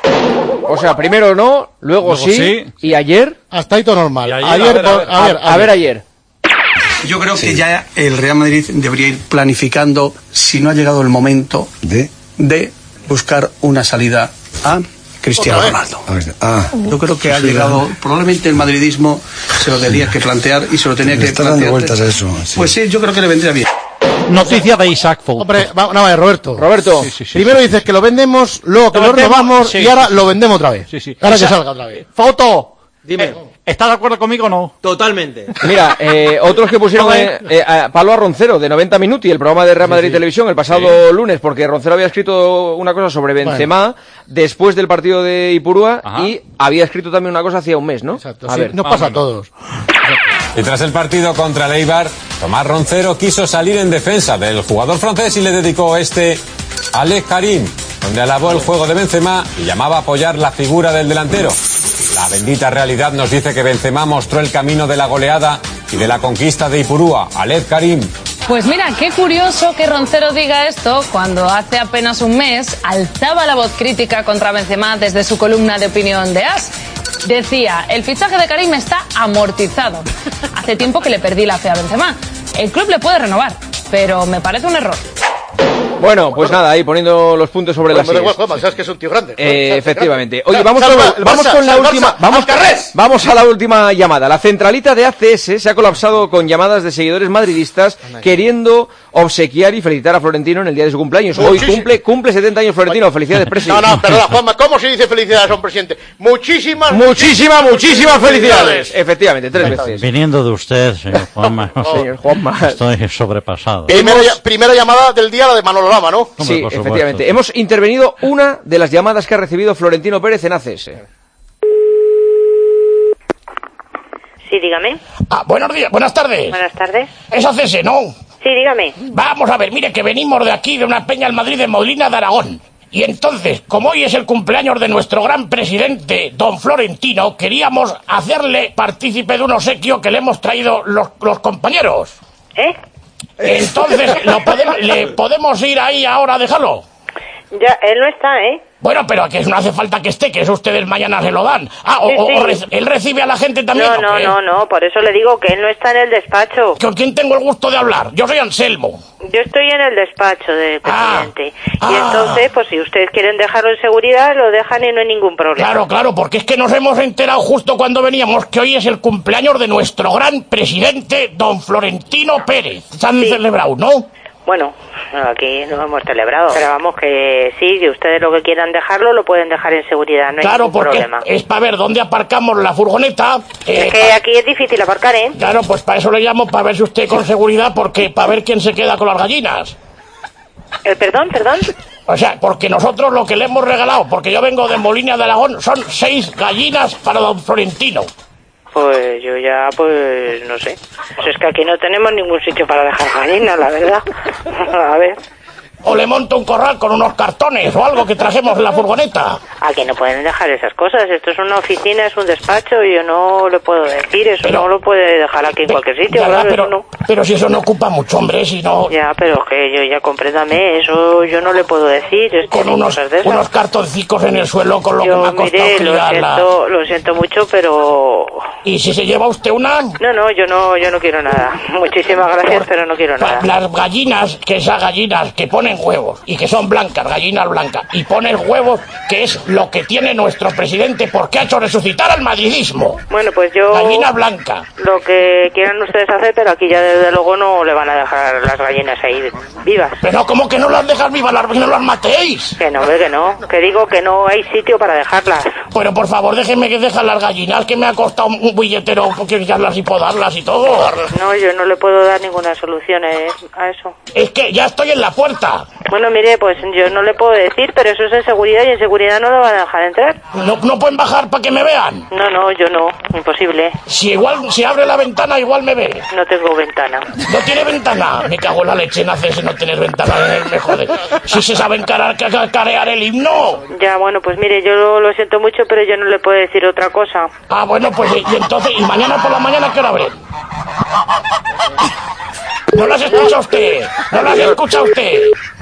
O sea, primero no, luego, luego sí, sí, y ayer... Hasta ahí todo normal. Y ayer, ayer, a ver, a ver, a ver, a ver ayer. Yo creo sí. que ya el Real Madrid debería ir planificando, si no ha llegado el momento, de, de buscar una salida a Cristiano Ronaldo. Ah, yo creo que ha llegado, probablemente el madridismo se lo tendría que plantear y se lo tenía que está plantear. Dando vueltas a eso. Sí. Pues sí, yo creo que le vendría bien. Noticia de Isaac Foul. Hombre, va, no, vale, Roberto. Roberto. Sí, sí, sí, primero sí, dices que lo vendemos, luego que lo, lo renovamos sí, y ahora sí, lo vendemos otra vez. Sí, sí. Ahora Isa, que salga otra vez. Foto. Dime. Eh, ¿Estás de acuerdo conmigo o no? Totalmente. Mira, eh, otros que pusieron eh, eh, a Palo a Roncero de noventa Minuti, el programa de Real Madrid sí, sí. Televisión, el pasado sí. lunes, porque Roncero había escrito una cosa sobre Benzema bueno. después del partido de Ipurúa. Ajá. Y había escrito también una cosa hacía un mes, ¿no? Exacto. A sí, ver, nos pasa a todos. Y tras el partido contra el Eibar, Tomás Roncero quiso salir en defensa del jugador francés y le dedicó este a Alex Karim, donde alabó el juego de Benzema y llamaba a apoyar la figura del delantero. La bendita realidad nos dice que Benzema mostró el camino de la goleada y de la conquista de Ipurúa. Alex Karim. Pues mira, qué curioso que Roncero diga esto cuando hace apenas un mes alzaba la voz crítica contra Benzema desde su columna de opinión de As. Decía, el fichaje de Karim está amortizado. Hace tiempo que le perdí la fe a Benzema. El club le puede renovar, pero me parece un error. Bueno, pues nada, ahí poniendo los puntos sobre las sillas. Sabes que es un tío grande. Eh, efectivamente. Oye, vamos con, vamos con la última, vamos, vamos a la última llamada. La centralita de A C S se ha colapsado con llamadas de seguidores madridistas queriendo obsequiar y felicitar a Florentino en el día de su cumpleaños. Hoy cumple cumple setenta años Florentino. Felicidades, presidente. No, no, perdona, Juanma, ¿cómo se dice felicidades a un presidente? Muchísimas, muchísimas, muchísimas felicidades. Efectivamente, tres veces. Viniendo de usted, señor Juanma. Oh, señor Juanma. Estoy sobrepasado. Primera, primera llamada del día, la de Manolo Lama, ¿no? Sí, efectivamente. Hemos intervenido una de las llamadas que ha recibido Florentino Pérez en A C S. Sí, dígame. Ah, buenos días, buenas tardes. Buenas tardes. Es A C S, ¿no? Sí, dígame. Vamos a ver, mire que venimos de aquí, de una peña al Madrid de Molina de Aragón. Y entonces, como hoy es el cumpleaños de nuestro gran presidente, don Florentino, queríamos hacerle partícipe de un obsequio que le hemos traído los, los compañeros. ¿Eh? Entonces, ¿lo podemos, ¿le podemos ir ahí ahora a dejarlo? Ya, él no está, ¿eh? Bueno, pero que no hace falta que esté, que eso ustedes mañana se lo dan. Ah, o, Sí, o- sí. o re- él recibe a la gente también. No, ¿o no, qué? no, no, por eso le digo que él no está en el despacho. ¿Con quién tengo el gusto de hablar? Yo soy Anselmo. Yo estoy en el despacho del presidente. Y ah. entonces, pues si ustedes quieren dejarlo en seguridad, lo dejan y no hay ningún problema. Claro, claro, porque es que nos hemos enterado justo cuando veníamos que hoy es el cumpleaños de nuestro gran presidente, don Florentino Pérez. Se han celebrado, ¿no? Bueno, aquí no hemos celebrado. Pero vamos que sí, si ustedes lo que quieran dejarlo, lo pueden dejar en seguridad, no hay Claro, ningún porque problema. es para ver dónde aparcamos la furgoneta. eh, Es que aquí es difícil aparcar, ¿eh? Claro, pues para eso le llamo, para ver si usted con seguridad, porque para ver quién se queda con las gallinas. Eh, perdón, perdón. O sea, porque nosotros lo que le hemos regalado, porque yo vengo de Molina de Aragón, son seis gallinas para don Florentino. Pues yo ya, pues no sé. Pues es que aquí no tenemos ningún sitio para dejar gallinas, la verdad. A ver. O le monto un corral con unos cartones o algo que trajemos en la furgoneta. Aquí no pueden dejar esas cosas. Esto es una oficina, es un despacho y yo no le puedo decir. Eso no lo puede dejar aquí en cualquier sitio. Ya, claro, pero, eso no. pero si eso no ocupa mucho, hombre, si no... Ya, pero es que yo ya compréndame, eso yo no le puedo decir. Es que Con hay unos, cosas de esas. unos cartoncicos en el suelo con lo Yo, que me ha costado mire, lo criarla. siento, lo siento mucho, pero... ¿Y si se lleva usted una? No, no, yo no, yo no quiero nada. Muchísimas gracias, pero no quiero nada. Las gallinas, que esas gallinas que ponen huevos y que son blancas, gallinas blancas, y ponen huevos, que es lo que tiene nuestro presidente porque ha hecho resucitar al madridismo. Bueno, pues yo... Gallina blanca. Lo que quieran ustedes hacer, pero aquí ya desde luego no le van a dejar las gallinas ahí vivas. Pero ¿cómo que no las dejas vivas? Las no las matéis. Que no, ve que no. Que digo que no hay sitio para dejarlas. Pero por favor, déjeme que dejan las gallinas, que me ha costado un billetero criarlas y podarlas y todo. No, yo no le puedo dar ninguna solución eh, a eso. Es que ya estoy en la puerta. Bueno, mire, pues yo no le puedo decir, pero eso es en seguridad y en seguridad no lo van a dejar entrar. ¿No, no pueden bajar para que me vean? No, no, yo no. Imposible. Si igual, si abre la ventana, igual me ve. No tengo ventana. ¿No tiene ventana? Me cago en la leche, naces no tener ventana, me jode. Si se sabe encarar, ca- carear el himno. Ya, bueno, pues mire, yo lo, lo siento mucho, pero yo no le puedo decir otra cosa. Ah, bueno, pues y entonces, ¿y mañana por la mañana qué hora abren? ¿No las escucha usted? ¿No las escucha usted?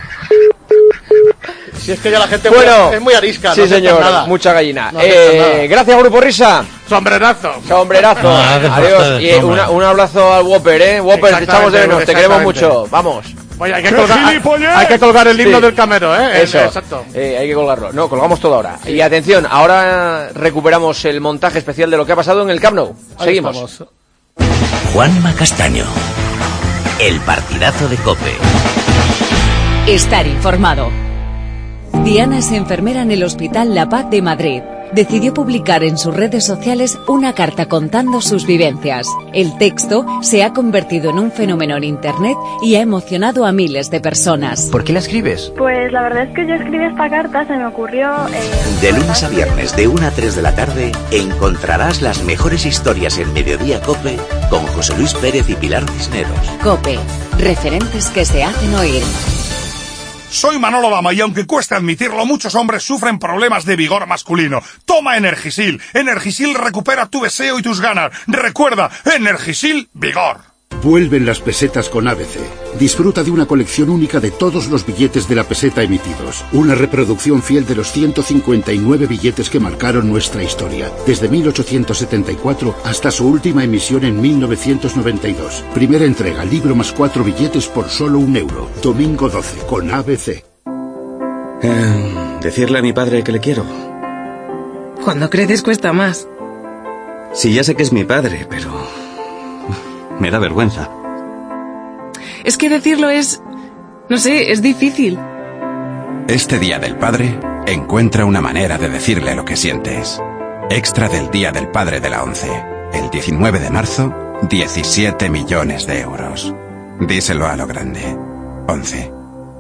Si es que ya la gente Bueno, es muy arisca. sí, no aceptan señor, nada. mucha gallina. No aceptan eh, nada. gracias, Grupo Risa. Sombrerazo. Sombrerazo. No, hace falta Adiós. de Y eh, sombra. una- un abrazo al Whopper, ¿eh? Whopper, te echamos de menos, te queremos Exactamente. mucho. Vamos. Oye, hay que colgar, hay, hay que colgar el himno Sí. del Camero, ¿eh? Eso, Exacto. eh, hay que colgarlo. No, colgamos todo ahora. Y atención, ahora recuperamos el montaje especial de lo que ha pasado en el Camp Nou. Ahí Seguimos. estamos. Juanma Castaño. El partidazo de COPE. Estar informado. Diana es enfermera en el Hospital La Paz de Madrid. Decidió publicar en sus redes sociales una carta contando sus vivencias. El texto se ha convertido en un fenómeno en Internet y ha emocionado a miles de personas. ¿Por qué la escribes? Pues la verdad es que yo escribí esta carta, se me ocurrió... eh, De lunes a viernes de una a tres de la tarde encontrarás las mejores historias en Mediodía COPE con José Luis Pérez y Pilar Cisneros. COPE. Referentes que se hacen oír. Soy Manolo Lama y aunque cueste admitirlo, muchos hombres sufren problemas de vigor masculino. Toma Energisil. Energisil recupera tu deseo y tus ganas. Recuerda, Energisil Vigor. Vuelven las pesetas con A B C. Disfruta de una colección única de todos los billetes de la peseta emitidos. Una reproducción fiel de los ciento cincuenta y nueve billetes que marcaron nuestra historia, desde mil ochocientos setenta y cuatro hasta su última emisión en mil novecientos noventa y dos. Primera entrega, libro más cuatro billetes por solo un euro. Domingo doce, con A B C. Eh, decirle a mi padre que le quiero. Cuando creces cuesta más. Sí, ya sé que es mi padre, pero... me da vergüenza. Es que decirlo es... no sé, es difícil. Este Día del Padre, encuentra una manera de decirle lo que sientes. Extra del Día del Padre de la ONCE. El diecinueve de marzo, diecisiete millones de euros. Díselo a lo grande. ONCE.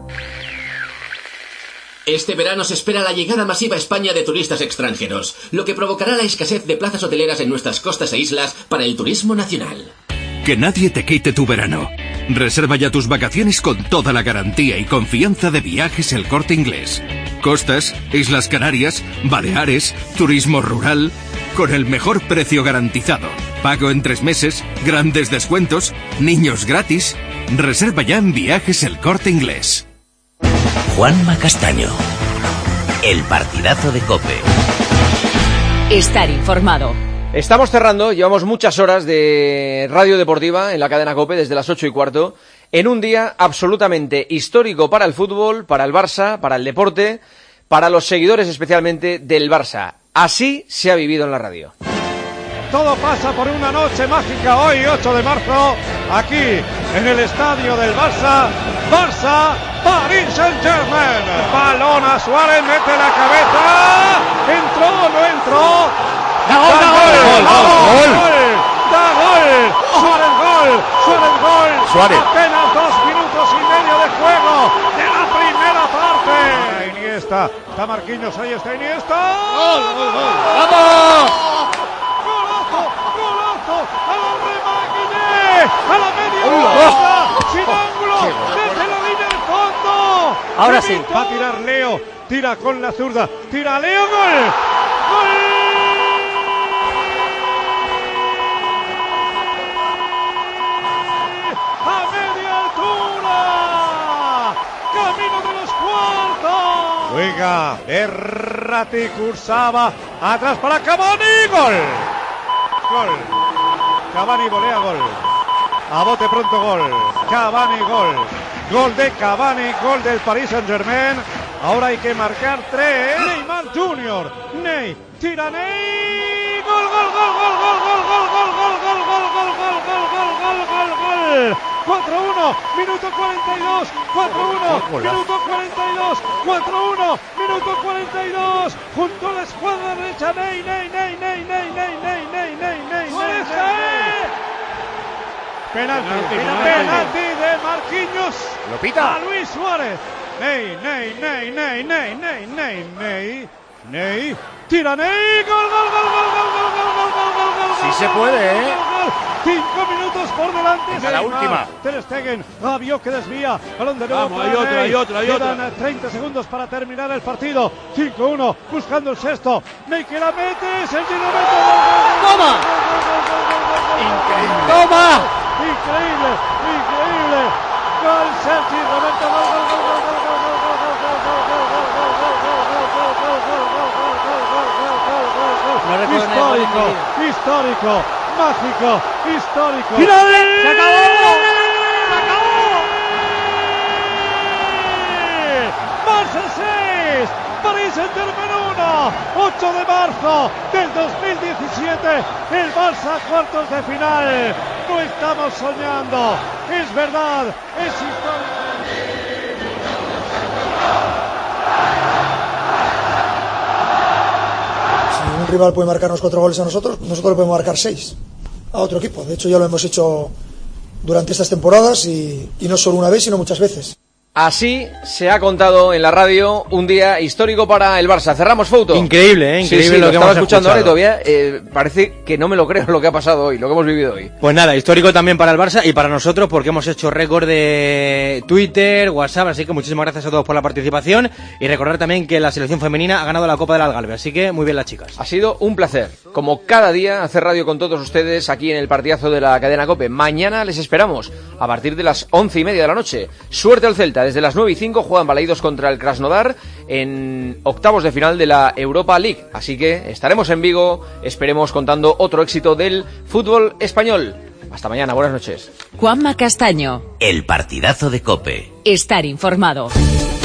Este verano se espera la llegada masiva a España de turistas extranjeros, lo que provocará la escasez de plazas hoteleras en nuestras costas e islas para el turismo nacional. Que nadie te quite tu verano. Reserva ya tus vacaciones con toda la garantía y confianza de Viajes El Corte Inglés. Costas, Islas Canarias, Baleares, turismo rural, con el mejor precio garantizado. Pago en tres meses, grandes descuentos, niños gratis. Reserva ya en Viajes El Corte Inglés. Juanma Castaño. El partidazo de COPE. Estar informado. Estamos cerrando, llevamos muchas horas de radio deportiva en la cadena COPE desde las ocho y cuarto, en un día absolutamente histórico para el fútbol, para el Barça, para el deporte, para los seguidores especialmente del Barça. Así se ha vivido en la radio. Todo pasa por una noche mágica hoy, ocho de marzo, aquí en el estadio del Barça. Barça, Paris Saint-Germain. Balón a Suárez, mete la cabeza. Entró, no entró. ¡Da gol, da gol! ¡Gol, gol! ¡Da gol! ¡Suárez gol! ¡Suárez gol! Suárez. Apenas dos minutos y medio de juego de la primera parte. Iniesta, está Marquinhos, ahí está Iniesta. ¡Gol, gol, gol! ¡Vamos! ¡A la Remaguiné! ¡A la media vuelta! ¡Sin ángulo! ¡Desde la línea del fondo! Ahora sí. Va a tirar Leo. Tira con la zurda. Tira Leo. ¡Gol! ¡Gol! ¡A media altura! ¡Camino de los cuartos! Juega. Berratti cursaba. Atrás para Cavani. ¡Gol! Gol. Cavani volea, gol. A bote pronto, gol. Cavani, gol. Gol de Cavani, gol del Paris Saint-Germain. Ahora hay que marcar tres. Neymar Junior. Ney, tira Ney. Gol, gol, gol, gol, gol, gol, gol, gol, gol, gol, gol, gol, gol, gol, gol, gol, gol, gol. cuatro uno, minuto cuarenta y dos. cuatro uno, minuto cuarenta y dos. cuatro uno, minuto cuarenta y dos. Junto a la escuadra derecha, Ney, Ney, Ney, Ney, Ney, Ney, Ney, Ney, Ney, Ney, Ney. Penalti, penalti de Marquinhos. Lo pita. A Luis Suárez. Ney, Ney, Ney, Ney, Ney, Ney, Ney, Ney, Ney. Tira Ney. Gol, gol, gol, gol, gol, gol, gol, gol, gol, gol, gol. Sí se puede, ¿eh? Cinco minutos por delante. Es la última. Ter Stegen. Rabiot que desvía. Balón de nuevo. Vamos, hay otra, hay otra, hay otra. Quedan treinta segundos para terminar el partido. cinco uno. Buscando el sexto. Ney que la mete. Sergi Roberto. ¡Toma! Increíble. ¡Toma! Increíble. Increíble. Gol Sergi Roberto. Gol, gol, gol, gol, gol, gol, gol, gol, gol, histórico, histórico, mágico, histórico. ¡Finale! ¡Se acabó! ¡Se acabó! Barça seis, Paris Saint-Germain uno, ocho de marzo del dos mil diecisiete, el Barça cuartos de final. No estamos soñando, es verdad, es histórico. Un rival puede marcarnos cuatro goles a nosotros, nosotros le podemos marcar seis a otro equipo. De hecho, ya lo hemos hecho durante estas temporadas y, y no solo una vez, sino muchas veces. Así se ha contado en la radio un día histórico para el Barça. Cerramos foto. Increíble, ¿eh? Increíble sí, sí, lo, lo que estaba hemos escuchando escuchado. ahora y todavía eh, parece que no me lo creo lo que ha pasado hoy, lo que hemos vivido hoy. Pues nada, histórico también para el Barça y para nosotros porque hemos hecho récord de Twitter, WhatsApp, así que muchísimas gracias a todos por la participación y recordar también que la selección femenina ha ganado la Copa del Algarve, así que muy bien las chicas. Ha sido un placer, como cada día, hacer radio con todos ustedes aquí en el partidazo de la cadena COPE. Mañana les esperamos a partir de las once y media de la noche. Suerte al Celta, desde las nueve y cinco juegan Baleidos contra el Krasnodar en octavos de final de la Europa League. Así que estaremos en Vigo, esperemos contando otro éxito del fútbol español. Hasta mañana, buenas noches. Juanma Castaño. El partidazo de COPE. Estar informado.